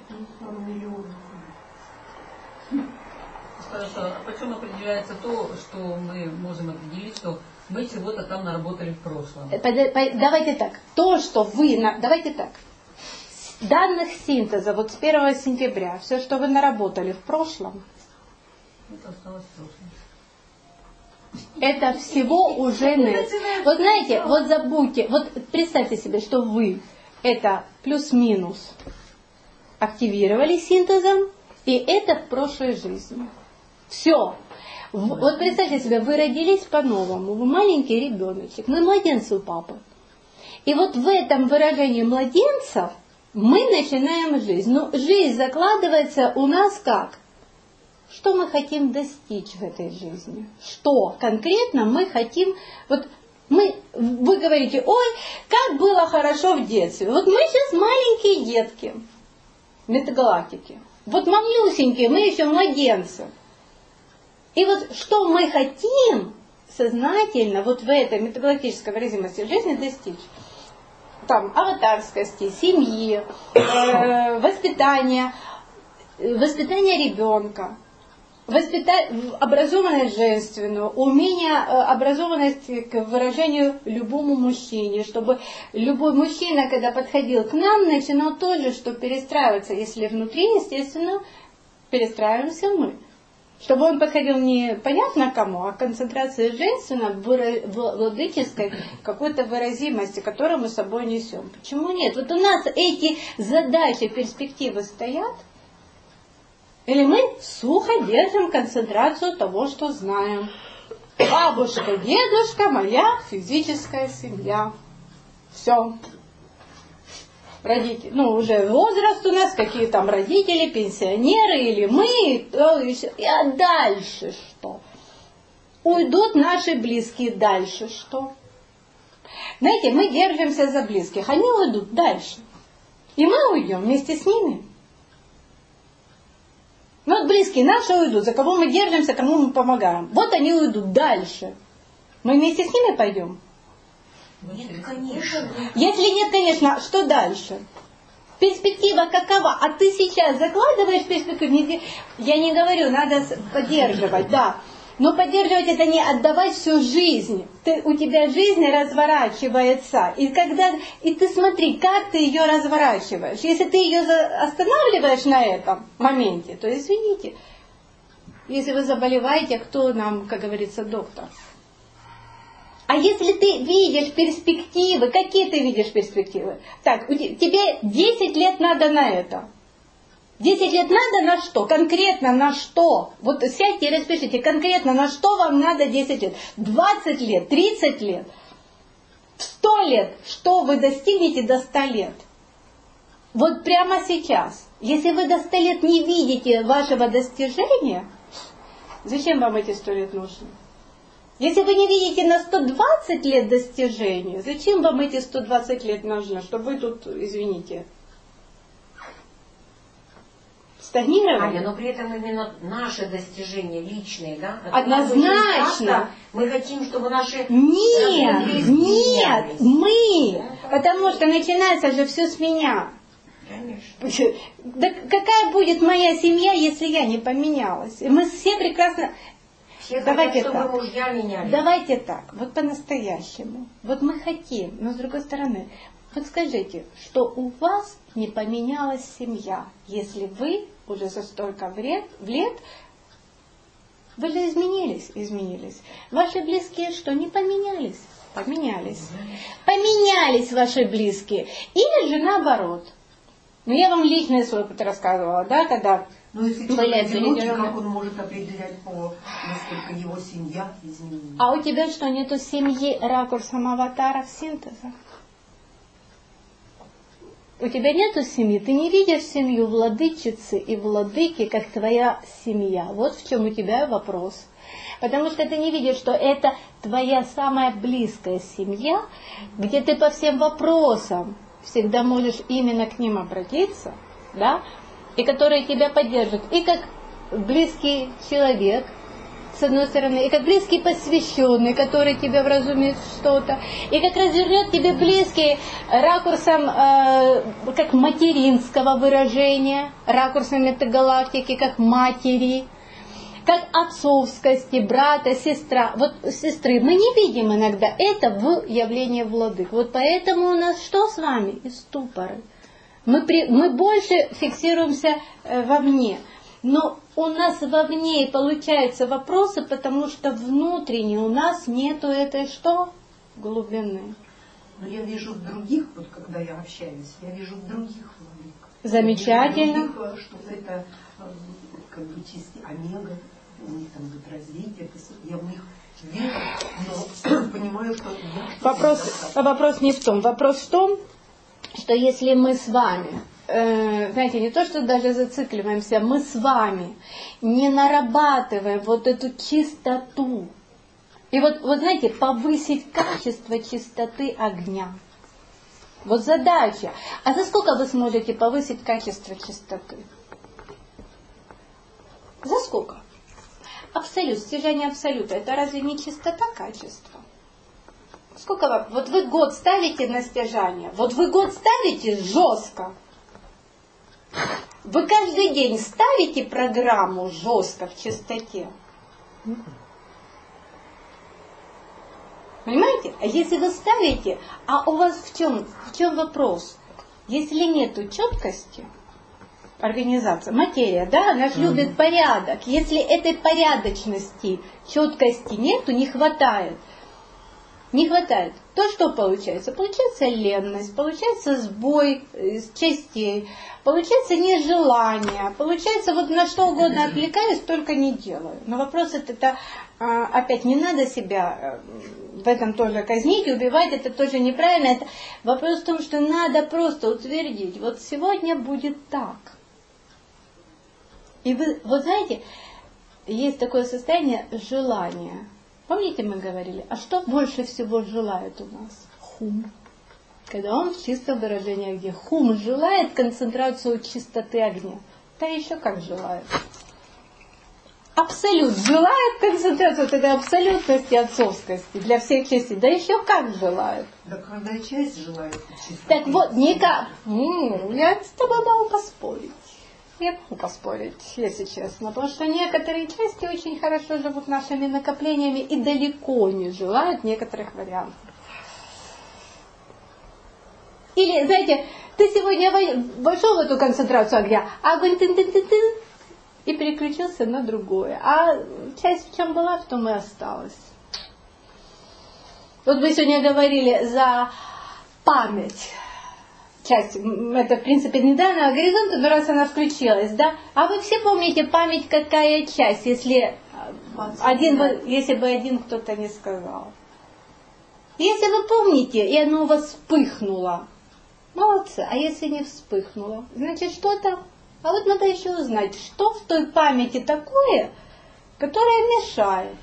Хорошо. А почему определяется то, что мы можем определить, что мы чего-то там наработали в прошлом? Давайте так. Давайте так. С данных синтеза, вот с 1 сентября, все, что вы наработали в прошлом, Это осталось в прошлом. Это всего уже нет. Вот знаете, вот забудьте, вот представьте себе, что вы это плюс-минус активировали синтезом, и это в прошлой жизни. Все. Вот представьте себе, вы родились по-новому, вы маленький ребеночек, мы младенцы у папы. И вот в этом выражении младенцев мы начинаем жизнь. Но жизнь закладывается у нас как? Что мы хотим достичь в этой жизни? Что конкретно мы хотим... Вы говорите, ой, как было хорошо в детстве. Вот мы сейчас маленькие детки в метагалактике. Вот малюсенькие, мы еще младенцы. И вот что мы хотим сознательно вот в этой метагалактической выразимости жизни достичь? Там аватарскости, семьи, воспитания ребенка, образованность женственную, умение, образованность к выражению любому мужчине, чтобы любой мужчина, когда подходил к нам, начинал тоже, что перестраиваться, если внутри, естественно, перестраиваемся мы. Чтобы он подходил не понятно кому, а концентрация женственной, владыческой какой-то выразимости, которую мы с собой несем. Почему нет? Вот у нас эти задачи, перспективы стоят, или мы сухо держим концентрацию того, что знаем. Бабушка, дедушка, моя физическая семья. Все. Родители, уже возраст у нас, какие там родители, пенсионеры или мы, а дальше что? Уйдут наши близкие, дальше что? Знаете, мы держимся за близких, они уйдут дальше. И мы уйдем вместе с ними. Вот близкие наши уйдут, за кого мы держимся, кому мы помогаем. Вот они уйдут дальше. Мы вместе с ними пойдем? Нет, конечно. Если нет, конечно, что дальше? Перспектива какова? А ты сейчас закладываешь перспективу? Я не говорю, надо поддерживать, да. Но поддерживать это не отдавать всю жизнь. У тебя жизнь разворачивается. И ты смотри, как ты ее разворачиваешь. Если ты ее останавливаешь на этом моменте, то извините. Если вы заболеваете, кто нам, как говорится, доктор? А если ты видишь перспективы, какие ты видишь перспективы? Так, тебе 10 лет надо на это. 10 лет надо на что? Конкретно на что? Вот сядьте и распишите, конкретно на что вам надо 10 лет? 20 лет, 30 лет, 100 лет. Что вы достигнете до 100 лет? Вот прямо сейчас. Если вы до 100 лет не видите вашего достижения, зачем вам эти 100 лет нужны? Если вы не видите на 120 лет достижения, зачем вам эти 120 лет нужны? Чтобы вы тут, извините, стагнировали? Аня, но при этом именно наши достижения личные, да? Однозначно. Мы хотим, чтобы наши... Нет, мы. Потому что начинается же все с меня. Конечно. Да какая будет моя семья, если я не поменялась? И мы все прекрасно... Давайте так. Мужья меняли. Давайте так, вот по-настоящему. Вот мы хотим, но с другой стороны, вот скажите, что у вас не поменялась семья, если вы уже за столько лет, вы же изменились. Ваши близкие что, не поменялись? Поменялись. Поменялись ваши близкие. Или же наоборот. Ну, я вам личный свой опыт рассказывала, да, когда... Но если человек одинокий, как он может определять, насколько его семья изменилась? А у тебя что, нету семьи ракурсом аватаров синтеза? У тебя нету семьи, ты не видишь семью владычицы и владыки, как твоя семья. Вот в чем у тебя вопрос. Потому что ты не видишь, что это твоя самая близкая семья, где ты по всем вопросам всегда можешь именно к ним обратиться, да, и которые тебя поддержат, и как близкий человек, с одной стороны, и как близкий посвященный, который тебе вразумит что-то, и как развернет тебе близкий ракурсом как материнского выражения, ракурсом метагалактики, как матери, как отцовскости, брата, сестра. Вот сестры мы не видим иногда, это в явлении владык. Вот поэтому у нас что с вами? И ступоры. Мы больше фиксируемся вовне. Но у нас вовне и получаются вопросы, потому что внутренне у нас нету этой что? Глубины. Но я вижу в других, вот когда я общаюсь, я вижу в других владык. Замечательно. Что это как бы чисто омега, у них там идет развитие, я в них верю, но понимаю, что... Вопрос не в том. Вопрос в том, что если мы с вами, знаете, не то, что даже зацикливаемся, мы с вами не нарабатываем вот эту чистоту. И вот знаете, повысить качество чистоты огня. Вот задача. А за сколько вы сможете повысить качество чистоты? За сколько? Абсолют, стяжание абсолюта, это разве не чистота качества? Сколько вам? Вот вы год ставите на стяжание, вот вы год ставите жестко. Вы каждый день ставите программу жестко в чистоте. Понимаете? А если вы ставите, а у вас в чем вопрос? Если нету четкости, организация, материя, да, она же любит порядок. Если этой порядочности, четкости нету, не хватает. Не хватает. То, что получается? Получается ленность, получается сбой частей, получается нежелание, получается вот на что угодно отвлекаюсь, только не делаю. Но вопрос это опять не надо себя в этом тоже казнить, убивать, это тоже неправильно. Это вопрос в том, что надо просто утвердить, вот сегодня будет так. И вы, вот знаете, есть такое состояние желания. Помните, мы говорили, а что больше всего желает у нас? Хум. Когда он в чистом выражении огня. Хум желает концентрацию чистоты огня. Да еще как желает. Абсолют желает концентрацию вот этой абсолютности отцовскости для всех частей. Да еще как желает. Да когда часть желает чистоты. Так вот, никак. Я с тобой могу поспорить. Я могу поспорить, если честно, потому что некоторые части очень хорошо живут нашими накоплениями и далеко не желают некоторых вариантов. Или, знаете, ты сегодня вошел в эту концентрацию огня, а огонь тын-тын-тын-тын, и переключился на другое. А часть в чем была, в том и осталась. Вот мы сегодня говорили за память. Часть, это, в принципе, не данного горизонта, но раз она включилась, да? А вы все помните память, какая часть, если бы один кто-то не сказал? Если вы помните, и оно у вас вспыхнуло, молодцы. А если не вспыхнуло, значит, что там? А вот надо еще узнать, что в той памяти такое, которое мешает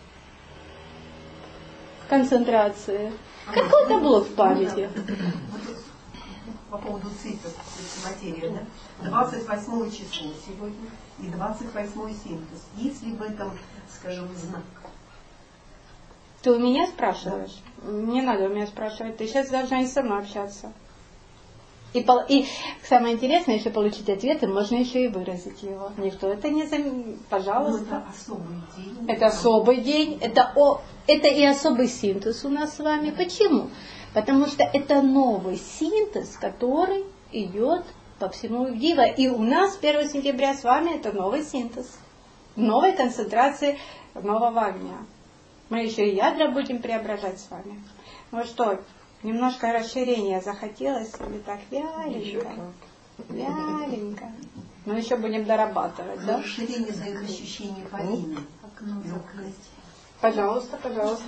концентрации. Какой-то блок в памяти. По поводу цифр материи, да? 28 число сегодня и 28 синтез. Есть ли в этом, скажем, знак? Ты у меня спрашиваешь? Да. Не надо у меня спрашивать. Ты сейчас должна и сама общаться. И самое интересное, еще получить ответы, можно еще и выразить его. Никто это не заменит. Пожалуйста. Это особый день. Это особый день. Это и особый синтез у нас с вами. Почему? Потому что это новый синтез, который идет по всему Дива. И у нас 1 сентября с вами это новый синтез. Новой концентрации нового огня. Мы еще и ядра будем преображать с вами. Ну что, немножко расширения захотелось или так вяленько? Вяленько. Но еще будем дорабатывать, да? Расширение своих ощущений Полины. Пожалуйста, пожалуйста.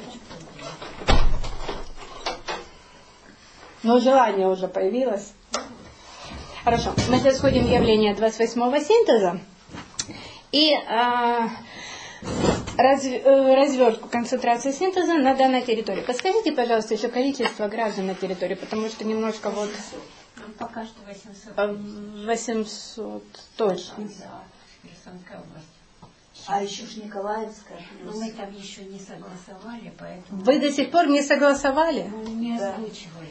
Но желание уже появилось. Хорошо. Мы сейчас сходим в явление 28-го синтеза. И развертку концентрации синтеза на данной территории. Подскажите, пожалуйста, еще количество граждан на территории, потому что немножко вот... Пока что 800. 800, точно. Да, Херсонская область. А еще ж Николаевская. Но мы там еще не согласовали, поэтому... Вы до сих пор не согласовали? Не озвучивали.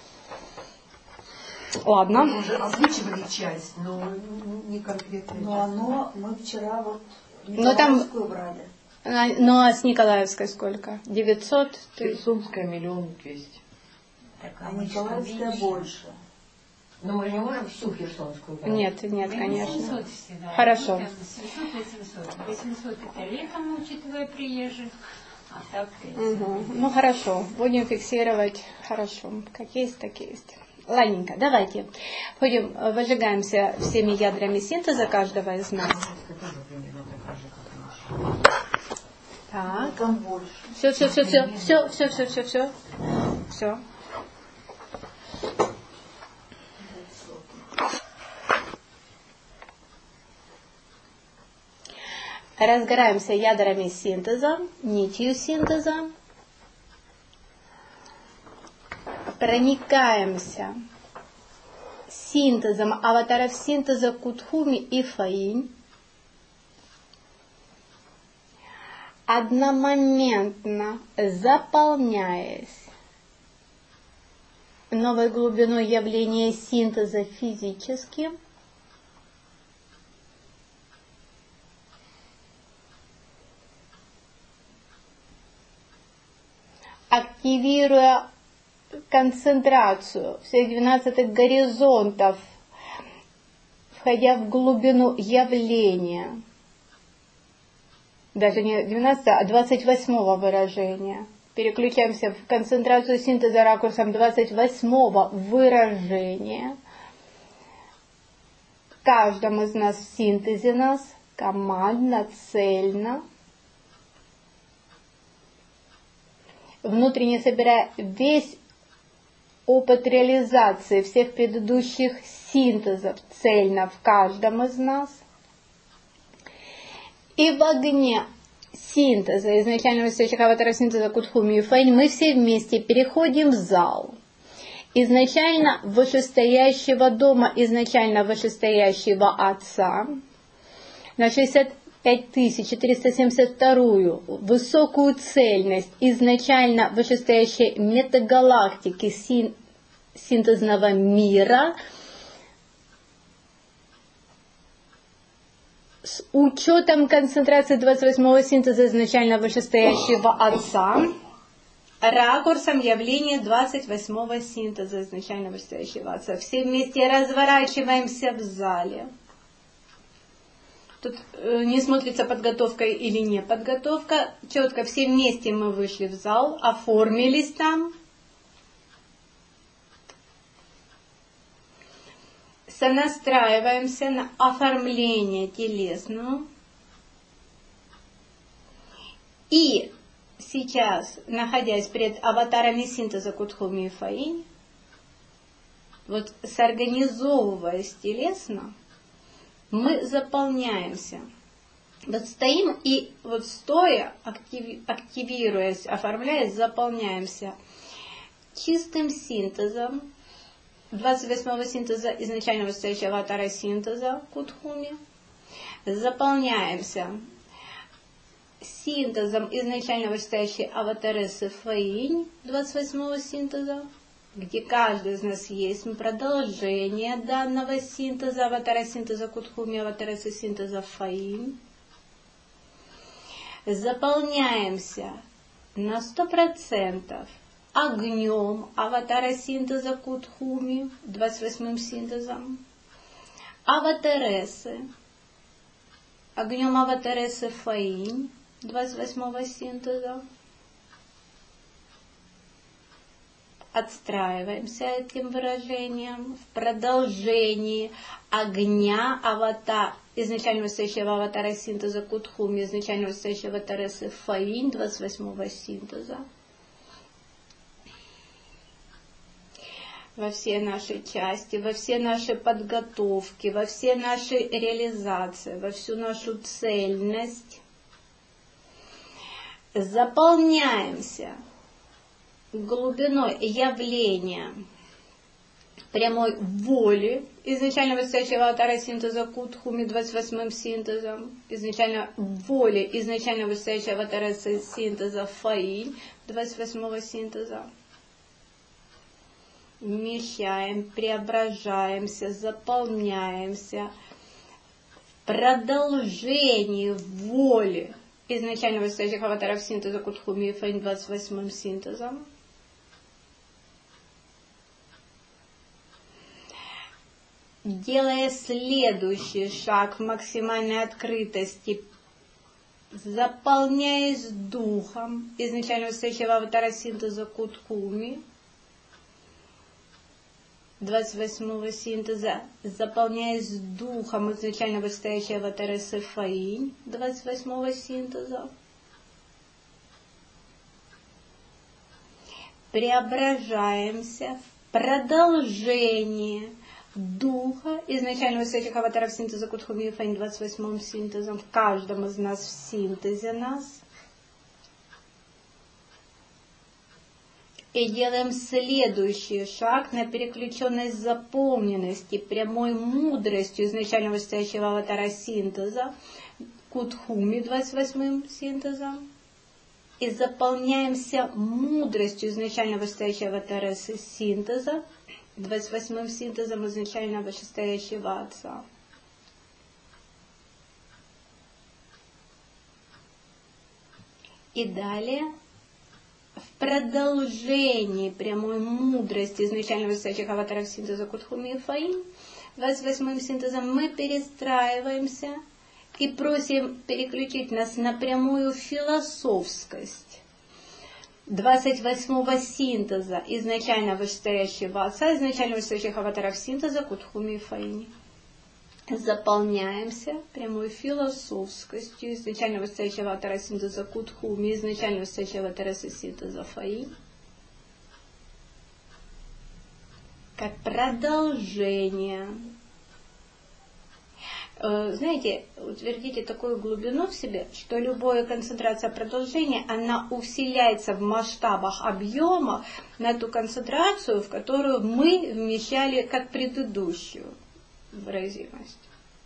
Ладно. Мы уже озвучивали часть, но не конкретно. Но мы вчера вот Но там... Николаевскую брали. Ну а с Николаевской сколько? 900? Херсонская 1 200 000. А Николаевская больше. Но мы же не можем всю Херсонскую брать. Нет, конечно. 800 всегда. Хорошо. 700-800. 800 это летом, учитывая приезжих. А так... Угу. Ну хорошо, будем фиксировать. Хорошо, как есть, так и есть. Ладненько, давайте. Ходим, выжигаемся всеми ядрами синтеза каждого из нас. Так. Там больше. Все. Разгораемся ядрами синтеза, нитью синтеза. Проникаемся синтезом аватаров синтеза Кутхуми и Фаинь. одномоментно заполняясь новой глубиной явления синтеза физическим, активируя концентрацию всех 12 горизонтов, входя в глубину явления, даже не 12, а 28 выражения. Переключаемся в концентрацию синтеза ракурсом 28 выражения. В каждом из нас в синтезе нас командно, цельно, внутренне собирая весь опыт реализации всех предыдущих синтезов цельно в каждом из нас. И в огне синтеза, изначального источника аватара синтеза Кутхуми и Фэнь, мы все вместе переходим в зал изначально вышестоящего дома, изначально вышестоящего Отца, на 65472 высокую цельность изначально вышестоящей метагалактики синтезного мира, с учетом концентрации 28-го синтеза изначально вышестоящего Отца, ракурсом явления 28-го синтеза изначально вышестоящего Отца. Все вместе разворачиваемся в зале. Тут не смотрится подготовка или не подготовка. Четко все вместе мы вышли в зал, оформились там. Сонастраиваемся на оформление телесного. И сейчас, находясь перед аватарами синтеза Кутхуми и Фаинь, вот сорганизовываясь телесно, мы заполняемся. Вот стоим и вот стоя, активируясь, оформляясь, заполняемся чистым синтезом 28-го синтеза изначального стоящего аватара синтеза Кутхуми. Заполняемся синтезом изначального стоящей аватаресы Фаинь 28-го синтеза, где каждый из нас есть продолжение данного синтеза, аватара синтеза Кутхуми, аватаресы синтеза Фаинь. Заполняемся на 100% огнем аватара синтеза Кутхуми, 28-м синтезом, аватаресы, огнем аватаресы Фаинь, 28-го синтеза. Отстраиваемся этим выражением в продолжении огня изначального стоящего аватара синтеза Кутхуми, изначального стоящего аватаресы Фаинь, 28-го синтеза. Во все наши части, во все наши подготовки, во все наши реализации, во всю нашу цельность. Заполняемся глубиной явления прямой воли изначально высочайшего аватара синтеза Кутхуми 28-м синтезом, изначально воли изначально высочайшего аватара синтеза Фаинь 28-го синтеза. Вмещаем, преображаемся, заполняемся в продолжении воли изначально высочайших аватаров синтеза Кутхуми и Фаинь 28-м синтезом. Делая следующий шаг в максимальной открытости, заполняясь духом изначально высочайшего аватара синтеза Кутхуми 28-го синтеза, заполняясь духом изначально высочайшего аватара Фаинь 28-го синтеза, преображаемся в продолжение духа изначально высоких аватаров синтеза Кутхуми и Фаинь 28-м синтезом, в каждом из нас в синтезе нас. И делаем следующий шаг на переключенность заполненности прямой мудростью изначально стоящего аватара синтеза Кутхуми 28-м синтезом, и заполняемся мудростью изначально вышестоящего аватара синтеза, 28-м синтезом изначально вышестоящего Отца. И далее, в продолжении прямой мудрости изначально вышестоящих аватаров синтеза Кутхуми и Фаин, 28-м синтезом мы перестраиваемся и просим переключить нас на прямую философскость 28-го синтеза изначально вышестоящего Отца, изначально вышестоящих аватаров синтеза Кутхуми и Фаини. Заполняемся прямой философскостью изначально вышестоящего аватара синтеза Кутхуми, изначально вышестоящего аватара синтеза Фаини, как продолжение. Знаете, утвердите такую глубину в себе, что любая концентрация продолжения, она усиляется в масштабах объема на ту концентрацию, в которую мы вмещали как предыдущую выразимость.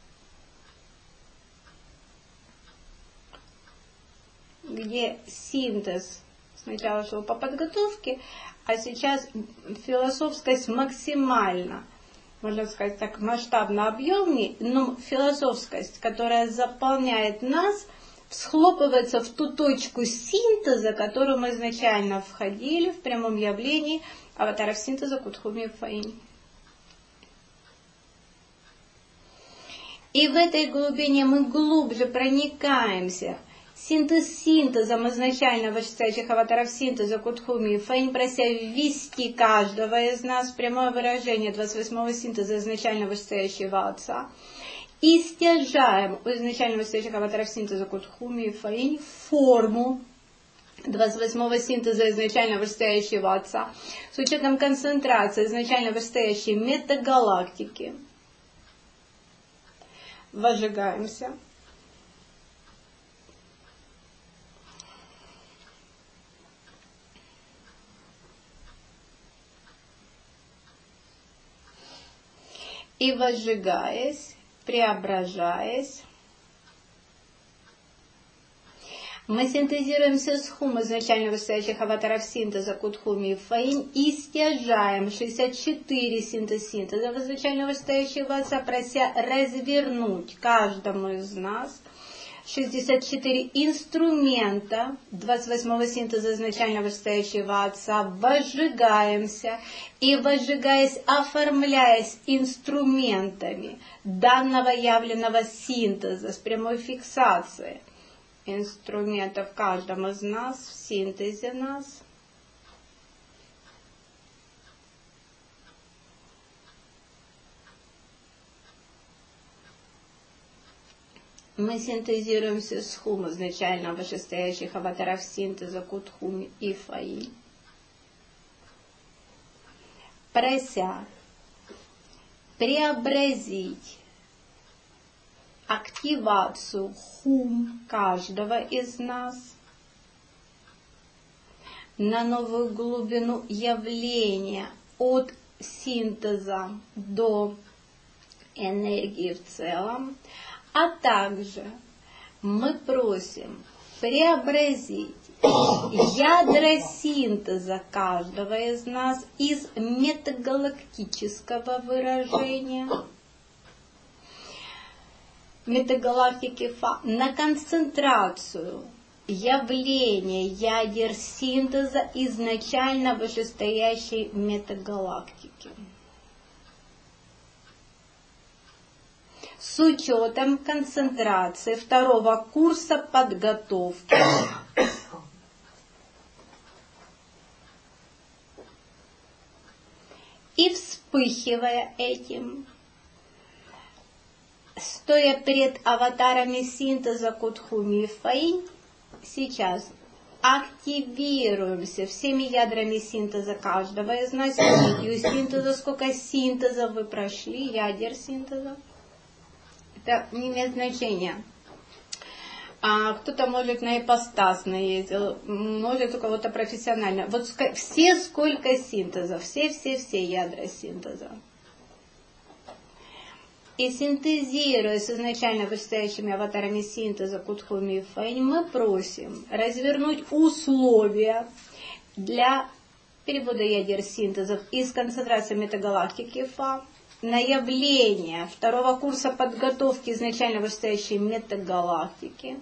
Где синтез сначала шел по подготовке, а сейчас философскость максимально, можно сказать так, масштабно объемнее, но философскость, которая заполняет нас, всхлопывается в ту точку синтеза, в которую мы изначально входили в прямом явлении аватаров синтеза Кутхуми и Фаини. И в этой глубине мы глубже проникаемся. Синтез синтезом изначально вышестоящих аватаров синтеза Кутхуми и Фаин, прося ввести каждого из нас в прямое выражение 28-го синтеза изначально вышестоящего Отца. И стяжаем у изначально вышестоящих аватаров синтеза Кутхуми и Фаин форму 28-го синтеза изначально вышестоящего Отца с учетом концентрации изначально вышестоящей метагалактики. Возжигаемся. И возжигаясь, преображаясь, мы синтезируемся с хум изначально вышестоящих аватаров синтеза Кутхуми и Фаин и стяжаем 64 синтеза в изначально вышестоящего Отца, прося развернуть каждому из нас 64 инструмента 28-го синтеза изначально вышестоящего Отца, возжигаемся и, возжигаясь, оформляясь инструментами данного явленного синтеза с прямой фиксацией инструментов в каждом из нас, в синтезе нас. Мы синтезируемся с хум изначально вышестоящих аватаров синтеза Кутхуми и Фаин, прося преобразить активацию хум каждого из нас на новую глубину явления от синтеза до энергии в целом, а также мы просим преобразить ядра синтеза каждого из нас из метагалактического выражения метагалактики Фа на концентрацию явления ядер синтеза изначально вышестоящей метагалактики. С учетом концентрации второго курса подготовки и вспыхивая этим, стоя перед аватарами синтеза Кутхуми и Фаин, сейчас активируемся всеми ядрами синтеза каждого из нас, нитью синтеза, сколько синтеза вы прошли, ядер синтеза. Это не имеет значения. Кто-то, может, на ипостас наездил, может, у кого-то профессионально. Вот все сколько синтезов, все ядра синтеза. И синтезируя с изначально вышестоящими аватарами синтеза Кутхуми и Фэнь, мы просим развернуть условия для перевода ядер синтезов из концентрации метагалактики Фа на явление второго курса подготовки изначально вышестоящей метагалактики,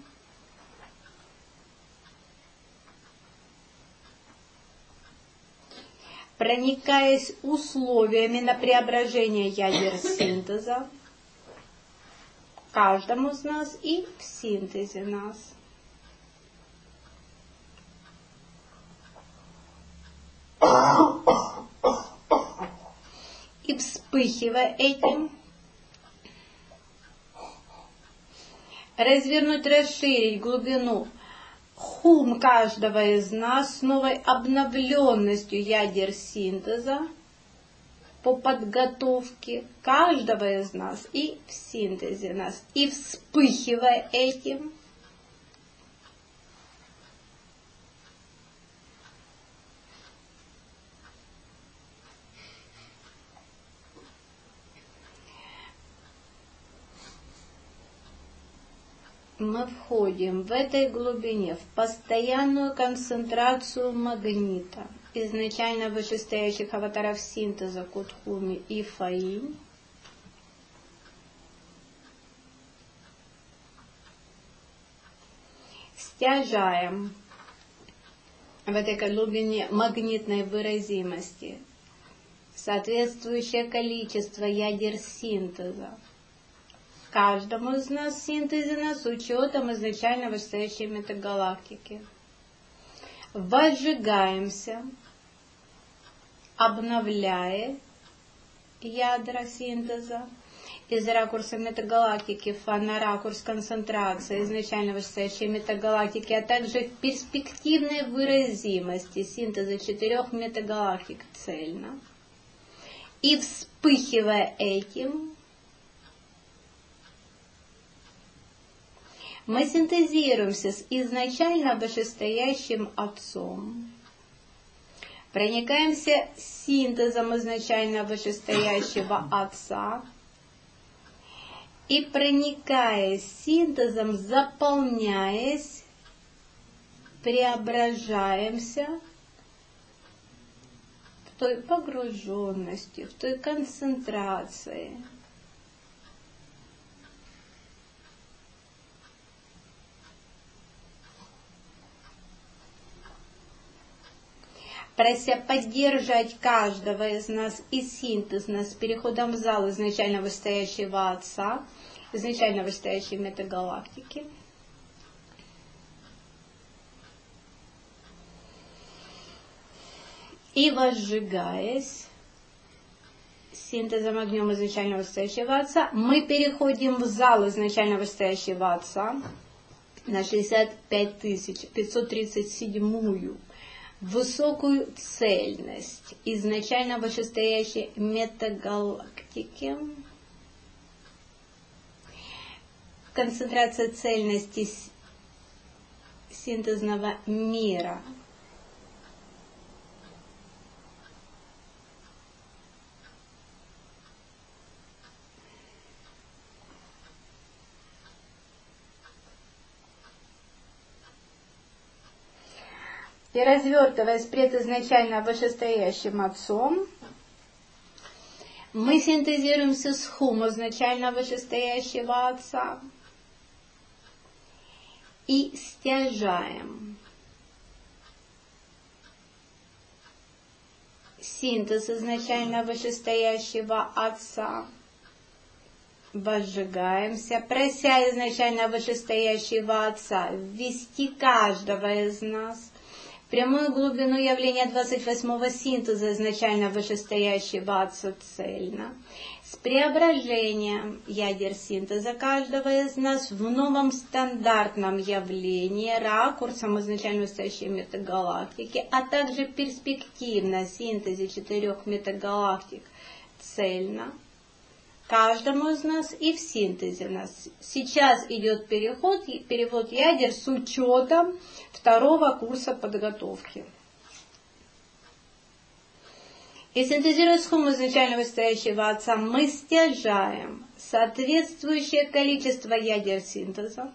проникаясь условиями на преображение ядер синтеза каждому из нас и в синтезе нас. И вспыхивая этим, развернуть, расширить глубину хум каждого из нас с новой обновленностью ядер синтеза по подготовке каждого из нас и в синтезе нас. И вспыхивая этим, мы входим в этой глубине в постоянную концентрацию магнита, изначально вышестоящих аватаров синтеза Кутхуми и Фаинь, стяжаем в этой глубине магнитной выразимости соответствующее количество ядер синтеза каждому из нас в синтезе нас с учетом изначально вышестоящей метагалактики. Возжигаемся, обновляя ядра синтеза из ракурса метагалактики Фа на ракурс концентрации изначально вышестоящей метагалактики, а также в перспективной выразимости синтеза 4 метагалактик цельно. И вспыхивая этим, мы синтезируемся с изначально вышестоящим Отцом, проникаемся синтезом изначально вышестоящего Отца и, проникаясь синтезом, заполняясь, преображаемся в той погруженности, в той концентрации, прося поддержать каждого из нас и синтез нас с переходом в зал изначально вышестоящего Отца, изначально вышестоящей метагалактики. И возжигаясь синтезом огнем изначально вышестоящего Отца, мы переходим в зал изначально вышестоящего Отца на 65 537 высокую цельность изначально вышестоящей метагалактики. Концентрация цельности синтезного мира. И развертываясь пред изначально вышестоящим Отцом, мы синтезируемся с хум изначально вышестоящего Отца и стяжаем синтез изначально вышестоящего Отца, возжигаемся, прося изначально вышестоящего Отца ввести каждого из нас в прямую глубину явления 28-го синтеза изначально вышестоящего Отца цельно, с преображением ядер синтеза каждого из нас в новом стандартном явлении, ракурсом изначально вышестоящей метагалактики, а также перспективно синтезе 4 метагалактик цельно, каждому из нас и в синтезе нас. Сейчас идет перевод ядер с учетом второго курса подготовки. И синтезируя схему изначально вышестоящего Отца, мы стяжаем соответствующее количество ядер синтеза.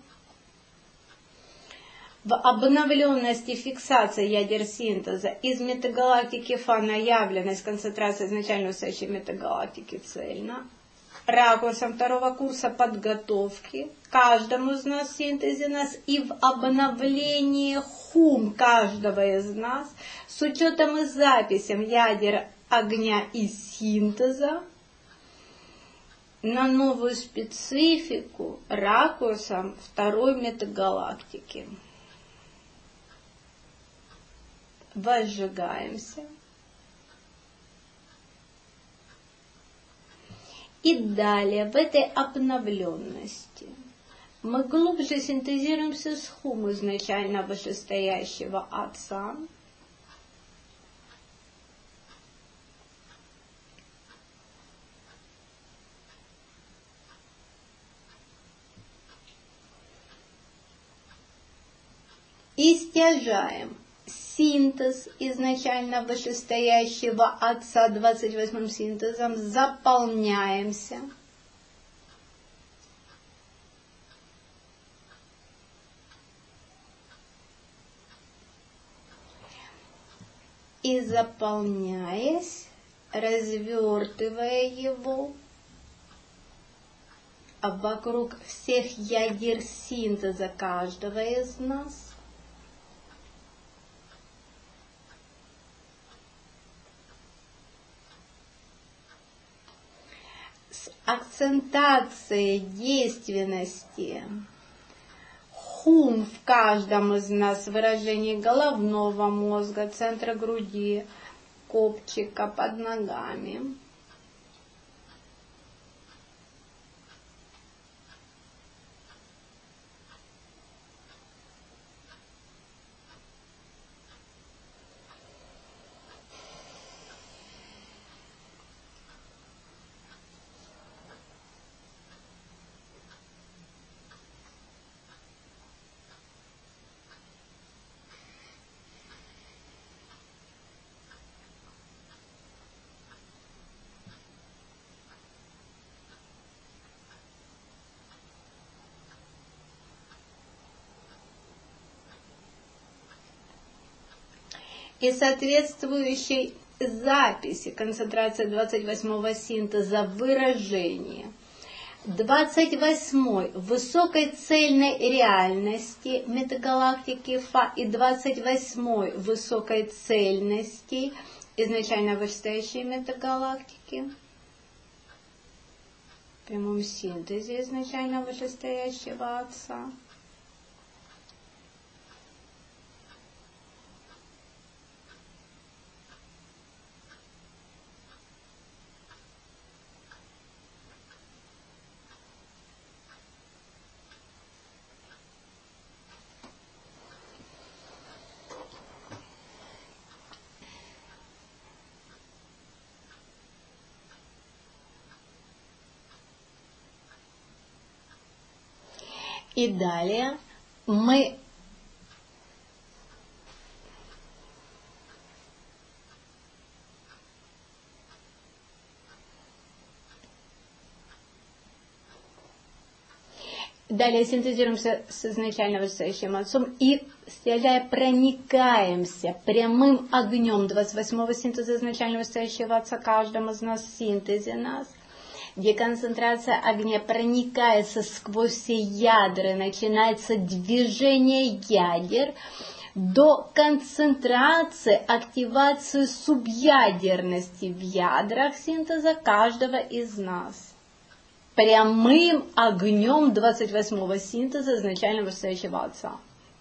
В обновленности фиксации ядер синтеза из метагалактики Фа на явленность концентрации изначально вышестоящей метагалактики цельно. Ракурсом второго курса подготовки каждому из нас в синтезе нас и в обновлении хум каждого из нас с учетом и записям ядер огня и синтеза на новую специфику ракурсом второй метагалактики. Возжигаемся. И далее в этой обновленности мы глубже синтезируемся с хум изначально вышестоящего Отца. И стяжаем синтез изначально вышестоящего Отца 28-м синтезом, заполняемся. И заполняясь, развертывая его вокруг всех ядер синтеза каждого из нас, акцентация действенности хум в каждом из нас в выражении головного мозга, центра груди, копчика под ногами. И соответствующей записи концентрации 28-го синтеза выражения 28-й высокой цельной реальности метагалактики Фа и 28-й высокой цельности изначально вышестоящей метагалактики в прямом синтезе изначально вышестоящего Отца. И далее мы синтезируемся с изначально вышестоящим Отцом и проникаемся прямым огнем 28-го синтеза изначально вышестоящего Отца каждому из нас в синтезе нас, где концентрация огня проникается сквозь все ядра, начинается движение ядер до концентрации, активации субъядерности в ядрах синтеза каждого из нас. Прямым огнем 28-го синтеза изначально вышестоящего Отца.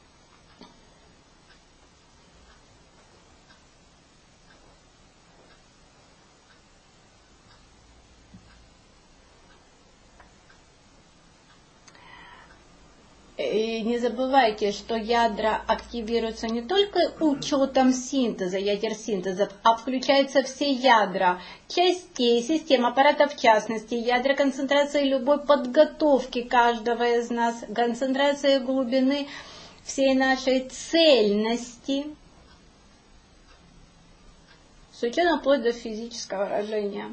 И не забывайте, что ядра активируются не только учетом синтеза, ядер синтеза, а включаются все ядра частей, систем аппарата, в частности, ядра концентрации любой подготовки каждого из нас, концентрация глубины всей нашей цельности, с учетом вплоть до физического выражения.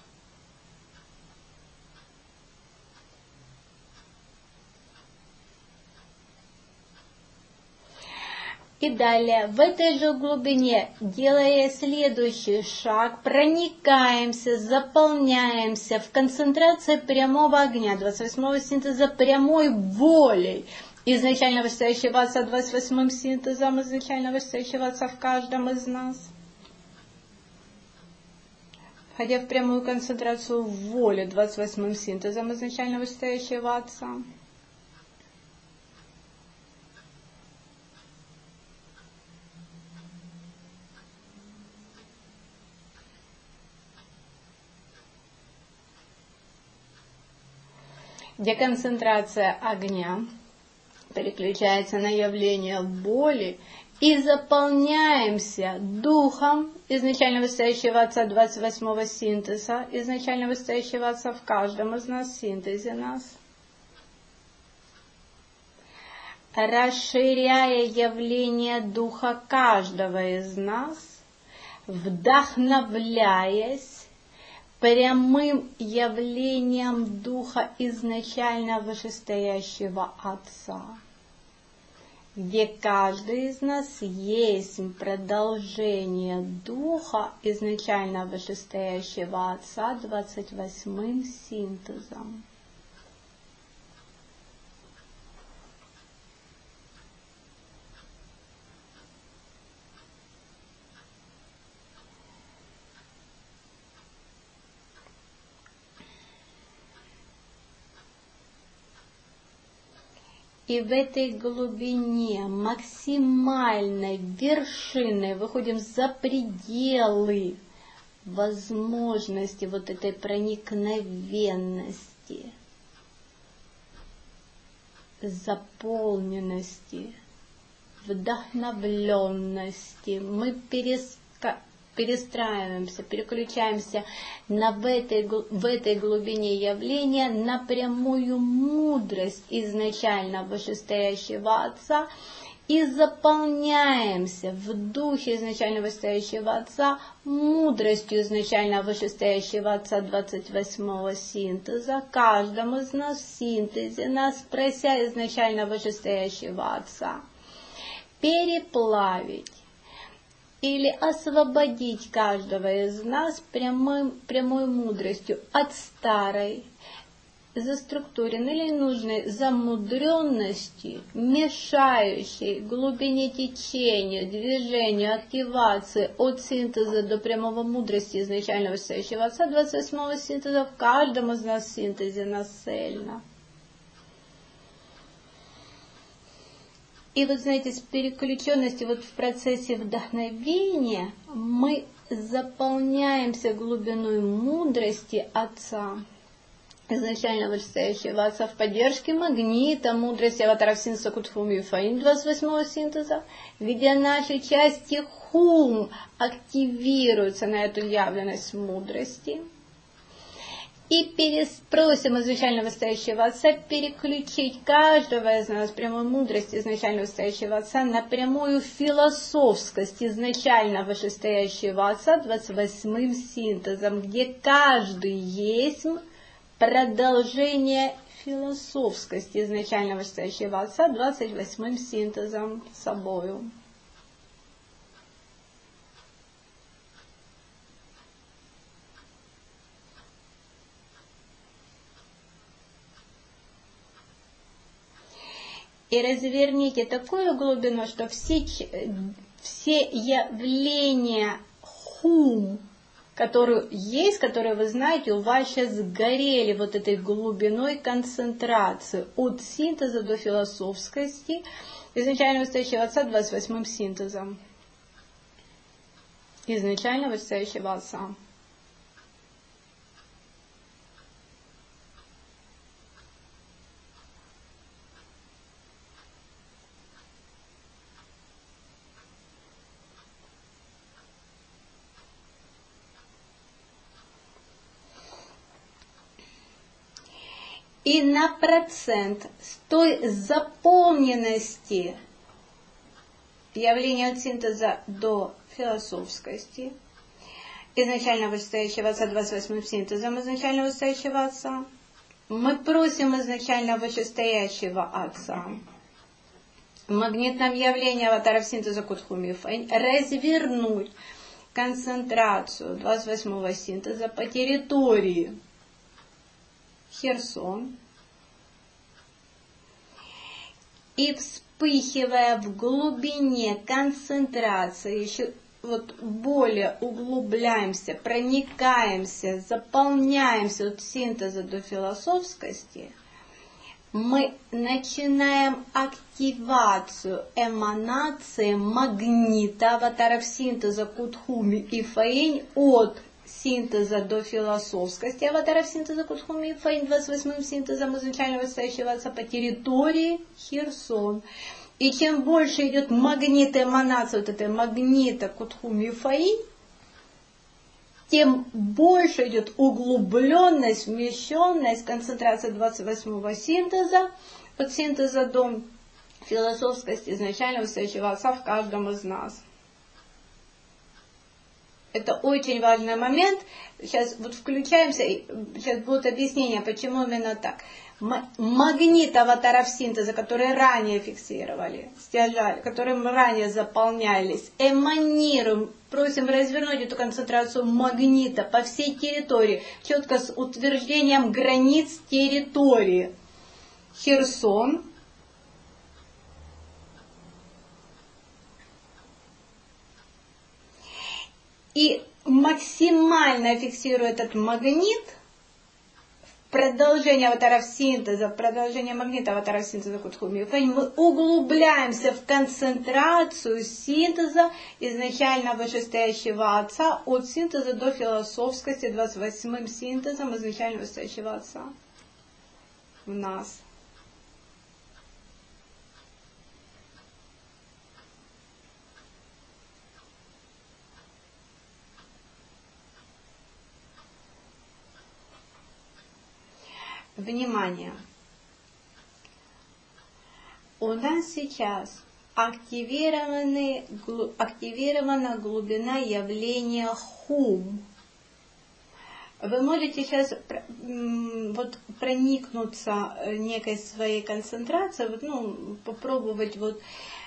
И далее, в этой же глубине, делая следующий шаг, проникаемся, заполняемся в концентрации прямого огня, 28-го синтеза прямой волей, изначально выстающего Отца 28-м синтезом, изначально выстающего Отца в каждом из нас. Входя в прямую концентрацию воли 28-м синтезом, изначально выстающего Отца. Где концентрация огня переключается на явление боли, и заполняемся духом изначально выстающего Отца 28-го синтеза, изначально выстающего Отца в каждом из нас, синтезе нас, расширяя явление духа каждого из нас, вдохновляясь прямым явлением духа изначально вышестоящего Отца, где каждый из нас есть продолжение духа изначально вышестоящего Отца 28-м синтезом. И в этой глубине максимальной вершины выходим за пределы возможности вот этой проникновенности, заполненности, вдохновленности. Мы перестраиваемся, переключаемся в этой глубине явления на прямую мудрость изначально вышестоящего Отца и заполняемся в духе изначально вышестоящего Отца мудростью изначально вышестоящего Отца 28-го синтеза, каждому из нас в синтезе, нас прося изначально вышестоящего Отца переплавить или освободить каждого из нас прямой мудростью от старой, заструктуренной или нужной замудренности, мешающей глубине течения, движению, активации от синтеза до прямого мудрости изначально вышестоящего Отца 28-го синтеза в каждом из нас в синтезе нацельно. И вот знаете, с переключенностью вот в процессе вдохновения мы заполняемся глубиной мудрости Отца, изначально вышестоящего Отца в поддержке магнита, мудрости аватаров синтеза Кутфум и Фаин 28-го синтеза, где наши части Хум активируются на эту явленность мудрости. И просим изначально выстающего Отца переключить каждого из нас прямой мудрости изначально выстающего Отца на прямую философскость изначально вышестоящего Отца 28-м синтезом, где каждый есть продолжение философскости изначально вышестоящего Отца 28-м синтезом собою. И разверните такую глубину, что все явления Хум, которые есть, которые вы знаете, у вас сейчас сгорели вот этой глубиной концентрации от синтеза до философскости, изначально выстающего Отца 28-м синтезом. Изначально выстающего Отца. И на процент с той заполненности явления от синтеза до философскости изначально вышестоящего Отца 28-м синтезом изначально вышестоящего Отца. Мы просим изначально вышестоящего Отца в магнитном явлении аватаров синтеза Кутхуми Фэнь развернуть концентрацию 28-го синтеза по территории Херсон и, вспыхивая в глубине концентрации, еще вот более углубляемся, проникаемся, заполняемся от синтеза до философскости, мы начинаем активацию эманации магнита аватаров синтеза Кутхуми и Фэнь от синтеза до философскости аватаров синтеза Кутхуми и Фэнь 28-м синтезом изначально вышестоящего Отца по территории Херсон. И чем больше идет магнит эманация вот этой магнита Кутхуми и Фэнь, тем больше идет углубленность, вмещенность, концентрация 28-го синтеза, от синтеза до философскости изначально вышестоящего Отца в каждом из нас. Это очень важный момент. Сейчас вот включаемся, и сейчас будут объяснения, почему именно так. Магнит аватаров синтеза, которые ранее фиксировали, стяжали, которым ранее заполнялись, эманируем, просим развернуть эту концентрацию магнита по всей территории, четко с утверждением границ территории. Херсон. И максимально фиксируя этот магнит, продолжение аватаров синтеза, продолжение магнита аватаров синтеза Кутхуми и Фэнь, мы углубляемся в концентрацию синтеза изначально вышестоящего Отца от синтеза до философскости 28-м синтезом изначально вышестоящего Отца в нас. Внимание! У нас сейчас активирована глубина явления Хум. Вы можете сейчас вот проникнуться некой своей концентрацией, вот, попробовать вот,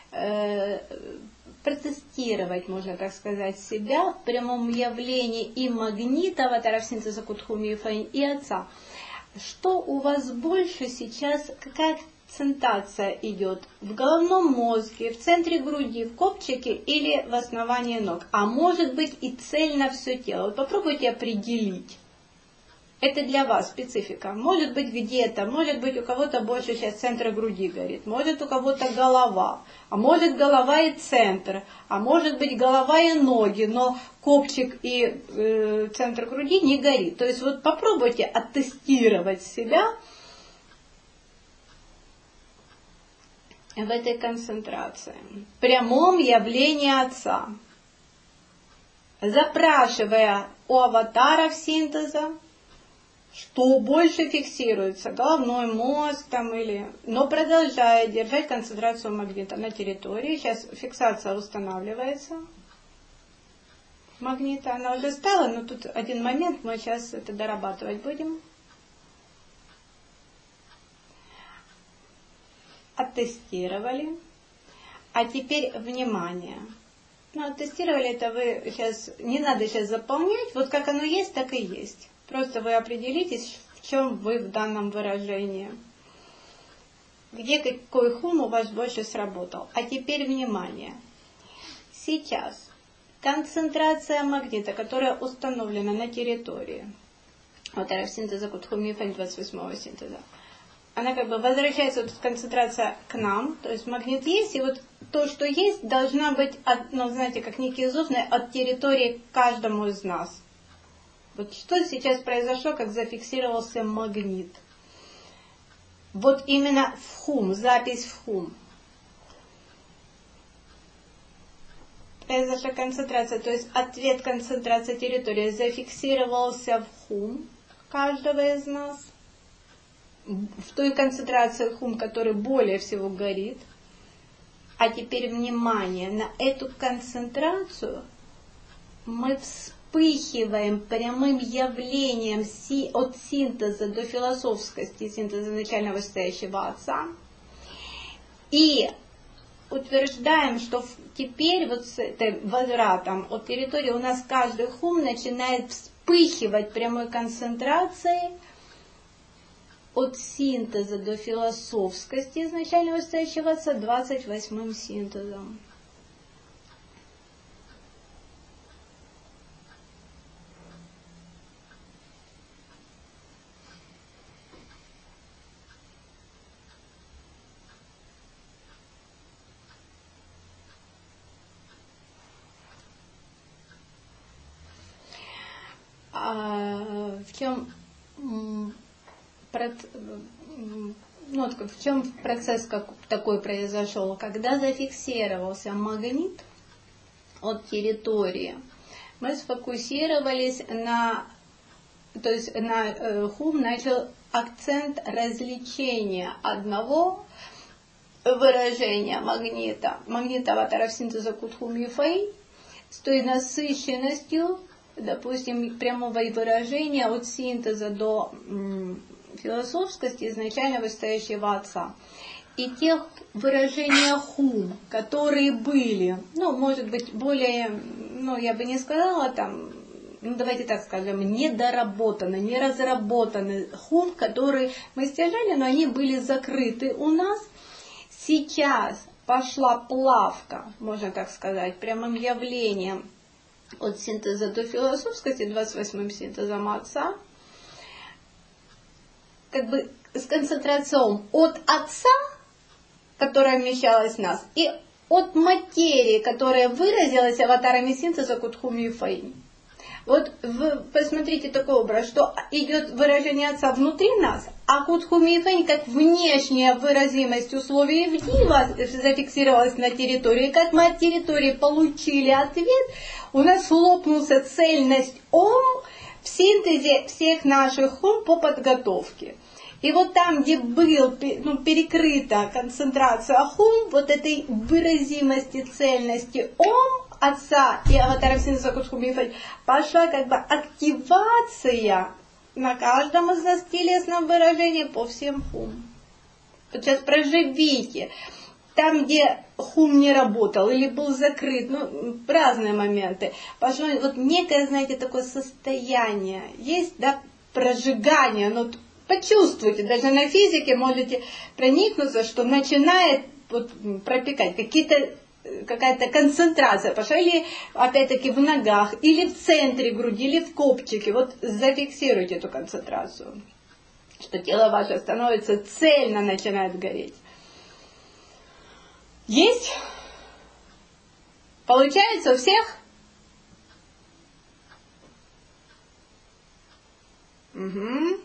протестировать, можно так сказать, себя в прямом явлении и магнита аватаров синтеза Кутхуми и Фэнь и Отца. Что у вас больше сейчас, какая концентрация идет? В головном мозге, в центре груди, в копчике или в основании ног? А может быть и цельно все тело. Вот попробуйте определить. Это для вас специфика. Может быть где-то, может быть у кого-то больше сейчас центра груди горит, может у кого-то голова, а может голова и центр, а может быть голова и ноги, но копчик и центр груди не горит. То есть вот попробуйте оттестировать себя в этой концентрации, в прямом явлении Отца, запрашивая у аватаров синтеза, что больше фиксируется, головной мозг там но продолжая держать концентрацию магнита на территории. Сейчас фиксация устанавливается магнита, она уже стала, но тут один момент, мы сейчас это дорабатывать будем. Оттестировали. А теперь внимание. Оттестировали это вы сейчас, не надо сейчас заполнять, вот как оно есть, так и есть. Просто вы определитесь, в чем вы в данном выражении. Где какой хум у вас больше сработал. А теперь внимание. Сейчас концентрация магнита, которая установлена на территории аватаров синтеза Кутхуми и Фэнь 28-го синтеза, она как бы возвращается, вот концентрация к нам, то есть магнит есть, и вот то, что есть, должна быть, знаете, как некий зов от территории каждому из нас. Вот что сейчас произошло, как зафиксировался магнит. Вот именно в хум, запись в хум. Произошла концентрация, то есть ответ концентрации территории зафиксировался в хум каждого из нас. В той концентрации хум, который более всего горит. А теперь внимание, на эту концентрацию мы вспыхиваем прямым явлением от синтеза до философскости, синтеза начально вышестоящего Отца. И утверждаем, что теперь вот с этим возвратом от территории у нас каждый хум начинает вспыхивать прямой концентрацией от синтеза до философскости изначально вышестоящего Отца 28-м синтезом. В чем процесс такой произошел? Когда зафиксировался магнит от территории, мы сфокусировались хум начал акцент развлечения одного выражения магнита аватаров синтеза Кутхум Юфэй с той насыщенностью, допустим, прямого выражения от синтеза до философскости изначально вышестоящего Отца. И тех выражений хум, которые были, может быть, более, я бы не сказала давайте так скажем, недоработаны, не разработаны хум, которые мы стяжали, но они были закрыты у нас. Сейчас пошла плавка, можно так сказать, прямым явлением от синтеза до философскости, 28-м синтезом Отца, с концентрацией от Отца, которая вмещалась в нас, и от материи, которая выразилась аватарами синтеза Кутхум Юфэй. Вот посмотрите такой образ, что идет выражение Отца внутри нас, а Кутхум Юфэй как внешняя выразимость условий Вдива зафиксировалась на территории. Как мы от территории получили ответ, у нас лопнулся цельность Ом в синтезе всех наших хум по подготовке. И вот там, где был перекрыта концентрация хум, вот этой выразимости цельности Ом, Отца и аватаров синтеза Кутхум Юфэй, пошла активация на каждом из нас телесном выражении по всем хум. Вот сейчас проживите. Там, где хум не работал или был закрыт, разные моменты, пошло некое, такое состояние. Есть, прожигание, почувствуйте, даже на физике можете проникнуться, что начинает пропекать какая-то концентрация пошла, или опять-таки в ногах, или в центре груди, или в копчике. Зафиксируйте эту концентрацию, что тело ваше становится цельно, начинает гореть. Есть? Получается у всех? Угу.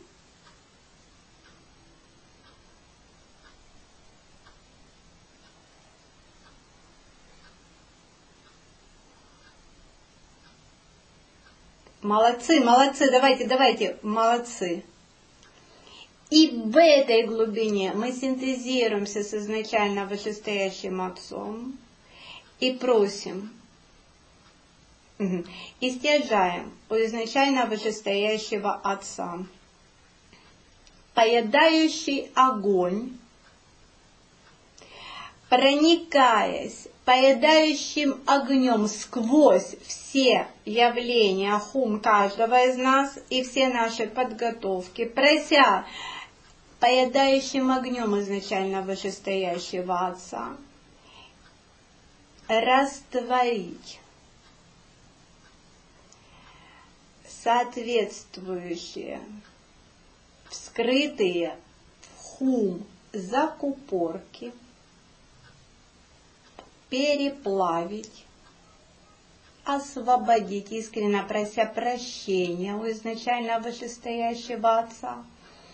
Молодцы, давайте, молодцы. И в этой глубине мы синтезируемся с изначально вышестоящим Отцом и просим, и стяжаем у изначально вышестоящего Отца поедающий огонь, проникаясь поедающим огнем сквозь все явления хум каждого из нас и все наши подготовки, прося поедающим огнем изначально вышестоящего Отца растворить соответствующие вскрытые в хум закупорки, переплавить, освободить, искренне прося прощения у изначально вышестоящего Отца.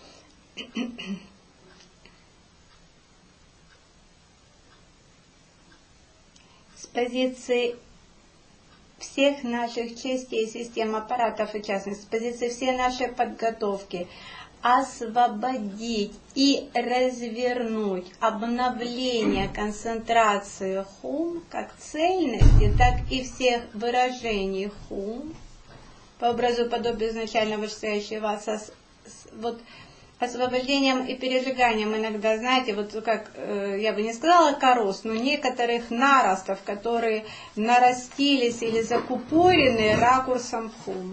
С позиции всех наших частей, систем аппаратов и частности, с позиции всей нашей подготовки, освободить и развернуть обновление концентрации хум, как цельности, так и всех выражений хум, по образу подобию изначально вышестоящего Отца, вот освобождением и пережиганием иногда, знаете, вот как, я бы не сказала корост, но некоторых наростов, которые нарастились или закупорены ракурсом хум,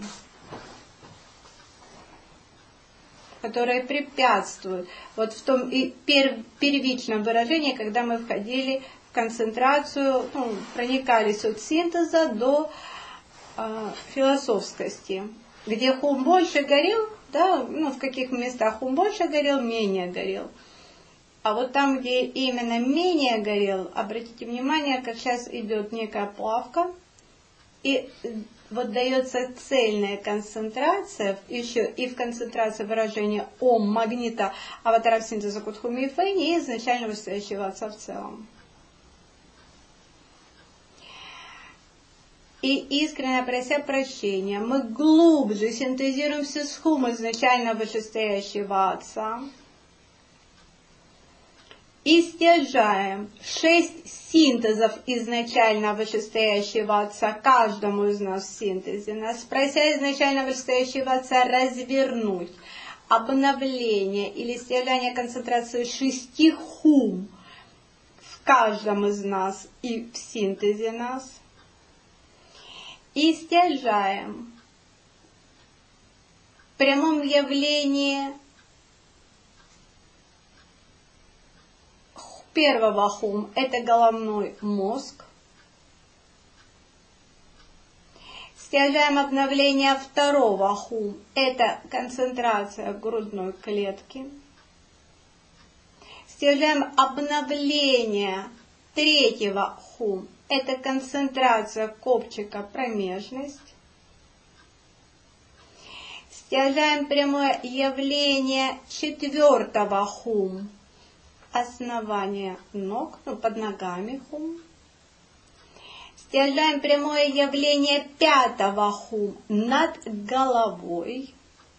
которые препятствуют. Вот в том и первичном выражении, когда мы входили в концентрацию, ну, проникались от синтеза до философскости, где хум больше горел, да, ну, в каких местах хум больше горел, менее горел. А вот там, где именно менее горел, обратите внимание, как сейчас идет некая плавка, и вот дается цельная концентрация, еще и в концентрации выражения ом, магнита, аватара синтеза Кутхуми и Фэйни, и изначально вышестоящего Отца в целом. И искренне прося прощения, мы глубже синтезируемся с хум изначально вышестоящего Отца и стяжаем 6 синтезов изначально вышестоящего Отца каждому из нас в синтезе нас, прося изначально вышестоящего Отца развернуть обновление или стяжание концентрации 6 хум в каждом из нас и в синтезе нас. И стяжаем в прямом явлении первого хум, это головной мозг. Стяжаем обновление второго хум, это концентрация грудной клетки. Стяжаем обновление третьего хум, это концентрация копчика промежность. Стяжаем прямое явление четвертого хум, основание ног, ну, под ногами хум. Стяжаем прямое явление пятого хум над головой.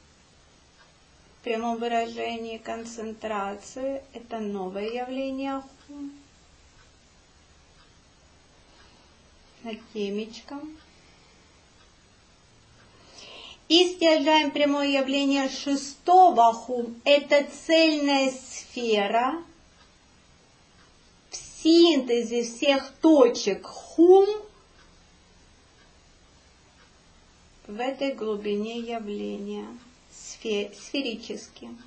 В прямом выражении концентрации это новое явление хум. Над темечком. И стяжаем прямое явление шестого хум. Это цельная сфера в синтезе всех точек хум в этой глубине явления сферически.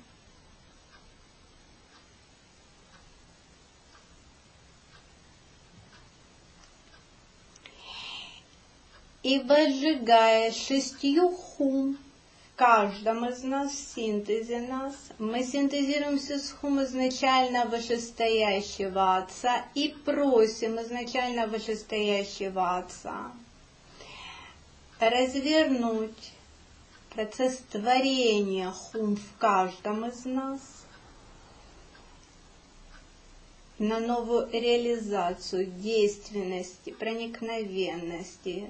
И возжигая 6 хум в каждом из нас, в синтезе нас, мы синтезируемся с хум изначально вышестоящего Отца и просим изначально вышестоящего Отца развернуть процесс творения хум в каждом из нас на новую реализацию действенности, проникновенности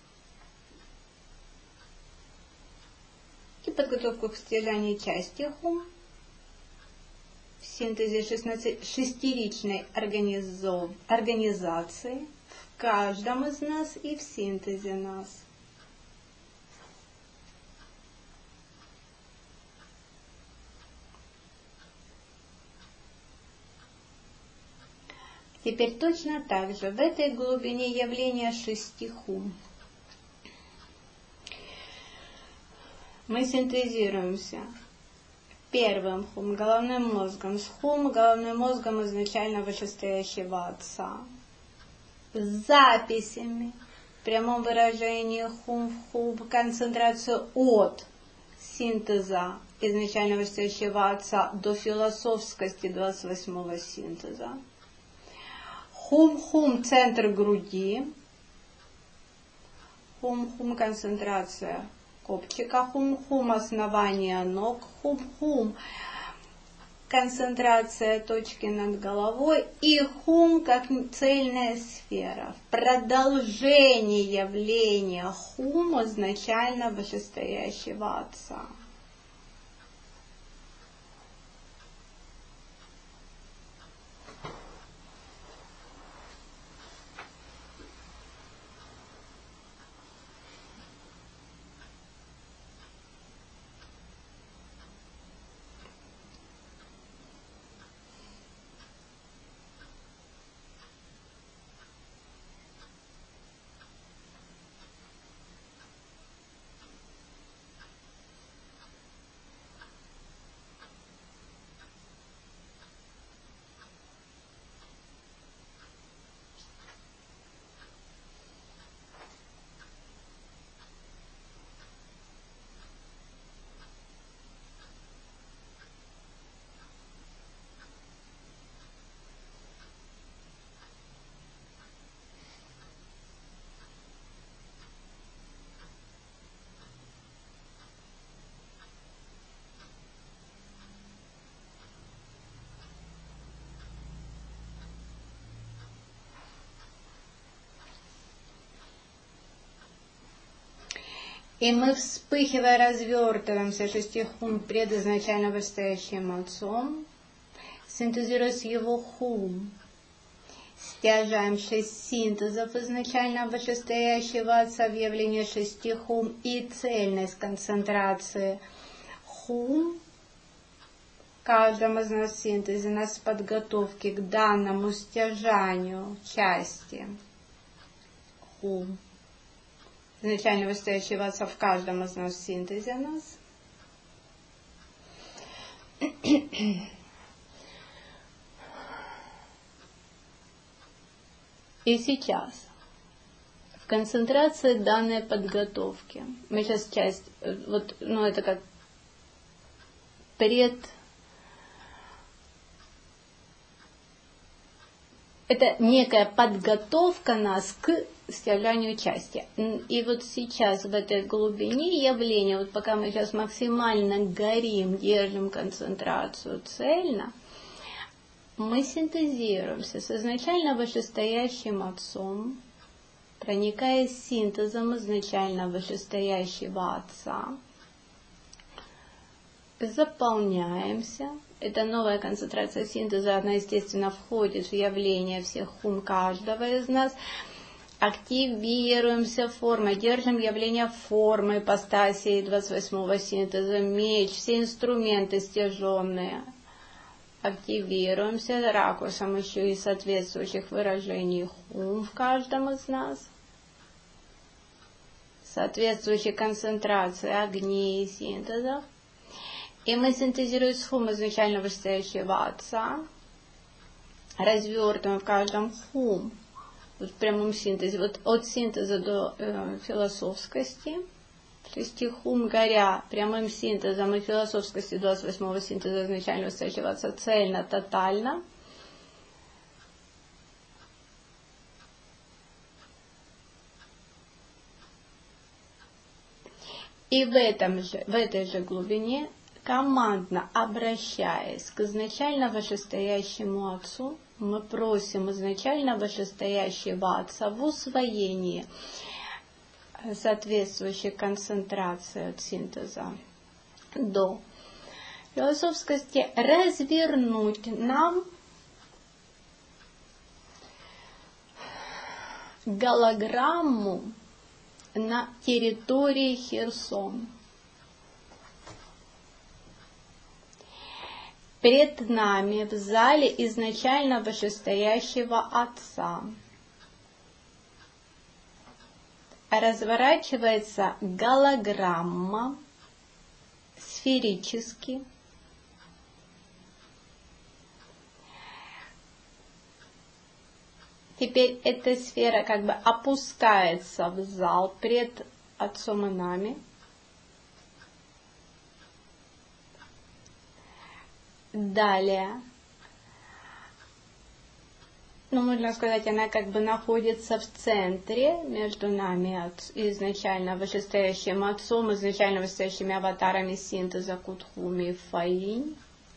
и подготовку к стяжанию части хум в синтезе шестеричной организации в каждом из нас и в синтезе нас. Теперь точно так же в этой глубине явления 6 хум мы синтезируемся первым хум, головным мозгом, с хум, головным мозгом изначально вышестоящего Отца, с записями, в прямом выражении хум в хум, концентрацию от синтеза изначально вышестоящего Отца до философскости 28-го синтеза. Хум-хум центр груди, хум-хум концентрация копчика, хум-хум основание ног, хум-хум концентрация точки над головой и хум как цельная сфера. Продолжение явления хум изначально вышестоящего Отца. И мы, вспыхивая, развертываемся 6 хум пред изначально вышестоящим Отцом, синтезируя с его хум, стяжаем 6 синтезов изначально вышестоящего Отца в явлении 6 хум и цельность концентрации хум. В каждом из нас синтезе, нас подготовки к данному стяжанию части хум изначально вышестоящего Отца в каждом из нас синтезе нас. И сейчас, в концентрации данной подготовки, мы сейчас часть, вот, ну это как это некая подготовка нас к стяжанию части. И вот сейчас в этой глубине явления, вот пока мы сейчас максимально горим, держим концентрацию цельно, мы синтезируемся с изначально вышестоящим Отцом, проникая синтезом изначально вышестоящего Отца, заполняемся. Эта новая концентрация синтеза, она, естественно, входит в явление всех хум каждого из нас. Активируемся формой, держим явление формы, ипостаси 28-го синтеза, меч, все инструменты стяженные. Активируемся ракурсом еще и соответствующих выражений хум в каждом из нас. Соответствующей концентрации огней и синтезов. И мы синтезируем с хум изначально вышестоящего Отца, развертываем в каждом хум, вот в прямом синтезе, вот от синтеза до философскости, 6 хум горя прямым синтезом и философскости 28-го синтеза изначально вышестоящего Отца цельно, тотально. И в этой же глубине, командно обращаясь к изначально вышестоящему Отцу, мы просим изначально вышестоящего Отца в усвоении соответствующей концентрации от синтеза до философскости развернуть нам голограмму на территории Херсон. Пред нами в зале изначально вышестоящего Отца разворачивается голограмма сферически. Теперь эта сфера как бы опускается в зал пред Отцом и нами. Далее, можно сказать, она как бы находится в центре между нами изначально вышестоящим Отцом, изначально вышестоящими аватарами синтеза Кутхуми и Фаинь.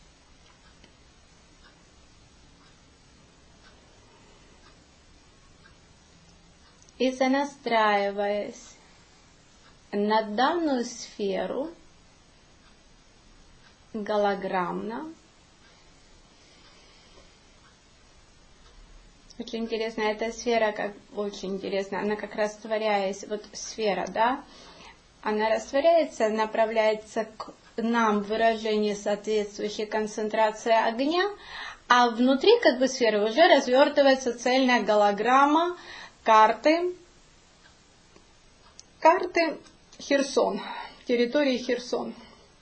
И сонастраиваясь на данную сферу голограммно, очень интересно, эта сфера, очень интересно, она как растворяясь, вот сфера, да, она растворяется, направляется к нам в выражение соответствующей концентрации огня, а внутри как бы сферы уже развертывается цельная голограмма карты Херсон, территории Херсон.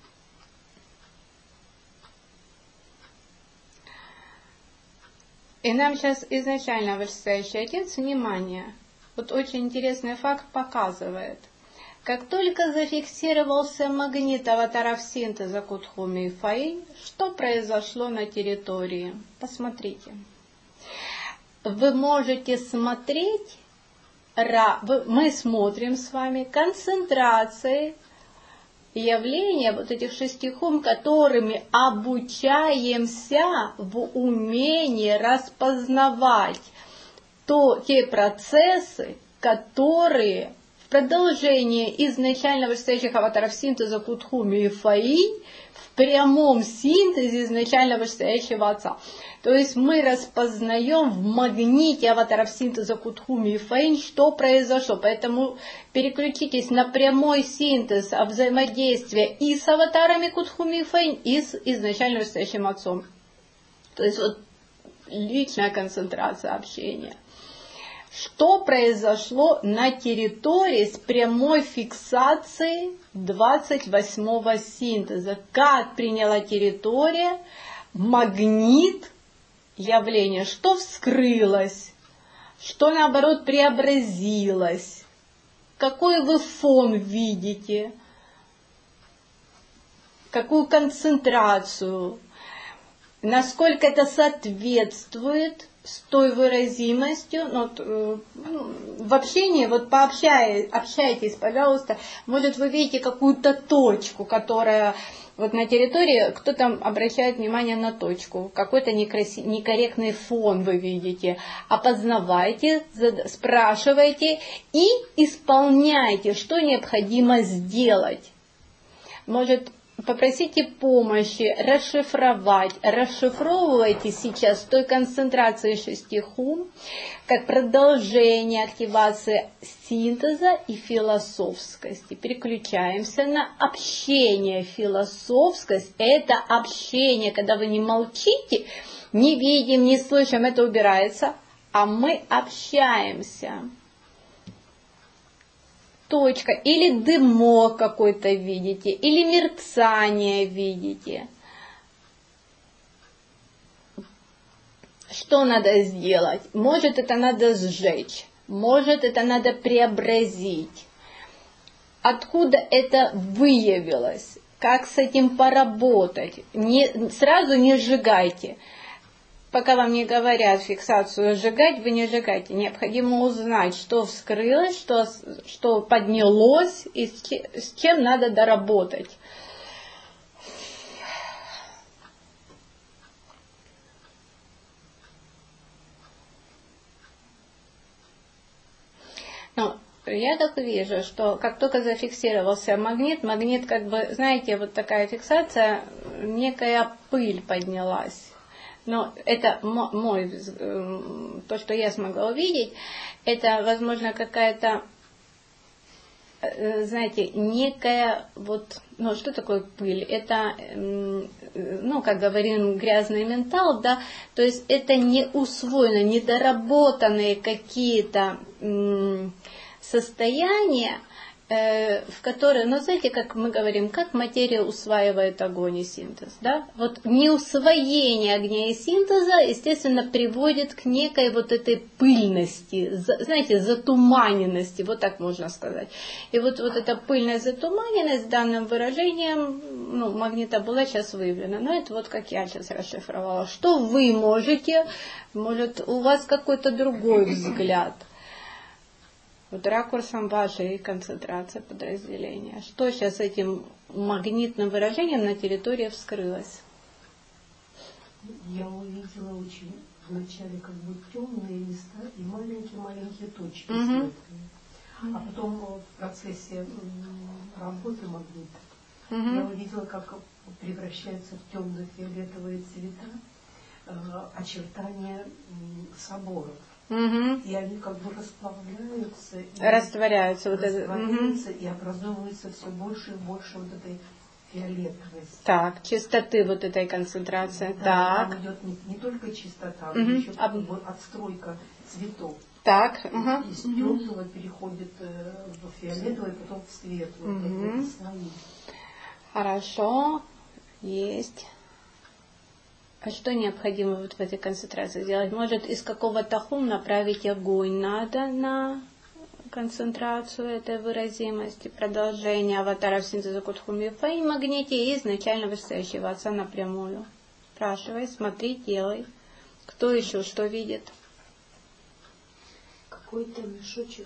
И нам сейчас изначально вышестоящий Отец, внимание, вот очень интересный факт показывает. Как только зафиксировался магнит аватаров синтеза Кутхуми и Фаинь, что произошло на территории? Посмотрите. Вы можете смотреть, мы смотрим с вами концентрации явления вот этих 6 хум, которыми обучаемся в умении распознавать те процессы, которые в продолжение изначально вышестоящих аватаров синтеза Кутхуми и Фаинь в прямом синтезе изначально вышестоящего Отца. То есть мы распознаем в магните аватаров синтеза Кутхуми и Фаинь, что произошло. Поэтому переключитесь на прямой синтез о взаимодействии и с аватарами Кутхуми и Фаинь, и с изначально вышестоящим Отцом. То есть вот личная концентрация общения. Что произошло на территории с прямой фиксацией 28-го синтеза? Как приняла территория магнит явление? Что вскрылось? Что наоборот преобразилось? Какой вы фон видите? Какую концентрацию? Насколько это соответствует с той выразимостью, в общении, вот общайтесь, пожалуйста, может вы видите какую-то точку, которая вот на территории, кто там обращает внимание на точку, какой-то некорректный фон вы видите, опознавайте, спрашивайте и исполняйте, что необходимо сделать. Может, попросите помощи расшифровать. Расшифровывайте сейчас той концентрации 6 хум, как продолжение активации синтеза и философскости. Переключаемся на общение. Философскость – это общение, когда вы не молчите, не видим, не слышим, это убирается, а мы общаемся. Точка, или дымок какой-то видите, или мерцание видите. Что надо сделать? Может, это надо сжечь, может, это надо преобразить. Откуда это выявилось? Как с этим поработать? Сразу не сжигайте. Пока вам не говорят фиксацию сжигать, вы не сжигайте. Необходимо узнать, что вскрылось, что поднялось и с чем надо доработать. Я так вижу, что как только зафиксировался магнит, как бы, знаете, вот такая фиксация, некая пыль поднялась. Но это то, что я смогла увидеть, это, возможно, какая-то, знаете, некая, что такое пыль? Это, как говорим, грязный ментал, да, то есть это не усвоено, недоработанные какие-то состояния, в которые, знаете, как мы говорим, как материя усваивает огонь и синтез, да? Вот неусвоение огня и синтеза, естественно, приводит к некой вот этой пыльности, знаете, затуманенности, вот так можно сказать. И вот эта пыльная затуманенность данным выражением, магнита была сейчас выявлена. Но это вот как я сейчас расшифровала. Что вы можете, может, у вас какой-то другой взгляд. Вот ракурсом вашей концентрации подразделения. Что сейчас этим магнитным выражением на территории вскрылось? Я увидела очень вначале как бы темные места и маленькие-маленькие точки светлые. А потом в процессе работы магнита я увидела, как превращаются в темно-фиолетовые цвета очертания соборов. И они как бы расплавляются, растворяются, и образовывается все больше и больше вот этой фиолетовости. Так, чистоты вот этой концентрации. Да, так. Там идет не только чистота, но еще отстройка цветов. Так. Из темного переходит в фиолетовый, потом в светлый. Хорошо, есть. А что необходимо вот в этой концентрации сделать? Может, из какого-то хум направить огонь надо на концентрацию этой выразимости, продолжение аватаров синтеза Кутхуми и Фаинь, магните и изначально вышестоящего Отца напрямую. Спрашивай, смотри, делай. Кто еще что видит? Какой-то мешочек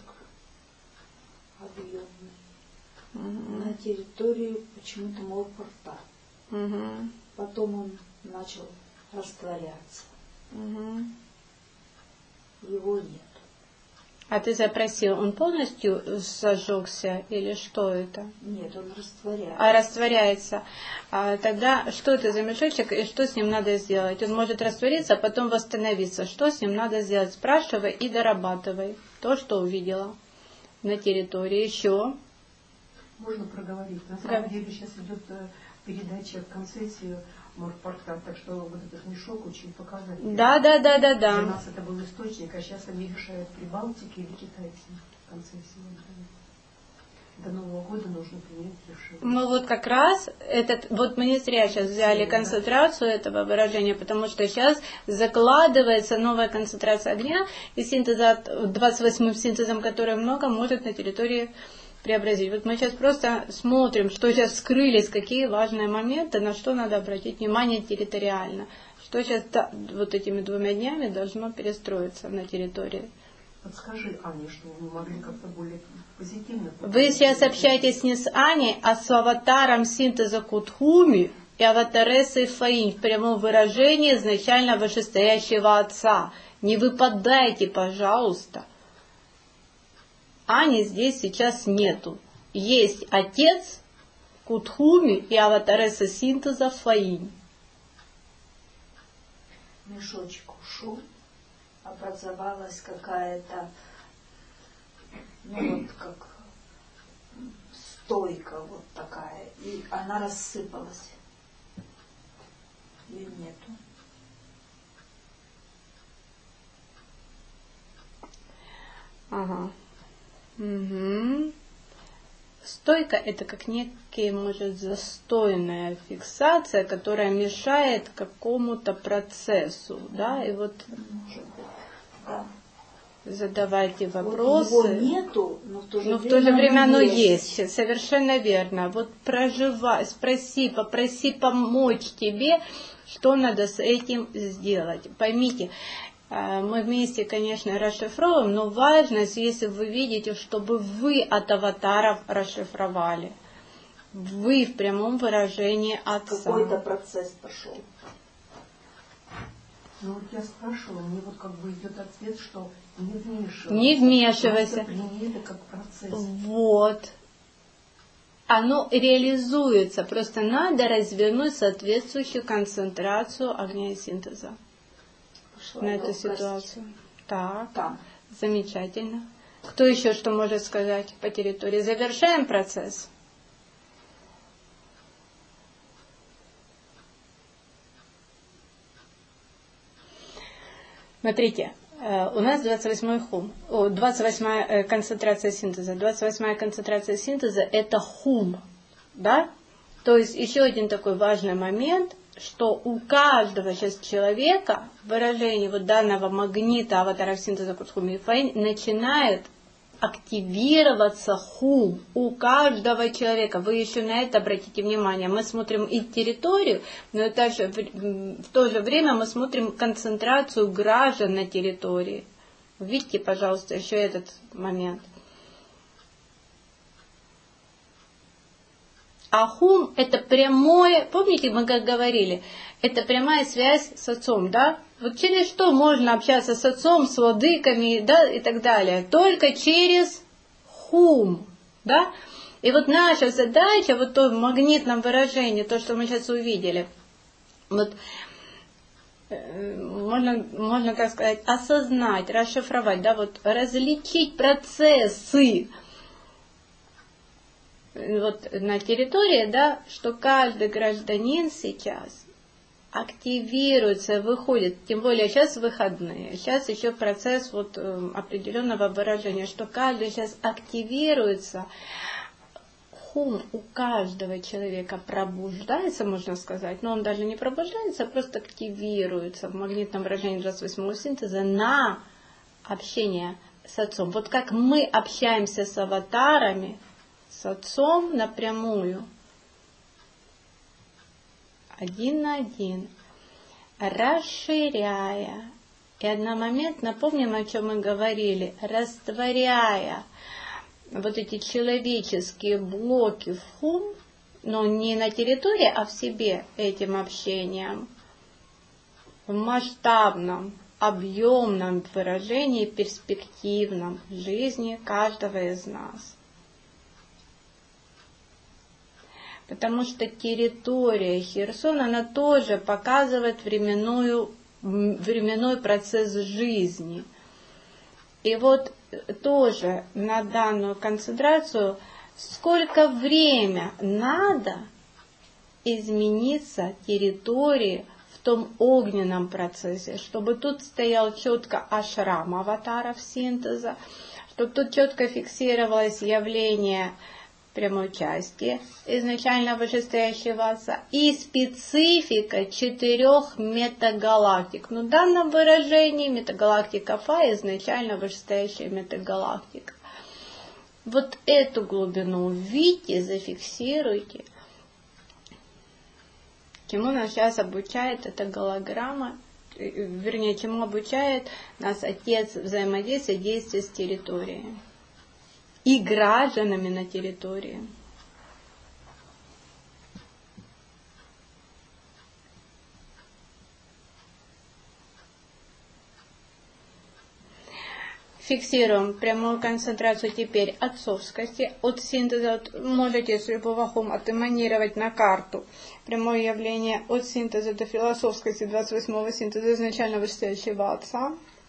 объемный. На территории почему-то мол порта. Потом он начал растворяться. Его нет. А ты запросил, он полностью сожжёгся или что это? Нет, он растворяется. Растворяется. Тогда что это за мешочек и что с ним надо сделать? Он может раствориться, а потом восстановиться. Что с ним надо сделать? Спрашивай и дорабатывай то, что увидела на территории. Еще. Можно проговорить. На самом деле сейчас идет передача в концессию морпорта, так что вот этот мешок очень показательный. Да. Для нас это был источник, а сейчас они решают Прибалтики или китайцы концессию. До Нового года нужно принять решение. Мы вот как раз, вот мы не зря сейчас взяли концентрацию этого выражения, потому что сейчас закладывается новая концентрация огня, и синтез от 28-м синтезом, который много, может на территории преобразить. Вот мы сейчас просто смотрим, что сейчас вскрылись, какие важные моменты, на что надо обратить внимание территориально. Что сейчас вот этими 2 днями должно перестроиться на территории. Подскажи, Аня, что мы могли как-то более позитивно... Вы сейчас общаетесь не с Аней, а с аватаром синтеза Кутхуми и аватаресой Фаинь в прямом выражении изначально вышестоящего отца. Не выпадайте, пожалуйста. Ани здесь сейчас нету. Есть отец Кутхуми и аватареса синтеза Фаинь. Мешочек ушел, образовалась какая-то, ну вот как стойка вот такая, и она рассыпалась. Ее нету. Ага. Угу. Стойка — это как некая, может, застойная фиксация, которая мешает какому-то процессу, да, и вот да. Задавайте вопросы. Вот его нету, но в то же время оно есть. Совершенно верно. Вот проживай, попроси помочь тебе, что надо с этим сделать. Поймите, мы вместе, конечно, расшифровываем, но важно, если вы видите, чтобы вы от аватаров расшифровали. Вы в прямом выражении отца. Какой-то процесс пошел. Ну вот я спрашивала, мне вот как бы идет ответ, что не вмешивайся. Не вмешивайся. Прими это как процесс. Вот. Оно реализуется, просто надо развернуть соответствующую концентрацию огня и синтеза на эту ситуацию. Так, замечательно. Кто еще что может сказать по территории? Завершаем процесс. Смотрите, у нас 28-й хум, 28-я концентрация синтеза. 28-я концентрация синтеза – это хум, да? То есть еще один такой важный момент, что у каждого сейчас человека выражение вот данного магнита аватаров синтеза Кутхуми и Фаинь начинает активироваться хум у каждого человека. Вы еще на это обратите внимание. Мы смотрим и территорию, но также в то же время мы смотрим концентрацию граждан на территории. Видите, пожалуйста, еще этот момент. А хум – это прямое, помните, мы как говорили, это прямая связь с отцом, да? Вот через что можно общаться с отцом, с владыками, да, и так далее? Только через хум, да? И вот наша задача, вот то в магнитном выражении, то, что мы сейчас увидели, вот можно, как сказать, осознать, расшифровать, да, вот различить процессы, вот на территории, да, что каждый гражданин сейчас активируется, выходит, тем более сейчас выходные, сейчас еще процесс вот определенного выражения, что каждый сейчас активируется, хум у каждого человека пробуждается, можно сказать, но он даже не пробуждается, а просто активируется в магнитном выражении 28-го синтеза на общение с отцом. Вот как мы общаемся с аватарами, с отцом напрямую, один на один, расширяя, и одномоментно, помним, о чем мы говорили, растворяя вот эти человеческие блоки в хум, но не на территории, а в себе этим общением, в масштабном объемном выражении, перспективном в жизни каждого из нас. Потому что территория Херсон, она тоже показывает временной процесс жизни. И вот тоже на данную концентрацию, сколько время надо измениться территории в том огненном процессе, чтобы тут стоял четко ашрам аватаров синтеза, чтобы тут четко фиксировалось явление прямой части изначально вышестоящего Отца и специфика 4 метагалактик. Но в данном выражении метагалактика Фа изначально вышестоящая метагалактика. Вот эту глубину увидите, зафиксируйте. Чему нас сейчас обучает эта голограмма, вернее, чему обучает нас Отец взаимодействия, действия с территорией и гражданами на территории. Фиксируем прямую концентрацию теперь отцовскости, от синтеза, можете с любого хума отэманировать на карту прямое явление от синтеза до философскости 28-го синтеза изначально вышестоящего Отца.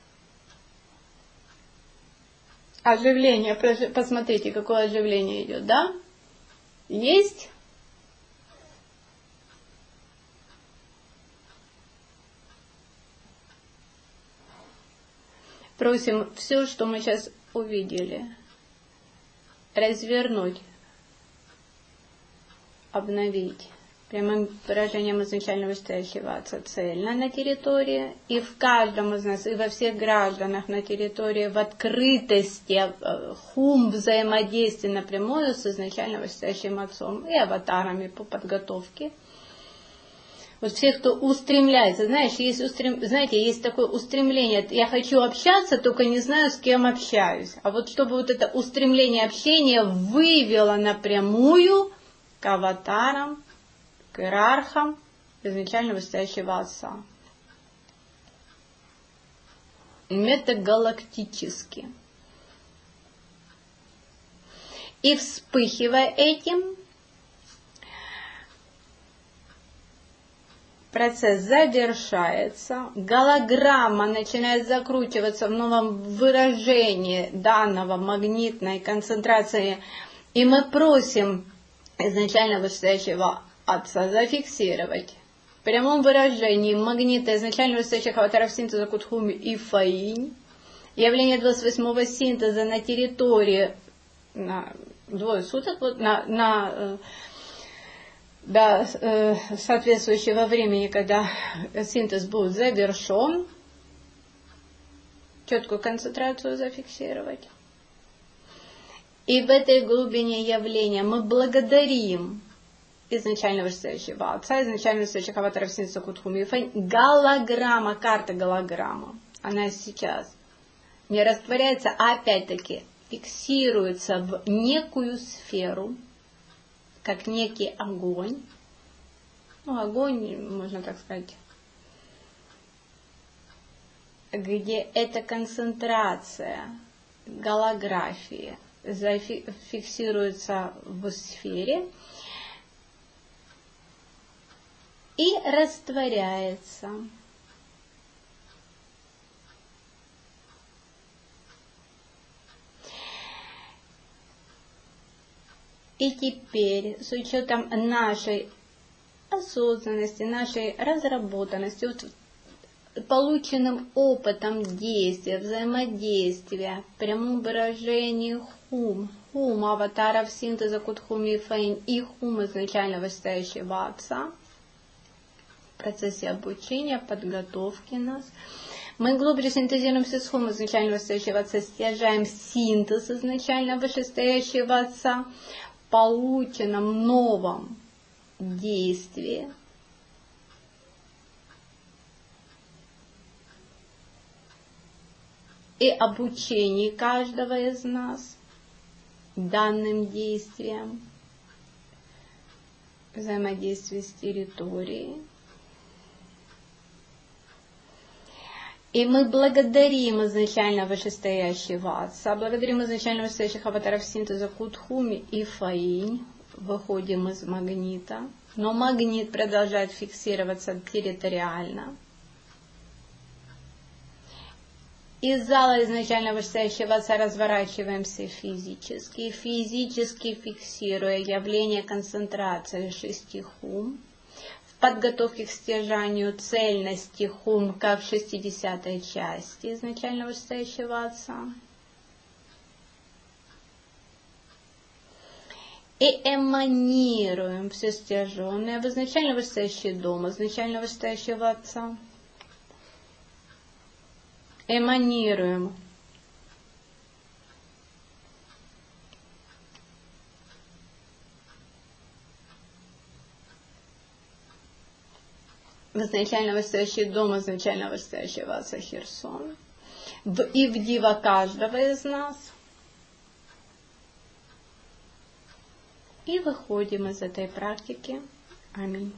Оживление, посмотрите, какое оживление идет, да? Есть? Просим все, что мы сейчас увидели, развернуть, обновить прямым выражением изначально вышестоящего Отца цельно на территории, и в каждом из нас, и во всех гражданах на территории, в открытости, хум взаимодействия напрямую с изначально вышестоящим Отцом и аватарами по подготовке. Вот все, кто устремляется, знаете, есть такое устремление, я хочу общаться, только не знаю, с кем общаюсь. А вот чтобы вот это устремление общения вывело напрямую к аватарам, к иерархам изначально вышестоящего Отца. Метагалактически. И вспыхивая этим, процесс завершается, голограмма начинает закручиваться в новом выражении данного магнитной концентрации, и мы просим изначально вышестоящего Отца зафиксировать в прямом выражении магнита изначально вышестоящих аватаров синтеза Кутхуми и Фаинь, явление 28-го синтеза на территории на двое суток, до соответствующего времени, когда синтез будет завершен, четкую концентрацию зафиксировать. И в этой глубине явления мы благодарим изначально вышестоящего Отца, изначально вышестоящих аватаров синтеза Кутхуми и Фань. Голограмма, карта голограмма, она сейчас не растворяется, а опять-таки фиксируется в некую сферу, как некий огонь. Огонь, можно так сказать, где эта концентрация голографии зафиксируется в сфере и растворяется. И теперь, с учетом нашей осознанности, нашей разработанности, полученным опытом действия, взаимодействия, в прямом выражении хум аватаров синтеза Кутхуми и Фаинь и хум изначально вышестоящего Отца, в процессе обучения, подготовки нас, мы глубже синтезируемся с хум изначально вышестоящего Отца, стяжаем синтез изначально вышестоящего Отца, полученном новом действии, и обучении каждого из нас данным действиям, взаимодействие с территорией. И мы благодарим изначально вышестоящего Отца, благодарим изначально вышестоящих аватаров синтеза Кутхуми и Фаинь. Выходим из магнита. Но магнит продолжает фиксироваться территориально. Из зала изначально вышестоящего Отца разворачиваемся физически. Физически фиксируя явление концентрации 6 хум. Подготовки к стяжанию цельности хум, как в 60-й части изначально вышестоящего Отца. И эманируем все стяженное в изначально вышестоящий дом, изначально вышестоящего Отца. Эманируем. В изначально вышестоящий дом, изначально вышестоящего Отца Херсон. И в дива каждого из нас. И выходим из этой практики. Аминь.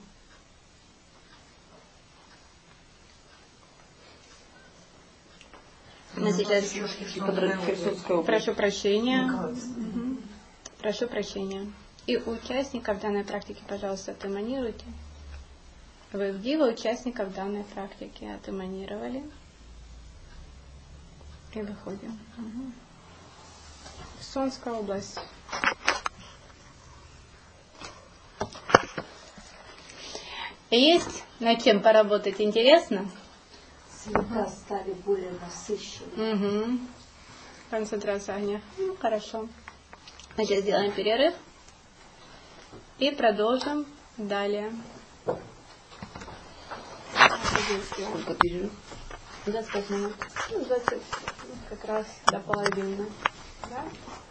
Сейчас... Прошу прощения. Прошу прощения. И у участников данной практики, пожалуйста, отэманируйте. Вы в дива участников данной практики отэманировали. И выходим. Сонская область. Есть над чем поработать? Интересно? Цвета стали более насыщенными. Концентрация огня. Хорошо. Сейчас сделаем перерыв. И продолжим далее. Сколько перерыв? 25 минут. 20, как раз до половины. Да?